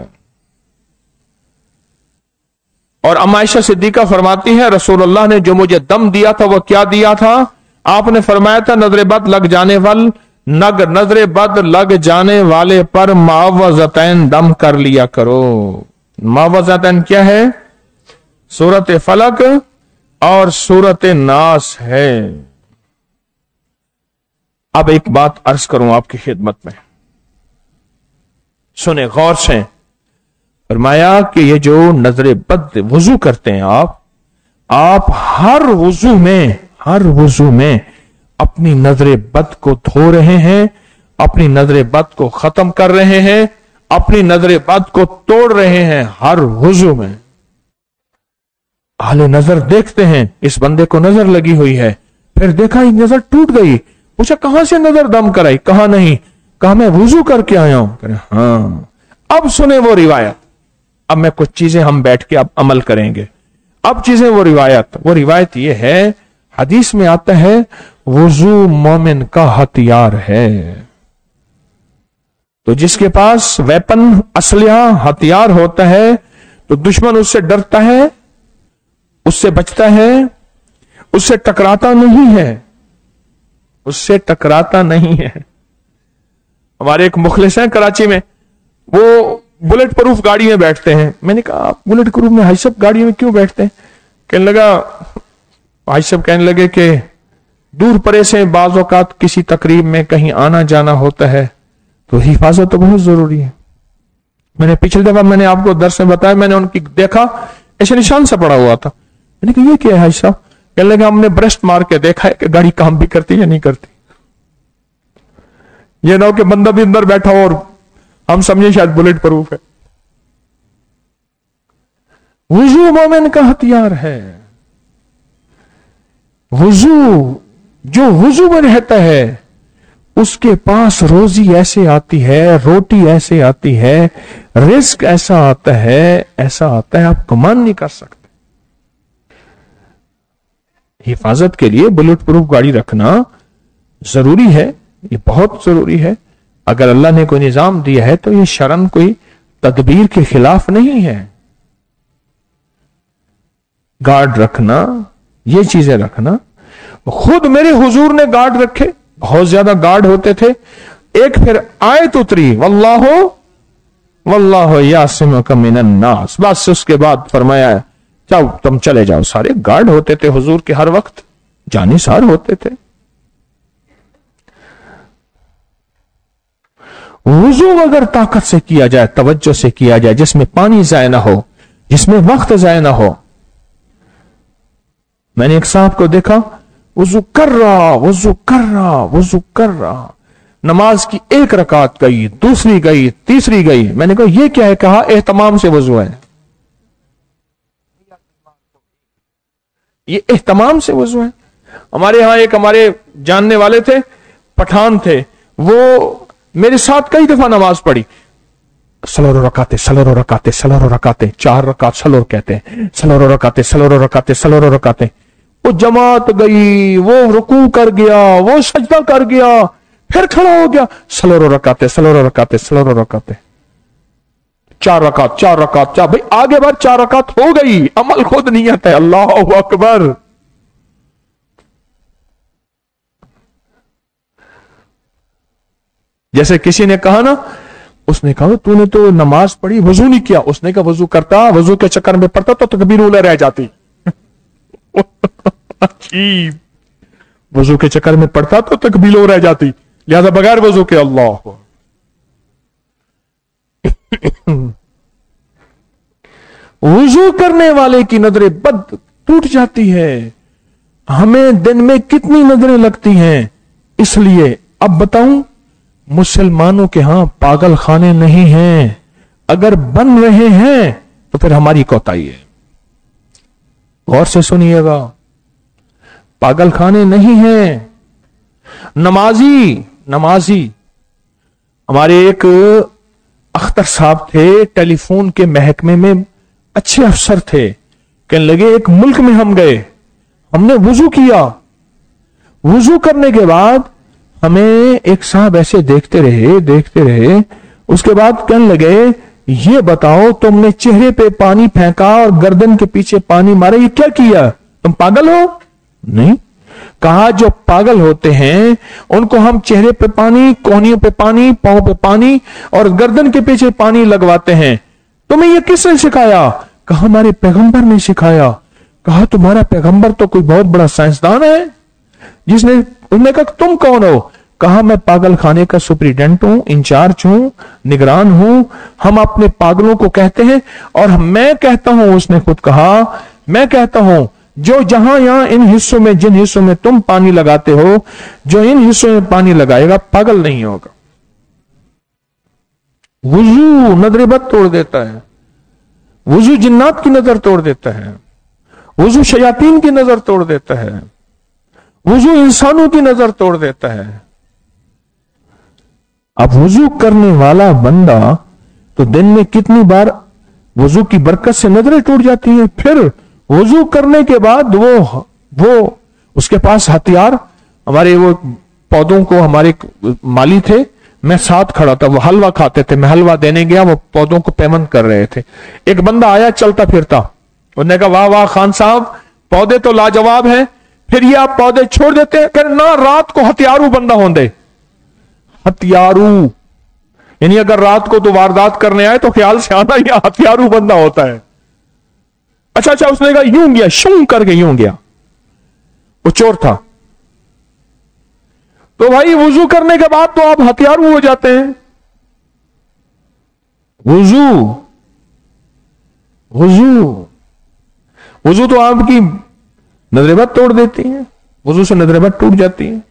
और अम्मा आयशा सिद्दीका फरमाती है, रसूलुल्लाह ने जो मुझे दम दिया था वो क्या दिया था? आपने फरमाया था नजर बद लग जाने वाल नजर बद लग जाने वाले पर मुअव्वज़तैन दम कर लिया करो। मुअव्वज़तैन क्या है? सूरत फलक और सूरत नास है। अब एक बात अर्ज करूं आपकी खिदमत में, सुने गौर से। फरमाया कि ये जो नजर बद वुजू करते हैं आप हर वुजू में अपनी नजर बद को धो रहे हैं, अपनी नजर बद को खत्म कर रहे हैं, अपनी नजर बद को तोड़ रहे हैं हर वुजू में। आले नजर देखते हैं इस बंदे को नजर लगी हुई है, फिर देखा ये नजर टूट गई, पूछा कहां से नजर दम कराई? कहा नहीं, कहा मैं वुजू करके आया हूं। हाँ, अब सुने वो रिवायत। अब मैं कुछ चीजें हम बैठ के अब अमल करेंगे। अब चीजें वो रिवायत ये है, हदीस में आता है वुजू मोमिन का हथियार है। तो जिसके पास वेपन, असलिहा, हथियार होता है तो दुश्मन उससे डरता है, उससे बचता है, उससे टकराता नहीं है, उससे टकराता नहीं है। हमारे एक मुखलिस हैं कराची में, वो बुलेट प्रूफ गाड़ी में बैठते हैं। मैंने कहा आप बुलेट प्रूफ में हाई सब गाड़ी में क्यों बैठते हैं? कहने लगा, भाई साहब कहने लगे कि दूर परे से बाज़ औक़ात किसी तकरीब में कहीं आना जाना होता है तो हिफाजत तो बहुत जरूरी है। मैंने पिछली दफा मैंने आपको दर्स में बताया, मैंने उनकी देखा ऐसे निशान से पड़ा हुआ था। मैंने कहा ये क्या है हाजी साहब? कहने लगे हमने ब्रेस्ट मार के देखा है कि गाड़ी काम भी करती या नहीं करती। ये ना हो कि बंदा भी अंदर बैठा हो और हम समझे शायद बुलेट प्रूफ है। वुजू मोमिन का हथियार है। वुजू, जो वुजू में रहता है उसके पास रोजी ऐसे आती है, रोटी ऐसे आती है, रिस्क ऐसा आता है, ऐसा आता है आप कमान नहीं कर सकते। हिफाजत के लिए बुलेट प्रूफ गाड़ी रखना जरूरी है, ये बहुत जरूरी है। अगर अल्लाह ने कोई निजाम दिया है तो ये शरन कोई तदबीर के खिलाफ नहीं है। गार्ड रखना, ये चीजें रखना। खुद मेरे हुजूर ने गार्ड रखे, बहुत ज्यादा गार्ड होते थे। एक फिर आयत उतरी, वल्लाहु यासिमुका मिनन नास, बस उसके बाद फरमाया जाओ तुम चले जाओ। सारे गार्ड होते थे हुजूर के, हर वक्त जानिसार होते थे। वुजू अगर ताकत से किया जाए, तवज्जो से किया जाए, जिसमें पानी जाया ना हो, जिसमें वक्त जाया ना हो। मैंने एक साहब को देखा, वुजू कर रहा, वुजू कर रहा, वुजू कर रहा, नमाज की एक रकात गई, दूसरी गई, तीसरी गई। मैंने कहा ये क्या है? कहा एहतमाम से वुजू है, ये एहतमाम से वुजू है। हमारे यहां एक हमारे जानने वाले थे, पठान थे, वो मेरे साथ कई दफा नमाज पढ़ी। सलोरो रकाते, सलोरो रकाते, सलोरो रकाते, 4 रकात सलोर कहते हैं, सलोरो रकाते, सलोरो रकाते, सलोरो रकाते। वो जमात गई, वो रुकू कर गया, वो सजदा कर गया, फिर खड़ा हो गया, सलोरो रकाते, सलोरो रकाते, सलोरो रकाते, 4 रकात, 4 रकात, 4। भाई आगे बार 4 रकात हो गई, अमल खुद नियत है। अल्लाह अकबर। जैसे किसी ने कहा ना, उसने कहा तूने तो नमाज पढ़ी, वजू नहीं किया। उसने कहा वजू करता, वजू के चक्कर में पड़ता तो तकबीर उला रह जाती। अजीब, वजू के चक्कर में पड़ता तो तकबीर रह जाती, लिहाजा बगैर वजू के अल्लाह। वजू करने वाले की नजरें बद टूट जाती है। हमें दिन में कितनी नजरें लगती हैं। इसलिए अब बताऊं, मुसलमानों के यहां पागल खाने नहीं हैं। अगर बन रहे हैं तो फिर हमारी कोताही है। गौर से सुनिएगा, पागल खाने नहीं हैं। नमाजी हमारे एक अख्तर साहब थे, टेलीफोन के महकमे में अच्छे अफसर थे। कहने लगे एक मुल्क में हम गए, हमने वुजू किया, वुजू करने के बाद हमें एक साहब ऐसे देखते रहे। उसके बाद कहने लगे ये बताओ तुमने चेहरे पे पानी फेंका और गर्दन के पीछे पानी मारा, ये क्या किया? तुम पागल हो? नहीं। कहा जो पागल होते हैं उनको हम चेहरे पे पानी, कोहनियों पे पानी, पांव पे पानी और गर्दन के पीछे पानी लगवाते हैं। तुम्हें ये किसने सिखाया? कहा हमारे पैगंबर ने सिखाया। कहा तुम्हारा पैगंबर तो कोई बहुत बड़ा साइंसदान है जिसने, उन्होंने कहा तुम कौन हो? कहा मैं पागल खाने का सुप्रीडेंट हूं, इंचार्ज हूं, निगरान हूं। हम अपने पागलों को कहते हैं और मैं कहता हूं, उसने खुद कहा, मैं कहता हूं जो जहां यहां इन हिस्सों में, जिन हिस्सों में तुम पानी लगाते हो, जो इन हिस्सों में पानी लगाएगा पागल नहीं होगा। वुजू नजर बद तोड़ देता है, वुजू जिन्नात की नजर तोड़ देता है, वुजू शयातीन की नजर तोड़ देता है, वुजू इंसानों की नजर तोड़ देता है। अब वुजू करने वाला बंदा तो दिन में कितनी बार वुजू की बरकत से नजरें टूट जाती हैं। फिर वुजू करने के बाद वो उसके पास हथियार, हमारे वो पौधों को, हमारे माली थे, मैं साथ खड़ा था, वो हलवा खाते थे, मैं हलवा देने गया, वो पौधों को पेमन कर रहे थे। एक बंदा आया चलता फिरता, उन्होंने कहा वाह वाह खान साहब, पौधे तो लाजवाब है, फिर ये आप पौधे छोड़ देते हैं? कह ना, रात को हथियारू बंदा होंगे। हथियारू यानी अगर रात को तो वारदात करने आए तो ख्याल से आना या हथियारू बंदा होता है। अच्छा, उसने कहा यूं गया, शूं करके यूं गया, वो चोर था। तो भाई वुजू करने के बाद तो आप हथियारू हो जाते हैं। वजू तो आपकी नजर बद तोड़ देती है, वजू से नजर बद टूट जाती है,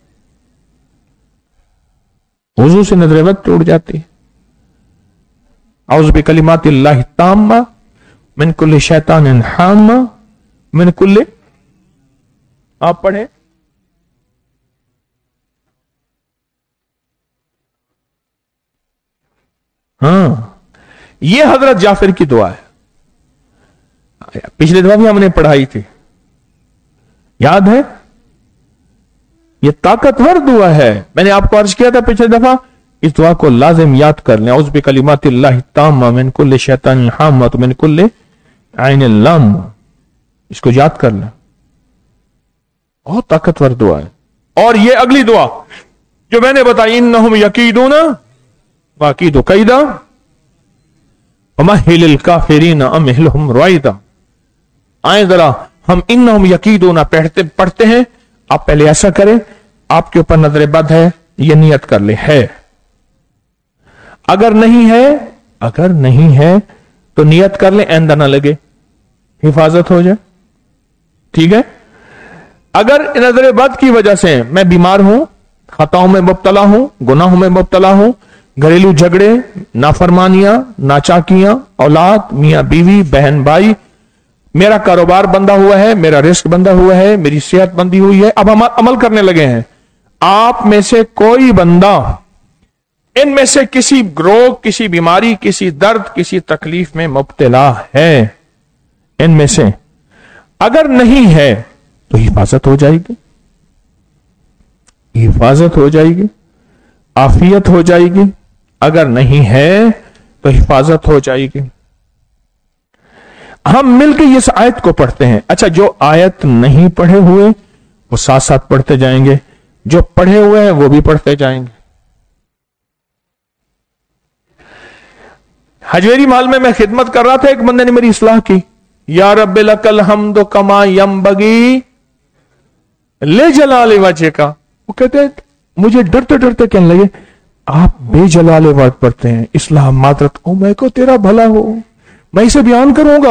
वजू से नजर बद टूट जाती है। औज़ु बिकलिमातिल्लाहि ताम्मा मिन कुल्लि शैतानिन हाम्मा मिन कुल्लि, आप पढ़े। हाँ, ये हजरत जाफर की दुआ है। पिछले दफा भी हमने पढ़ाई थी, याद है? ये ताकतवर दुआ है। मैंने आपको अर्ज किया था पिछले दफा, इस दुआ को लाजिम याद कर लें। औज़ु बिकलिमातिल्लाहि ताम्मा मिन कुल्लि शैतानिन हाम्मा मिन कुल्लि ऐनिन लाम्मा, इसको याद कर लें, बहुत ताकतवर दुआ है। और ये अगली दुआ जो मैंने बताई, इन्नहुम यकीदूना वाकीदु कैदा वमहिलिल काफिरीना अमहिलहुम रुवैदा। आए जरा हम इन्नहुम यकीदूना पढ़ते हैं, आप पहले ऐसा करें, आपके ऊपर नजर बद है, ये नियत कर ले है। अगर नहीं है तो नियत कर ले, आइंदा ना लगे, हिफाजत हो जाए, ठीक है। अगर नजर बद की वजह से मैं बीमार हूं, खताओं में मुब्तला हूं, गुनाहों में मुब्तला हूं, घरेलू झगड़े, नाफरमानियां, नाचाकियां, औलाद, मियां बीवी, बहन भाई, मेरा कारोबार बंधा हुआ है, मेरा रिस्क बंधा हुआ है, मेरी सेहत बंधी हुई है, अब हम अमल करने लगे हैं। आप में से कोई बंदा इनमें से किसी रोग, किसी बीमारी, किसी दर्द, किसी तकलीफ में मुब्तला है, इनमें से अगर नहीं है तो हिफाजत हो जाएगी, हिफाजत हो जाएगी, आफियत हो जाएगी। अगर नहीं है तो हिफाजत हो जाएगी। हम मिलकर इस आयत को पढ़ते हैं। अच्छा, जो आयत नहीं पढ़े हुए वो साथ साथ पढ़ते जाएंगे, जो पढ़े हुए हैं वो भी पढ़ते जाएंगे। हजवेरी माल में मैं खिदमत कर रहा था, एक बंदे ने मेरी इस्लाह की, या रब्बे लकल हम्दु कमा यंबगी ले जलाले वजह का। वो कहते हैं, मुझे डरते डरते कहने लगे, आप बेजलाले वर्ड पढ़ते हैं, इस्लाह मादरत, ओ मैं को तेरा भला हो, मैं इसे बयान करूंगा,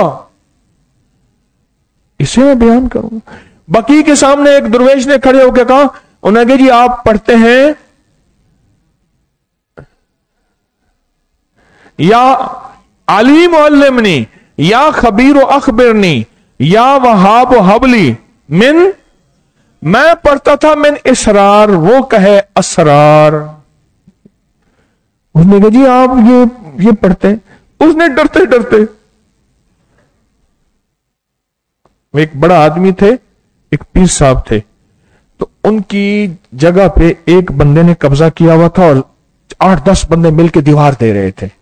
इसे मैं बयान करूंगा। बकी के सामने एक दरवेश ने खड़े होकर कहा, उन्होंने कहा जी आप पढ़ते हैं या अलीम अल्लिमनी या खबीर अखबिरनी या वहाब हबली मिन, मैं पढ़ता था मिन इसरार, वो कहे असरार। उसने कहा जी आप ये पढ़ते हैं। उसने डरते डरते, एक बड़ा आदमी थे, एक पीर साहब थे, तो उनकी जगह पे एक बंदे ने कब्जा किया हुआ था और 8-10 बंदे मिलकर दीवार दे रहे थे।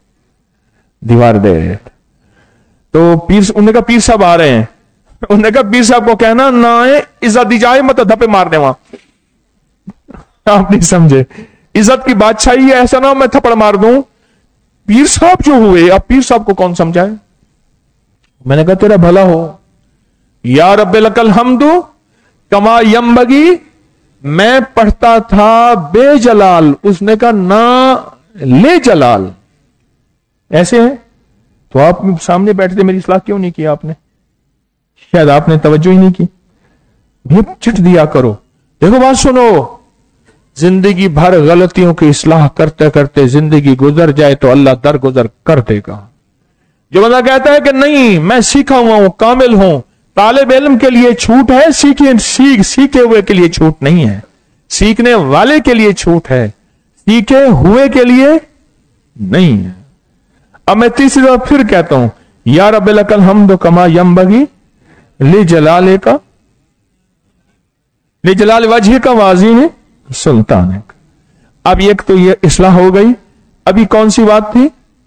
तो उन्होंने कहा पीर साहब आ रहे हैं। उन्होंने कहा पीर साहब को कहना ना है, इज्जत दी जाए मत धप्पे मार दे वहां। आप नहीं समझे, इज्जत की बादशाही है, ऐसा ना मैं थप्पड़ मार दूं। पीर साहब जो हुए, अब पीर साहब को कौन समझाए। मैंने कहा तेरा भला हो, या रब्बे लकल हम्दु कमा यंबगी, मैं पढ़ता था बेजलाल। उसने कहा ना ले जलाल, ऐसे है। तो आप सामने बैठते मेरी इस्लाह क्यों नहीं किया आपने? शायद आपने तवज्जो ही नहीं की। भी चिट दिया करो। देखो बात सुनो, जिंदगी भर गलतियों की इस्लाह करते करते जिंदगी गुजर जाए तो अल्लाह दरगुजर कर देगा। जो बंदा कहता है कि नहीं मैं सीखा हुआ हूं, कामिल हूं, तालिब इल्म के लिए छूट है, सीखे हुए के लिए छूट नहीं है, सीखने वाले के लिए छूट है, सीखे हुए के लिए नहीं है। अब मैं तीसरी बार फिर कहता हूं, या रब्बिल लकल हम्दु कमा यंबगी ले जलाले का, ले जलाल वजह का वाज़ीन सुल्तान है। अब एक तो ये इस्लाह हो गई। अभी कौन सी बात थी?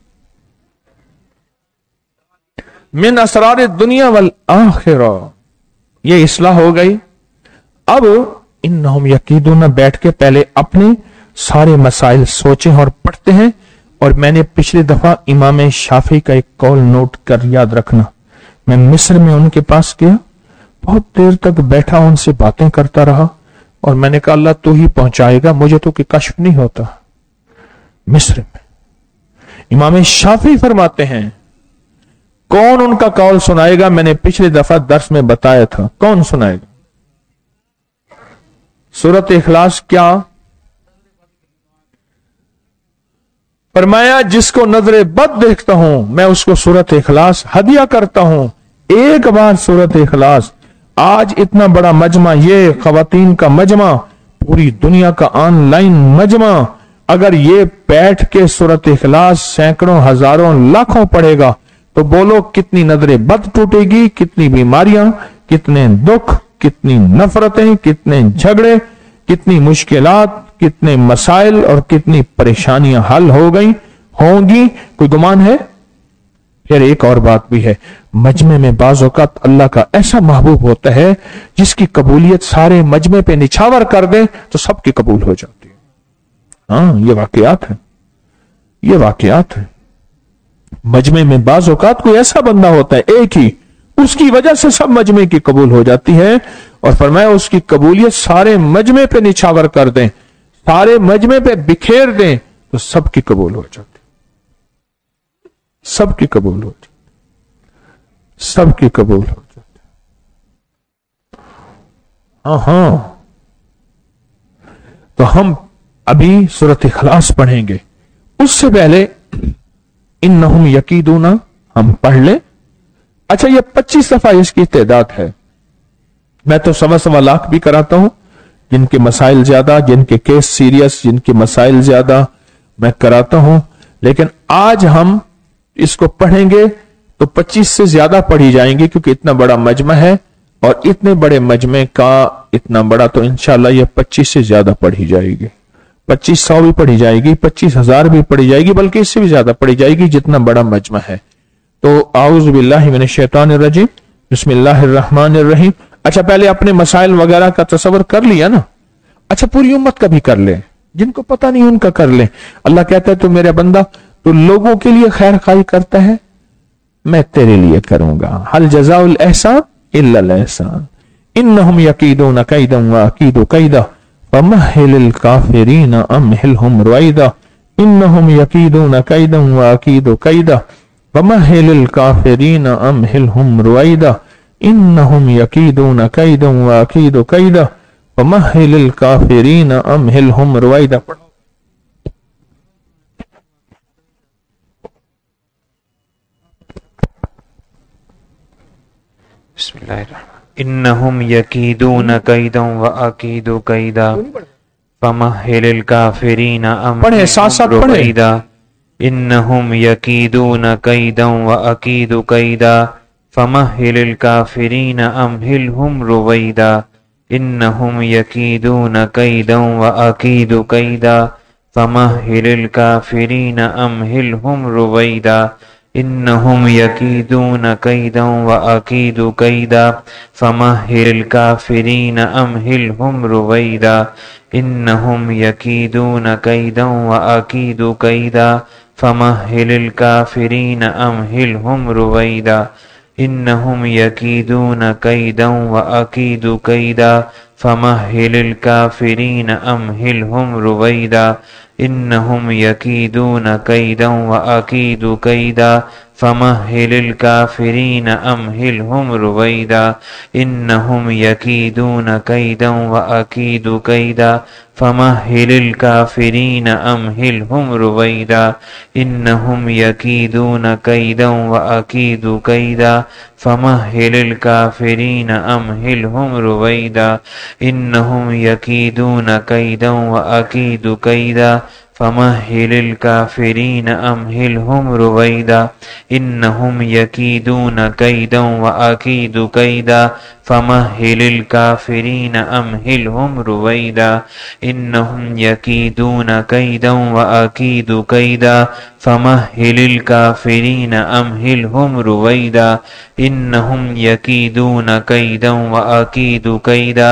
मिन असरार दुनिया वल आखिरा, ये इस्लाह हो गई। अब इन्नहुम यकीदून, बैठ के पहले अपने सारे मसाइल सोचें और पढ़ते हैं। और मैंने पिछली दफा इमाम शाफी का एक कौल नोट कर याद रखना। मैं मिस्र में उनके पास गया, बहुत देर तक बैठा, उनसे बातें करता रहा और मैंने कहा अल्लाह तू ही पहुंचाएगा, मुझे तो कि कश्फ नहीं होता। मिस्र में इमाम शाफी फरमाते हैं, कौन उनका कौल सुनाएगा? मैंने पिछले दफा दर्स में बताया था, कौन सुनाएगा? सूरत इखलास क्या? फरमाया, जिसको नजरे बद देखता हूं मैं उसको सूरत इखलास हदिया करता हूं। एक बार सूरत इखलास, आज इतना बड़ा मजमा, ये खवातीन का मजमा, पूरी दुनिया का ऑनलाइन मजमा, अगर ये बैठ के सूरत इखलास सैकड़ों हजारों लाखों पड़ेगा तो बोलो कितनी नजरें बद टूटेगी, कितनी बीमारियां, कितने दुख, कितनी नफरतें, कितने झगड़े, कितनी मुश्किलात, कितने मसाइल और कितनी परेशानियां हल हो गई होंगी, कोई गुमान है? फिर एक और बात भी है, मजमे में बाज़ औक़ात अल्लाह का ऐसा महबूब होता है जिसकी कबूलियत सारे मजमे पे निछावर कर दे तो सबकी कबूल हो जाती है। हाँ, ये वाकयात है, ये वाकयात है। मजमे में बाज़ औक़ात कोई ऐसा बंदा होता है एक ही, उसकी वजह से सब मजमे की कबूल हो जाती है, और फरमाया उसकी कबूलियत सारे मजमे पे निछावर कर दें, सारे मजमे पे बिखेर दें तो सबकी कबूल हो जाती, सबकी कबूल हो जाती, सबकी कबूल हो जाती। हाँ, तो हम अभी सूरत इखलास पढ़ेंगे, उससे पहले इन्नहुम यकीदूना हम पढ़ लें। अच्छा, ये 25 दफा इसकी तादाद है। मैं तो 1.25 लाख भी कराता हूं, जिनके मसाइल ज्यादा, जिनके केस सीरियस, जिनके मसाइल ज्यादा, मैं कराता हूं। लेकिन आज हम इसको पढ़ेंगे तो 25 से ज्यादा पढ़ी जाएंगी, क्योंकि इतना बड़ा मजमा है, और इतने बड़े मजमे का इतना बड़ा, तो इंशाल्लाह ये 25 से ज्यादा पढ़ी जाएगी। 2500 भी पढ़ी जाएगी, 25,000 भी पढ़ी जाएगी, बल्कि इससे भी ज्यादा पढ़ी जाएगी, जितना बड़ा मजमा है। तो आऊज़ु बिल्लाहि मिनश शैतानिर रजीम, बिस्मिल्लाहिर रहमानिर रहीम। अच्छा, पहले अपने मसाइल वगैरह का तसव्वुर कर लिया ना? अच्छा, पूरी उम्मत का भी कर ले, जिनको पता नहीं उनका कर ले। अल्लाह कहता है, तो मेरा बंदा तो लोगों के लिए खैर खाई करता है, मैं तेरे लिए करूंगा। हल जज़ाउल एहसान इल्लल एहसान, इन्नहुम यकीदून कैदन व अकीदु कैदा फमहिलिल काफिरीन अमहिलहुम रुवैदा, इन्नहुम यकीदून कैदन व अकीदु कैदा फमहिलिल काफिरीन अमहिलहुम रुवैदा, इन्नहुम यकीदून कैदन व अकीदु कैदा फमहिलिल काफिरीन अमहिलहुम रुवैदा। इन्नहुम यकीदून कैदन व अकीदु कैदा फमहिलिल काफिरीन अमहिलहुम रुवैदा, इन्नहुम यकीदून कैदन व अकीदु कैदा फमहिलिल काफिरीन अमहिलहुम रुवैदा, इन्नहुम यकीदून कैदन व अकीदु कैदा फमहिलिल काफिरीन अमहिलहुम रुवैदा, इन्नहुम यकीदून कैदन व अकीदु कैदा फमहिलिल काफिरीन अमहिलहुम रुवैदा, इन्नहुम यकीदून कैदन व अकीदु कैदा फमहिलिल काफिरीन अमहिलहुम रुवैदा, इन्नहुम यकीदून कैदन व अकीदु कैदा फमहिलिल काफिरीन अमहिलहुम रुवैदा, इन्नहुम यकीदून कैदन व अकीदु कैदा फमहिलिल काफिरीन अमहिलहुम रुवैदा, इन्नहुम यकीदून कैदन व अकीदु कैदा फमहिलिल काफिरीन अमहिलहुम रुवैदा, इन्नहुम यकीदून कैदन व अकीदु कैदा फमहिलिल काफिरीन अमहिलहुम रुवैदा, इन्नहुम यकीदून कैदन व अकीदु कैदा फमहिलिल काफिरीन अमहिलहुम रुवैदा, इन्नहुम यकीदून कैदन व अकीदु कैदा फमहिलिल काफिरीन अमहिलहुम रुवैदा, इन्नहुम यकीदून कैदन व अकीदु कैदा फमहिलिल काफिरीन अमहिलहुम रुवैदा, इन्नहुम यकीदून कैदन व अकीदु कैदा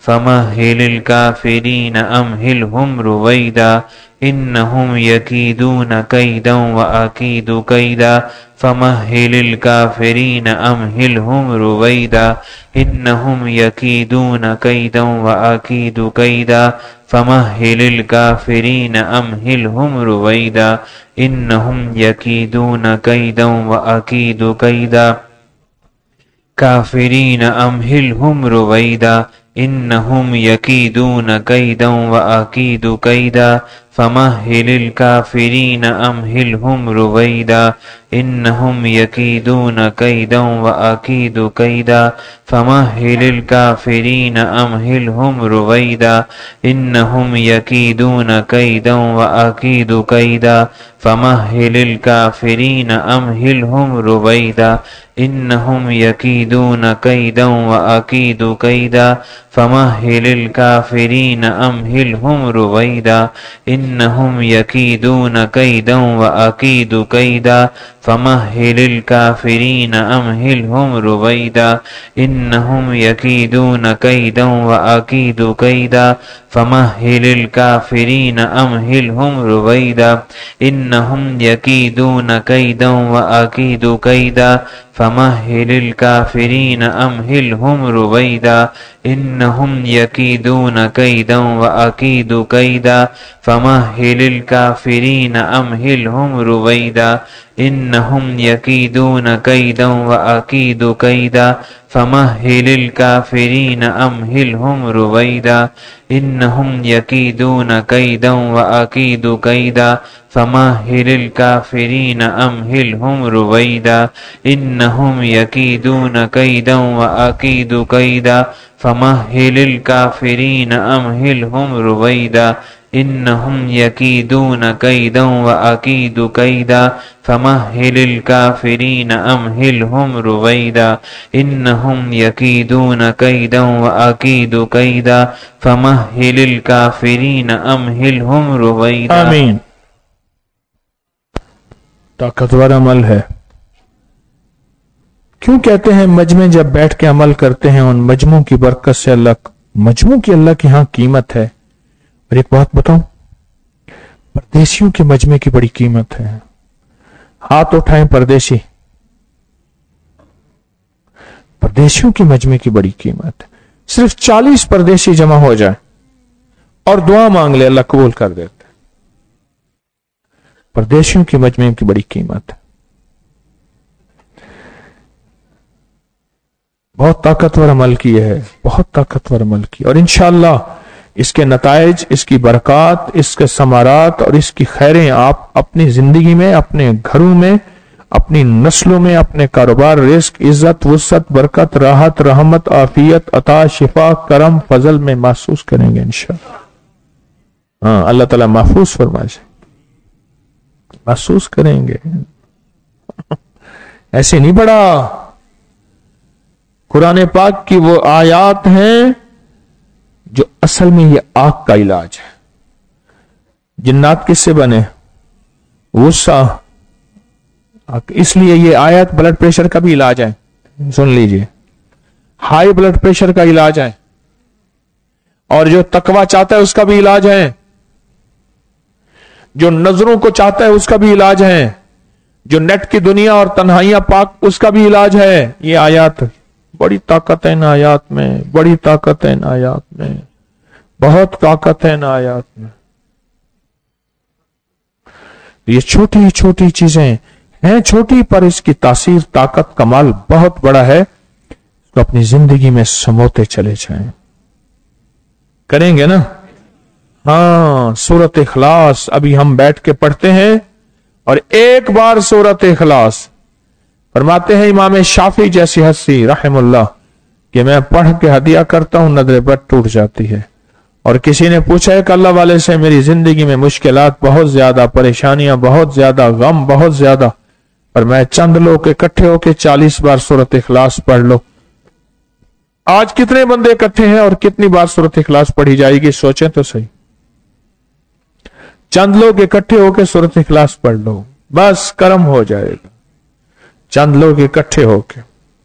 फमहिलिल काफिरीन अमहिलहुम रुवैदा, इन्नहुम यकीदून कैदन व अकीदु कैदा फमहिलिल काफिरीन अमहिलहुम रुवैदा, इन्नहुम यकीदून कैदन व अकीदु कैदा فمهل الكافرين أمهلهم رويدا إنهم يكيدون كيدا وأكيد كيدا كافرين أمهلهم رويدا إنهم يكيدون كيدا وأكيد كيدا فمهل الكافرين أمهلهم رويدا إنهم يكيدون كيدا وأكيد كيدا فمهل الكافرين أمهلهم رويدا إنهم يكيدون كيدا وأكيد كيدا فمهل الكافرين أمهلهم رويدا إنهم يكيدون كيدا وأكيد كيدا فمهل الكافرين أمهلهم رويدا إنهم يكيدون كيدا وأكيد كيدا فمهل الكافرين أمهلهم رويدا إنهم يكيدون كيدا وأكيد كيدا فمهل الكافرين أمهلهم رويدا إنهم يكيدون كيدا وأكيد كيدا فمهل الكافرين أمهلهم رويدا إنهم يكيدون كيدا وأكيد كيدا فمهل الكافرين أمهلهم رويدا إنهم يكيدون كيدا وأكيد كيدا فمهل الكافرين أمهلهم رويدا إنهم يكيدون كيدا وأكيد كيدا فمهل الكافرين أمهلهم رويدا إنهم يكيدون كيدا وأكيد كيدا فمهل الكافرين أمهلهم رويدا إنهم يكيدون كيدا وأكيد كيدا فمهل الكافرين أمهلهم رويدا إنهم يكيدون كيدا وأكيد كيدا فمهل الكافرين أمهلهم رويدا. آمین. طاقتور عمل ہے. کیوں کہتے ہیں مجمع جب بیٹھ کے عمل کرتے ہیں ان مجموع کی برکت سے مجموع کی اللہ کے ہاں قیمت ہے. اور ایک بات بتاؤں، پردیسیوں کے مجمع کی بڑی قیمت ہے. ہاتھ اٹھائیں پردیسی. پردیسیوں کی مجمع کی بڑی قیمت ہے. صرف 40 پردیسی جمع ہو جائیں اور دعا مانگ لے، اللہ قبول کر دیتے. پردیسیوں کی مجمع کی بڑی قیمت ہے. بہت طاقتور عمل کیا ہے، بہت طاقتور عمل کیا، اور انشاءاللہ اس کے نتائج، اس کی برکات، اس کے ثمرات اور اس کی خیریں آپ اپنی زندگی میں، اپنے گھروں میں، اپنی نسلوں میں، اپنے کاروبار، رزق، عزت، وسعت، برکت، راحت، رحمت، عافیت، عطا، شفا، کرم، فضل میں محسوس کریں گے انشاءاللہ. ہاں، اللہ تعالیٰ محفوظ فرمائے، محسوس کریں گے. ایسے نہیں پڑھا. قرآن پاک کی وہ آیات ہیں جو اصل میں یہ آگ کا علاج ہے. جنات کس سے بنے؟ غصہ. اس لیے یہ آیت بلڈ پریشر کا بھی علاج ہے. سن لیجئے، ہائی بلڈ پریشر کا علاج ہے، اور جو تقوی چاہتا ہے اس کا بھی علاج ہے، جو نظروں کو چاہتا ہے اس کا بھی علاج ہے، جو نیٹ کی دنیا اور تنہائیاں پاک اس کا بھی علاج ہے. یہ آیات بڑی طاقت ہے ان آیات میں، بڑی طاقت ہے ان آیات میں، بہت طاقت ہے ان آیات میں. یہ چھوٹی چھوٹی چیزیں ہیں، چھوٹی پر اس کی تاثیر، طاقت، کمال بہت بڑا ہے. اس کو اپنی زندگی میں سموتے چلے جائیں. کریں گے نا؟ ہاں. سورۃ اخلاص ابھی ہم بیٹھ کے پڑھتے ہیں، اور ایک بار سورۃ اخلاص فرماتے ہیں امام شافعی جیسی ہستی رحم اللہ کہ میں پڑھ کے ہدیہ کرتا ہوں، نظر بد ٹوٹ جاتی ہے. اور کسی نے پوچھا ہے کہ اللہ والے سے میری زندگی میں مشکلات بہت زیادہ، پریشانیاں بہت زیادہ، غم بہت زیادہ، اور میں چند لوگ اکٹھے ہو کے 40 بار سورۃ اخلاص پڑھ لو. آج کتنے بندے اکٹھے ہیں اور کتنی بار سورۃ اخلاص پڑھی جائے گی؟ سوچیں تو صحیح. چند لوگ اکٹھے ہو کے سورۃ اخلاص پڑھ لو، بس کرم ہو جائے گا. چند لوگ اکٹھے ہو کے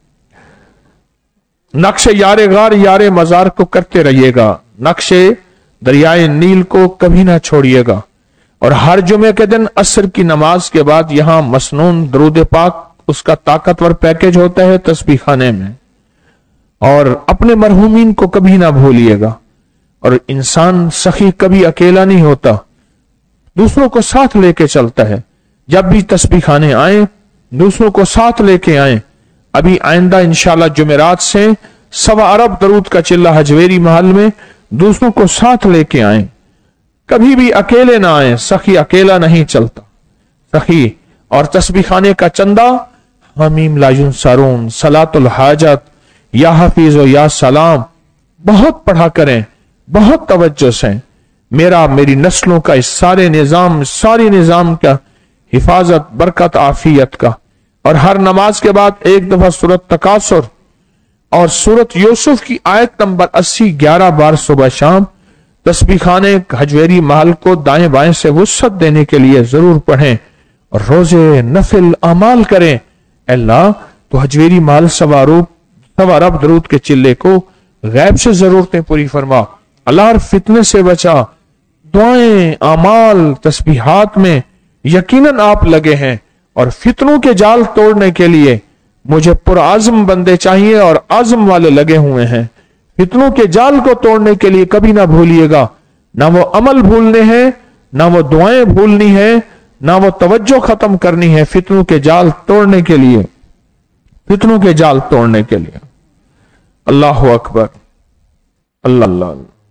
نقش یار غار یار مزار کو کرتے رہیے گا، نقش دریائے نیل کو کبھی نہ چھوڑیے گا. اور ہر جمعے کے دن عصر کی نماز کے بعد یہاں مسنون درود پاک، اس کا طاقتور پیکج ہوتا ہے تسبیح خانے میں. اور اپنے مرحومین کو کبھی نہ بھولیے گا. और इंसान सखी कभी अकेला नहीं होता, दूसरों को साथ लेके चलता है। जब भी तस्बीह खाने आए दूसरों को साथ लेके आए। अभी आइंदा इंशाल्लाह जुमेरात से 1.25 अरब दरूद का चिल्ला हजवेरी महल में, दूसरों को साथ लेके आए, कभी भी अकेले ना आए। सखी अकेला नहीं चलता। सखी और तस्बीह खाने का चंदा हमीम ला युनसरून, सलातुल हाजत, या हफीज या सलाम बहुत पढ़ा करें, बहुत तवज्जो से। मेरी नस्लों का इस सारे निजाम का हिफाजत, बरकत, आफियत का। और हर नमाज के बाद एक दफा सूरत तकासुर और सूरत यूसुफ की आयत नंबर 80 11 बार सुबह शाम तस्बीह खाने हजवेरी महल को दाएं बाएं से वुसअत देने के लिए जरूर पढ़ें और रोजे नफिल अमाल करें। अल्लाह तो हजवेरी महल 1.25 अरब दरूद के चिल्ले को गैब से जरूरतें पूरी फरमा। अल्लाह हर फितने से बचा। दुआएं, अमाल, तस्बीहात में यकीनन आप लगे हैं और फितनों के जाल तोड़ने के लिए मुझे पुरआज़म बंदे चाहिए और आज़म वाले लगे हुए हैं। फितनों के जाल को तोड़ने के लिए कभी ना भूलिएगा, ना वो अमल भूलने हैं, ना वो दुआएं भूलनी है, ना वो तवज्जो खत्म करनी है। फितनों के जाल तोड़ने के लिए, फितनों के जाल तोड़ने के लिए। अल्लाह अकबर, अल्लाह।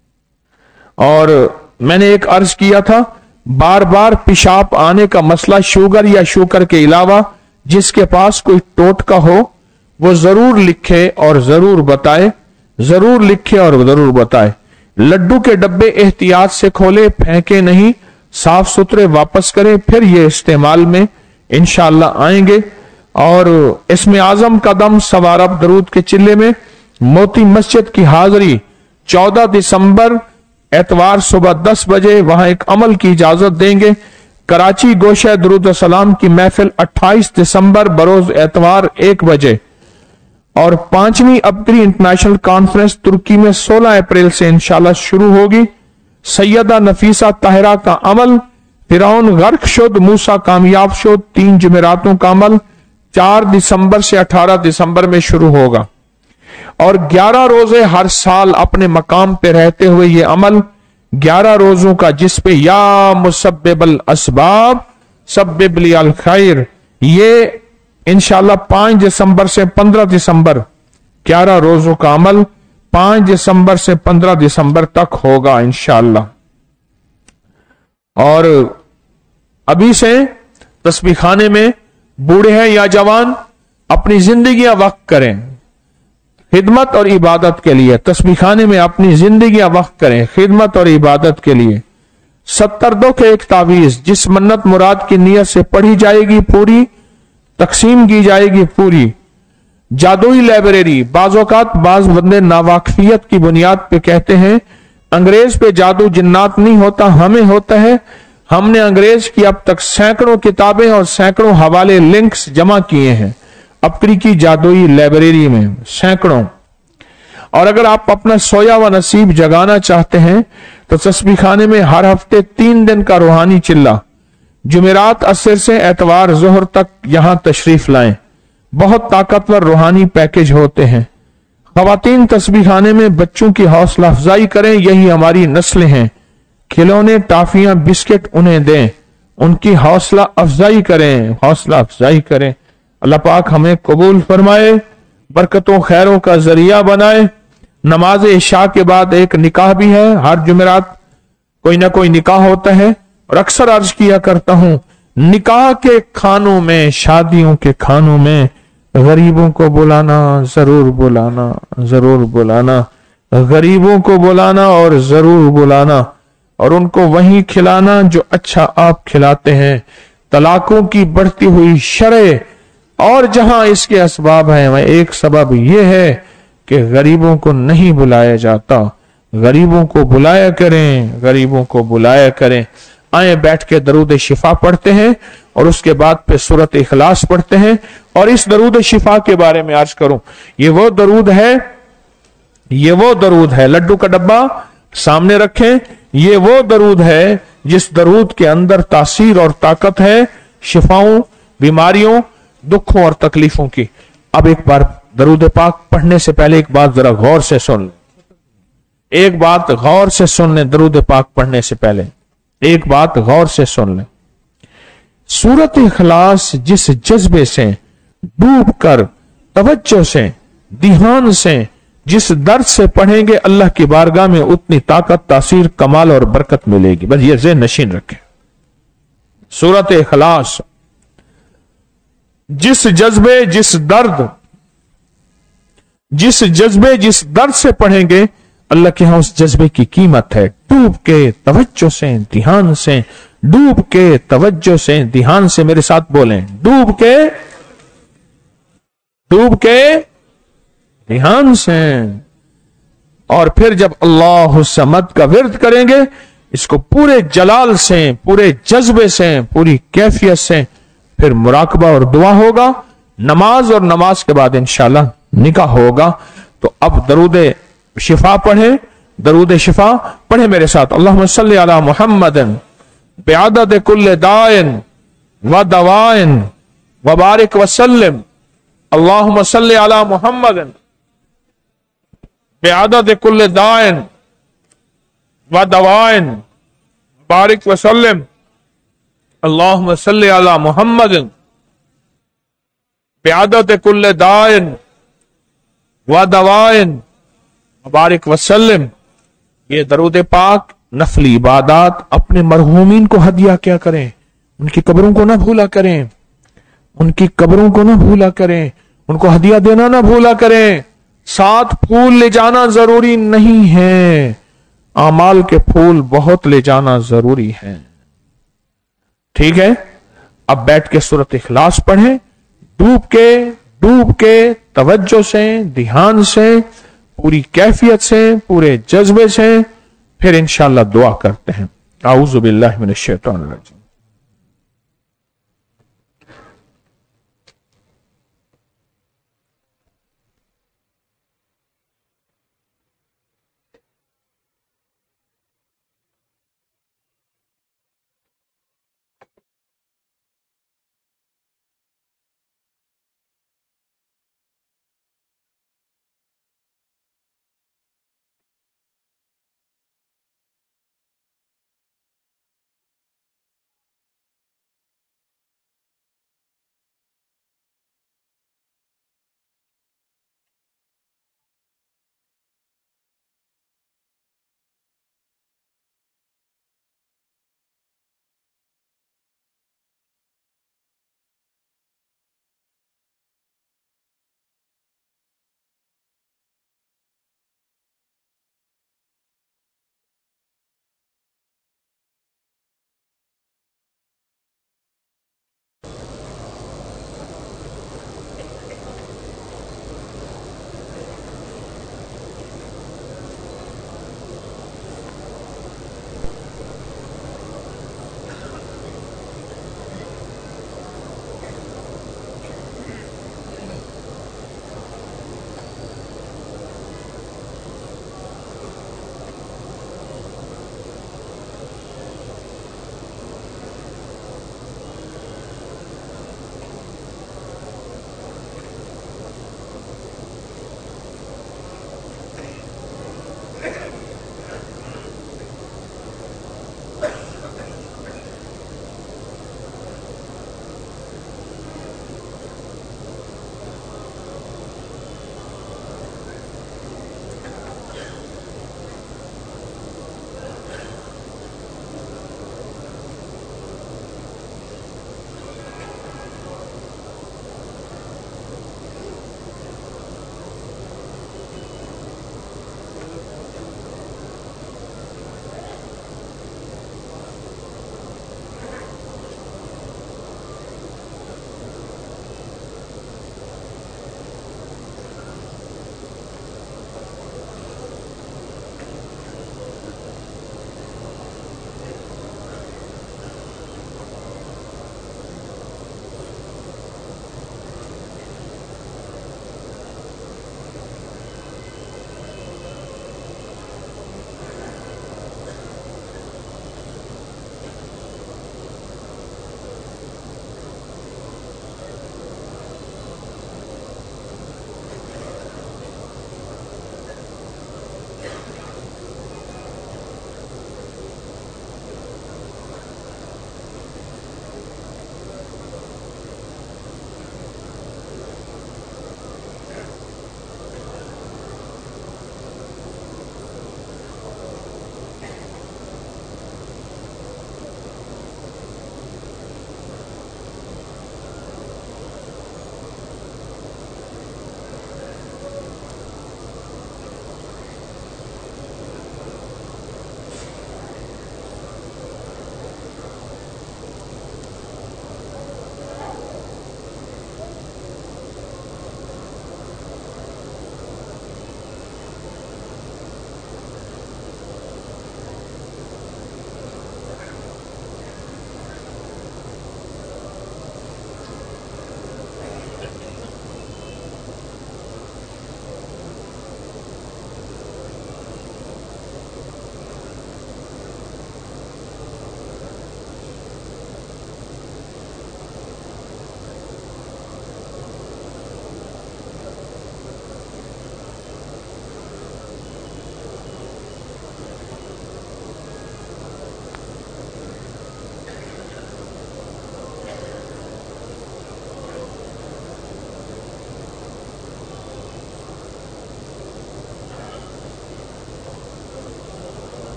और मैंने एक अर्ज किया था, बार बार पेशाब आने का मसला शुगर या शुगर के अलावा जिसके पास कोई टोटका हो वो जरूर लिखे और जरूर बताए, जरूर लिखे और जरूर बताए। लड्डू के डब्बे एहतियात से खोले, फेंके नहीं, साफ सुथरे वापस करें, फिर ये इस्तेमाल में इंशाअल्लाह आएंगे। और इसमें आजम का दम 1.25 अरब दरूद के चिल्ले में मोती मस्जिद की हाजिरी 14 दिसंबर एतवार सुबह 10 बजे, वहां एक अमल की इजाजत देंगे। कराची गोशा दुरूद सलाम की महफिल 28 दिसंबर बरोज एतवार 1 बजे। और 5वीं अबतरी इंटरनेशनल कॉन्फ्रेंस तुर्की में 16 अप्रैल से इंशाल्लाह शुरू होगी। सैयदा नफीसा ताहिरा का अमल, फिरौन गर्क शुद, मूसा कामयाब शुद, 3 जुमेरातों का अमल 4 दिसंबर से 18 दिसंबर में शुरू होगा। और 11 रोजे हर साल अपने मकाम पे रहते हुए ये अमल 11 रोजों का, जिस पे या मुसब्बिबल असबाब सब्बिब लियल खैर, ये इंशाल्लाह 5 दिसंबर से 15 दिसंबर 11 रोजों का अमल 5 दिसंबर से 15 दिसंबर तक होगा इंशाल्लाह। और अभी से तस्बीह खाने में बूढ़े हैं या जवान अपनी जिंदगियां वक्त करें खिदमत और इबादत के लिए। तस्बीह खाने में अपनी जिंदगियां वक्त करें खिदमत और इबादत के लिए। 70 दो के एक तावीज, जिस मन्नत मुराद की नियत से पढ़ी जाएगी पूरी, तकसीम की जाएगी पूरी। जादुई लाइब्रेरी, बाज़-औक़ात बाज बंदे नावाकफियत की बुनियाद पे कहते हैं अंग्रेज पे जादू जिन्नात नहीं होता, हमें होता है। हमने अंग्रेज की अब तक सैकड़ों किताबें और सैकड़ों हवाले लिंक्स जमा किए हैं अफ्रीकी जादुई लाइब्रेरी में, सैकड़ों। और अगर आप अपना सोया हुआ नसीब जगाना चाहते हैं तो तस्बीह खाने में हर हफ्ते 3 दिन का रूहानी चिल्ला, जुमेरात असर से एतवार जोहर तक यहां तशरीफ लाएं। बहुत ताकतवर रूहानी पैकेज होते हैं। खवातीन तस्बीह खाने में बच्चों की हौसला अफजाई करें, यही हमारी नस्लें हैं। खिलौने, टाफियां, बिस्किट उन्हें दें, उनकी हौसला अफजाई करें, हौसला अफजाई करें। अल्लाह पाक हमें कबूल फरमाए, बरकतों खैरों का जरिया बनाए। नमाज इशा के बाद एक निकाह भी है, हर जुमेरात कोई ना कोई निकाह होता है। और अक्सर अर्ज किया करता हूं, निकाह के खानों में, शादियों के खानों में गरीबों को बुलाना, जरूर बुलाना, जरूर बुलाना, गरीबों को बुलाना और जरूर बुलाना, और उनको वही खिलाना जो अच्छा आप खिलाते हैं। तलाकों की बढ़ती हुई शरह और जहां इसके असबाब हैं, वह एक सबब यह है कि गरीबों को नहीं बुलाया जाता। गरीबों को बुलाया करें, गरीबों को बुलाया करें। आए बैठ के दरूद शिफा पढ़ते हैं और उसके बाद पे सूरत इखलास पढ़ते हैं। और इस दरूद शिफा के बारे में अर्ज करूं, ये वो दरूद है, ये वो दरूद है, लड्डू का डब्बा सामने रखें, ये वो दरूद है जिस दरूद के अंदर तासीर और ताकत है शिफाओं, बीमारियों, दुखों और तकलीफों की। अब एक बार दरूद पाक पढ़ने से पहले एक बात जरा गौर से सुन लें। ایک بات غور سے سن لیں درود پاک پڑھنے سے پہلے، ایک بات غور سے سن لیں، سورت اخلاص جس جذبے سے ڈوب کر توجہ سے دھیان سے جس درد سے پڑھیں گے اللہ کی بارگاہ میں اتنی طاقت، تاثیر، کمال اور برکت ملے گی. بس یہ ذہن نشین رکھیں. سورت اخلاص جس جذبے جس درد سے پڑھیں گے اللہ کے ہاں اس جذبے کی قیمت ہے. ڈوب کے توجہ سے دھیان سے، ڈوب کے توجہ سے دھیان سے، میرے ساتھ بولیں، ڈوب کے دھیان سے. اور پھر جب اللہ الصمد کا ورد کریں گے اس کو پورے جلال سے، پورے جذبے سے، پوری کیفیت سے، پھر مراقبہ اور دعا ہوگا، نماز اور نماز کے بعد انشاءاللہ نکاح ہوگا. تو اب درود شفا پڑھیں، درود شفا پڑھیں میرے ساتھ. اللہم صلی علی محمد بعدد کل دائن و دوائن وبارک وسلم. اللہم صلی علی محمد بعدد کل دائن و دوائن بارک وسلم. اللہم صلی علی محمد بعدد کل دائن و دوائن بارک وسلم. یہ درود پاک نفلی عبادات اپنے مرحومین کو ہدیہ کیا کریں، ان کی قبروں کو نہ بھولا کریں، ان کی قبروں کو نہ بھولا کریں، ان کو ہدیہ دینا نہ بھولا کریں. ساتھ پھول لے جانا ضروری نہیں ہے، اعمال کے پھول بہت لے جانا ضروری ہے. ٹھیک ہے، اب بیٹھ کے سورت اخلاص پڑھیں، ڈوب کے توجہ سے دھیان سے پوری کیفیت سے پورے جذبے سے، پھر انشاءاللہ دعا کرتے ہیں. اعوذ باللہ من الشیطان الرجیم.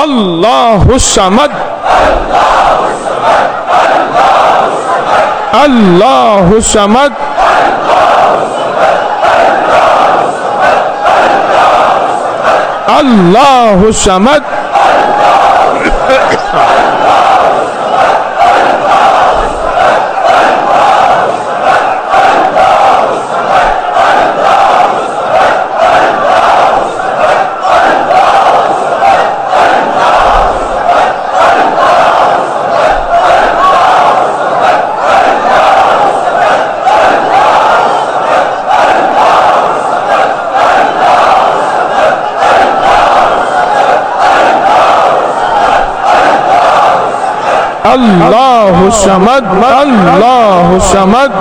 اللہ الصمد اللہ الصمد اللہ الصمد اللہ الصمد اللہ الصمد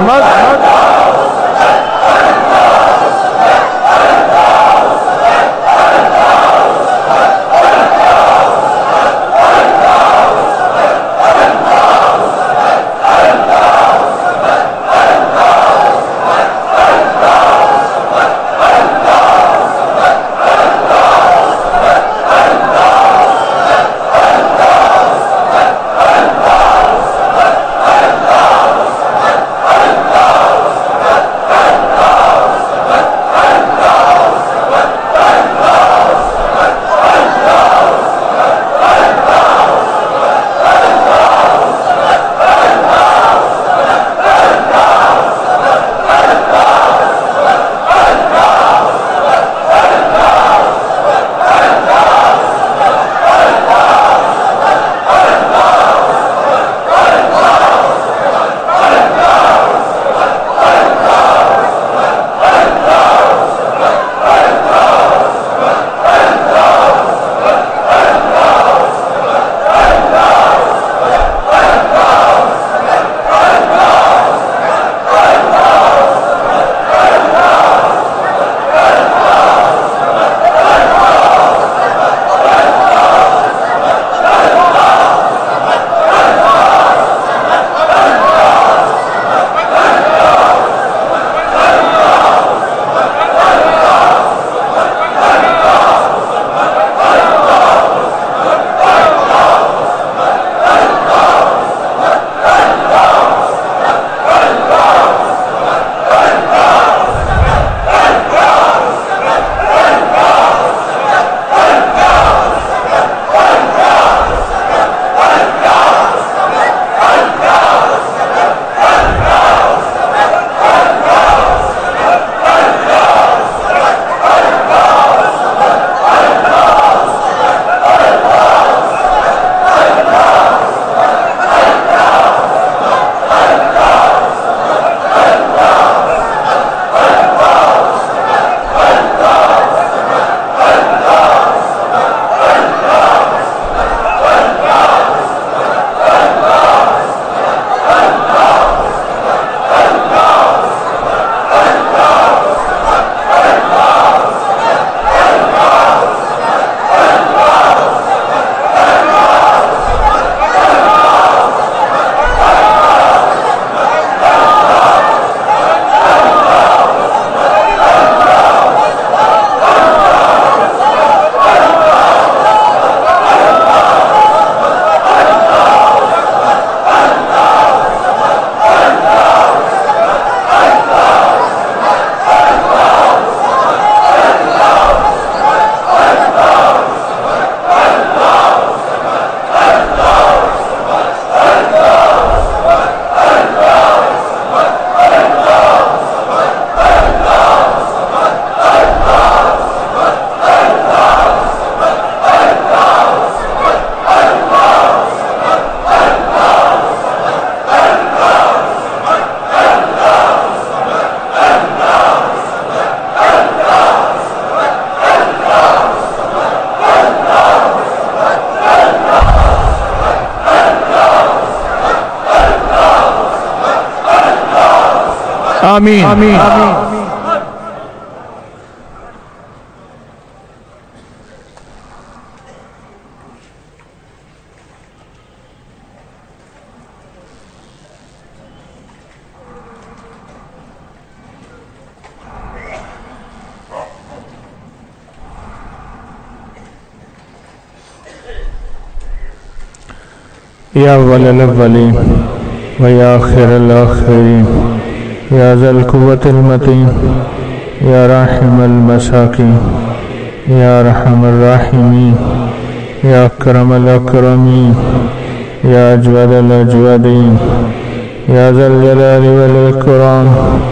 آمین یا اول الاولین و یا آخر الاخرین یا ذا القوة المتین یا راحم المساکین یا ارحم الراحمین یا اکرم الاکرمین یا اجود الاجودین یا ذا الجلال والاکرام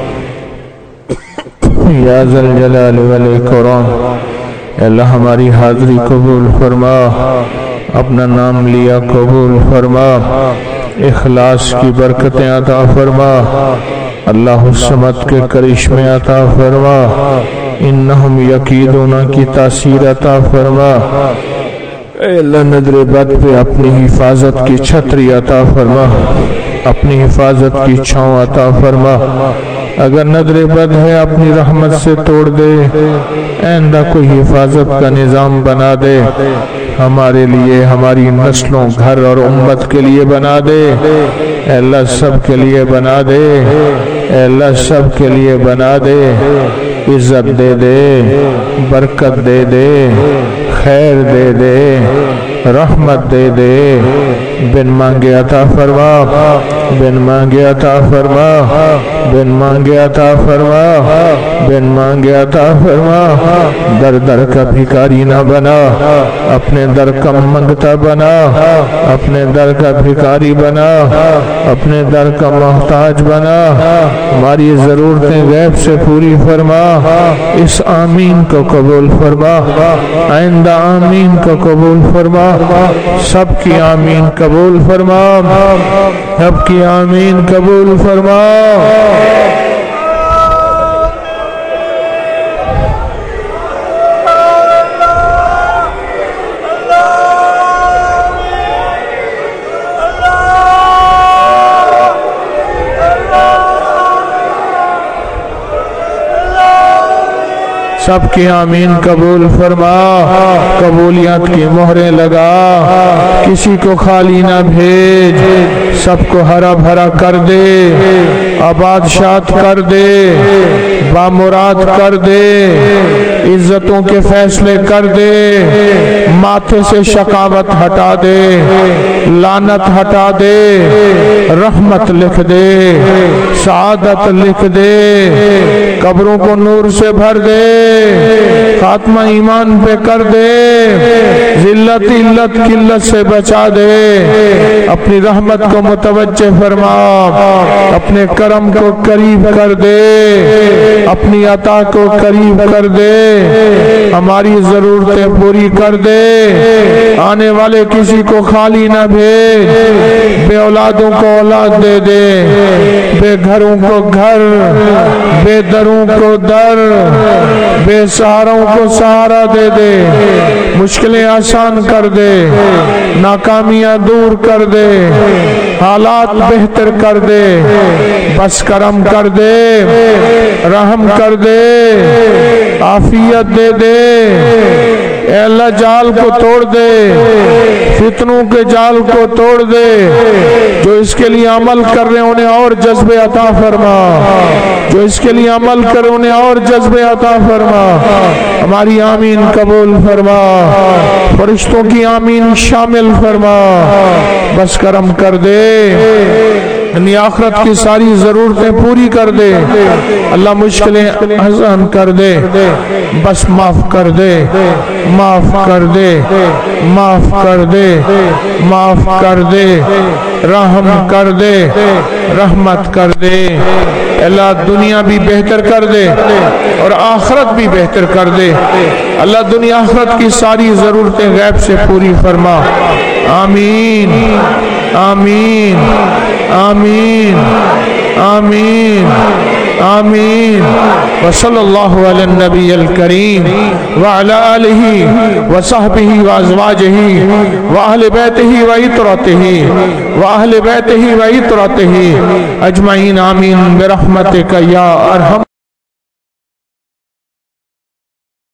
یا ذا الجلال والاکرام۔ اے اللہ ہماری حاضری قبول فرما، اپنا نام لیا قبول فرما، اخلاص کی برکتیں عطا فرما، اللہ الصمد کے کرشمے عطا فرما، انہم یکیدون کی تاثیر عطا فرما۔ اے اللہ نظر بد پہ اپنی حفاظت کی چھتری عطا فرما، اپنی حفاظت کی چھاؤں عطا فرما۔ اگر نظر بد ہے اپنی رحمت سے توڑ دے، آئندہ کوئی حفاظت کا نظام بنا دے، ہمارے لیے، ہماری نسلوں، گھر اور امت کے لیے بنا دے۔ اے اللہ سب کے لیے بنا دے، اے اللہ سب کے لیے بنا دے، عزت دے دے، برکت دے دے، خیر دے دے، رحمت دے دے، بن مانگے عطا فرما، بن مانگے عطا فرما، بن مانگے عطا فرما، بن مانگے عطا فرما۔ در در کا بھکاری نہ بنا، اپنے در کا منگتا بنا، اپنے در کا بھکاری بنا، اپنے در کا محتاج بنا، ہماری ضرورتیں غیب سے پوری فرما۔ اس آمین کو قبول فرما، آئندہ آمین کو قبول فرما، سب کی آمین قبول فرما، سب کی آمین قبول فرما۔ سب کی آمین قبول فرما، قبولیت کی مہریں لگا، کسی کو خالی نہ بھیج، سب کو ہرا بھرا کر دے، آباد شاد کر دے، بامراد کر دے، عزتوں کے فیصلے کر دے، ماتھے سے شقاوت ہٹا دے، لعنت ہٹا دے، رحمت لکھ دے، سعادت لکھ دے، قبروں کو نور سے بھر دے، خاتمہ ایمان پہ کر دے، ذلت علت قلت سے بچا دے، اپنی رحمت کو متوجہ فرما، اپنے کرم کو قریب کر دے، اپنی عطا کو قریب کر دے، ہماری ضرورتیں پوری کر دے، آنے والے کسی کو خالی نہ بھیج، بے اولادوں کو اولاد دے دے، بے گھروں کو گھر، بے دروں کو در، بے سہاروں کو سہارا دے دے، مشکلیں آسان کر دے، ناکامیاں دور کر دے، حالات بہتر کر دے، بس کرم کر دے، رحم کر دے، عافیت دے دے۔ اے اللہ جال کو توڑ دے، فتنوں کے جال کو توڑ دے، جو اس کے لیے عمل کر رہے ہیں انہیں اور جذبے عطا فرما، جو اس کے لیے عمل کر رہے ہیں انہیں اور جذبے عطا فرما، ہماری آمین قبول فرما، فرشتوں کی آمین شامل فرما، بس کرم کر دے، یعنی آخرت کی ساری ضرورتیں پوری کر دے، اللہ مشکلیں آسان کر دے، بس معاف کر دے، معاف کر دے، معاف کر دے، معاف کر دے، رحم کر دے، رحمت کر دے۔ اللہ دنیا بھی بہتر کر دے اور آخرت بھی بہتر کر دے، اللہ دنیا آخرت کی ساری ضرورتیں غیب سے پوری فرما، آمین آمین آمین آمین آمین۔ وصلی اللہ علی النبی الکریم وعلی آلہ وصحبہ وازواجہ واہل بیتہ وعطرتہ اجمعین، آمین برحمتک یا ارحم